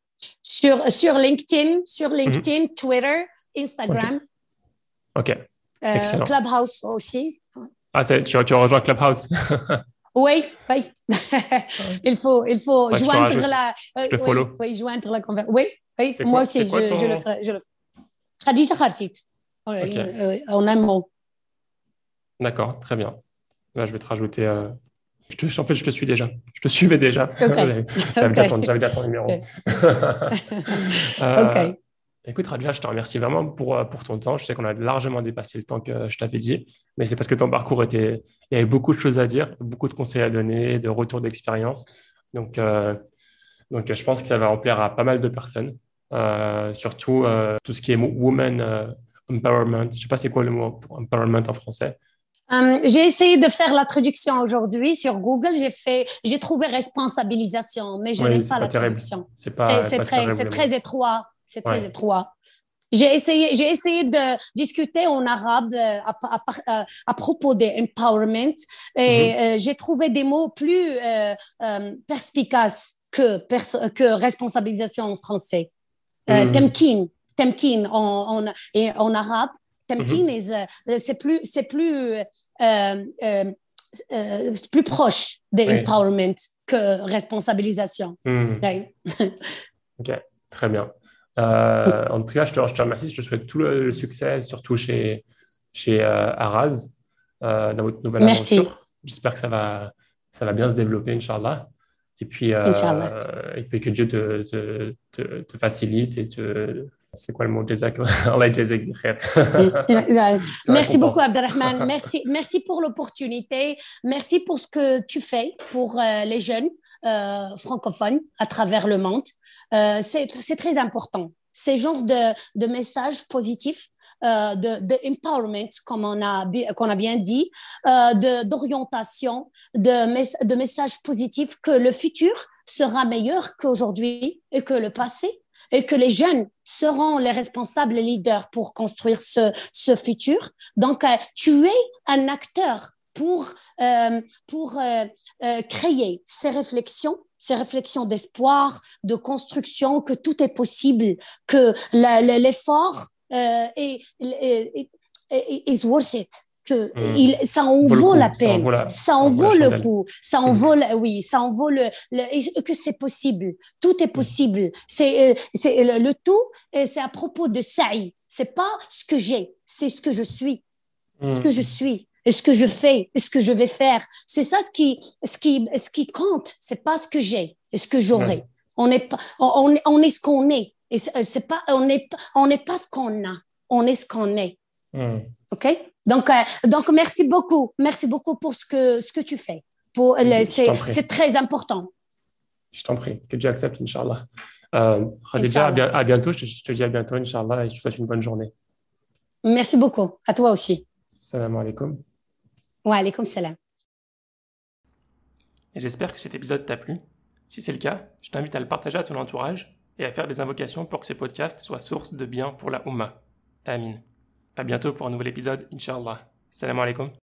Sur Mhm. LinkedIn, Twitter, Ok. Instagram, Ok. Excellent. Clubhouse aussi. Ah, tu as rejoint Clubhouse. Oui, oui. Il faut Ouais, je te joindre rajoute. Je te oui, follow. oui, joindre la conversation. Oui, oui, moi C'est aussi, quoi je le ton... ferai, je le ferai. Khadija Khartit. Ok. En un mot. D'accord. Très bien. Là, je vais te rajouter. En fait, je te suis déjà. Je te suivais déjà. OK. OK. J'avais déjà ton numéro. Euh, OK. écoute, Radja, je te remercie vraiment pour ton temps. Je sais qu'on a largement dépassé le temps que je t'avais dit, mais c'est parce que ton parcours était. Il y avait beaucoup de choses à dire, beaucoup de conseils à donner, de retours d'expérience. Donc, je pense que ça va en plaire à pas mal de personnes. Surtout tout ce qui est woman empowerment. Je sais pas c'est quoi le mot pour empowerment en français. J'ai essayé de faire la traduction aujourd'hui sur Google. J'ai trouvé responsabilisation, mais je Oui, n'aime c'est pas pas la terrible. traduction. Pas terrible C'est le très mot. étroit. C'est très Ouais. étroit. J'ai essayé de discuter en arabe à propos de empowerment et Mhm. j'ai trouvé des mots plus perspicaces que responsabilisation en français. Mhm. Temkin, temkin et en arabe, temkin Mhm. c'est plus proche de Oui. empowerment que responsabilisation. Mhm. Ouais. Ok, très bien. En tout cas, je te remercie. Je te souhaite tout le succès, surtout chez Araz, dans votre nouvelle Merci, aventure. J'espère que ça va bien se développer, Inch'Allah. Inshallah. Et puis que Dieu te facilite et c'est quoi le mot? Jazak, Allah yajzak bi khair. Te Merci beaucoup, récompense. Abdelrahman. Merci pour l'opportunité. Merci pour ce que tu fais pour les jeunes francophones à travers le monde. C'est très important. Ces genres de messages positifs, de empowerment, comme qu'on a bien dit, d'orientation, de messages positifs que le futur sera meilleur qu'aujourd'hui et que le passé et que les jeunes seront les responsables, les leaders pour construire ce futur. Donc, tu es un acteur pour créer ces réflexions d'espoir, de construction, que tout est possible, que l'effort is worth it. Ça en vaut la peine, ça en vaut le coup, ça en vaut, oui, ça en vaut que c'est possible, tout est possible. C'est le tout, c'est à propos de sa'i. C'est pas ce que j'ai, c'est ce que je suis, ce que je suis, et ce que je fais, et ce que je vais faire. C'est ça ce qui compte. C'est pas ce que j'ai, et ce que j'aurai. On est ce qu'on est. Et c'est pas, on n'est pas ce qu'on a, on est ce qu'on est. OK? Donc, merci beaucoup pour ce que tu fais. C'est très important. Je t'en prie, que Dieu accepte, Inch'Allah. Khadija, à bientôt, je te dis à bientôt, Inch'Allah, et je te souhaite une bonne journée. Merci beaucoup, à toi aussi. Salam alaikum. Wa alaikum salam. Et j'espère que cet épisode t'a plu. Si c'est le cas, je t'invite à le partager à ton entourage et à faire des invocations pour que ce podcast soit source de bien pour la Ummah. Amin. À bientôt pour un nouvel épisode, Inch'Allah. Salam alaikum.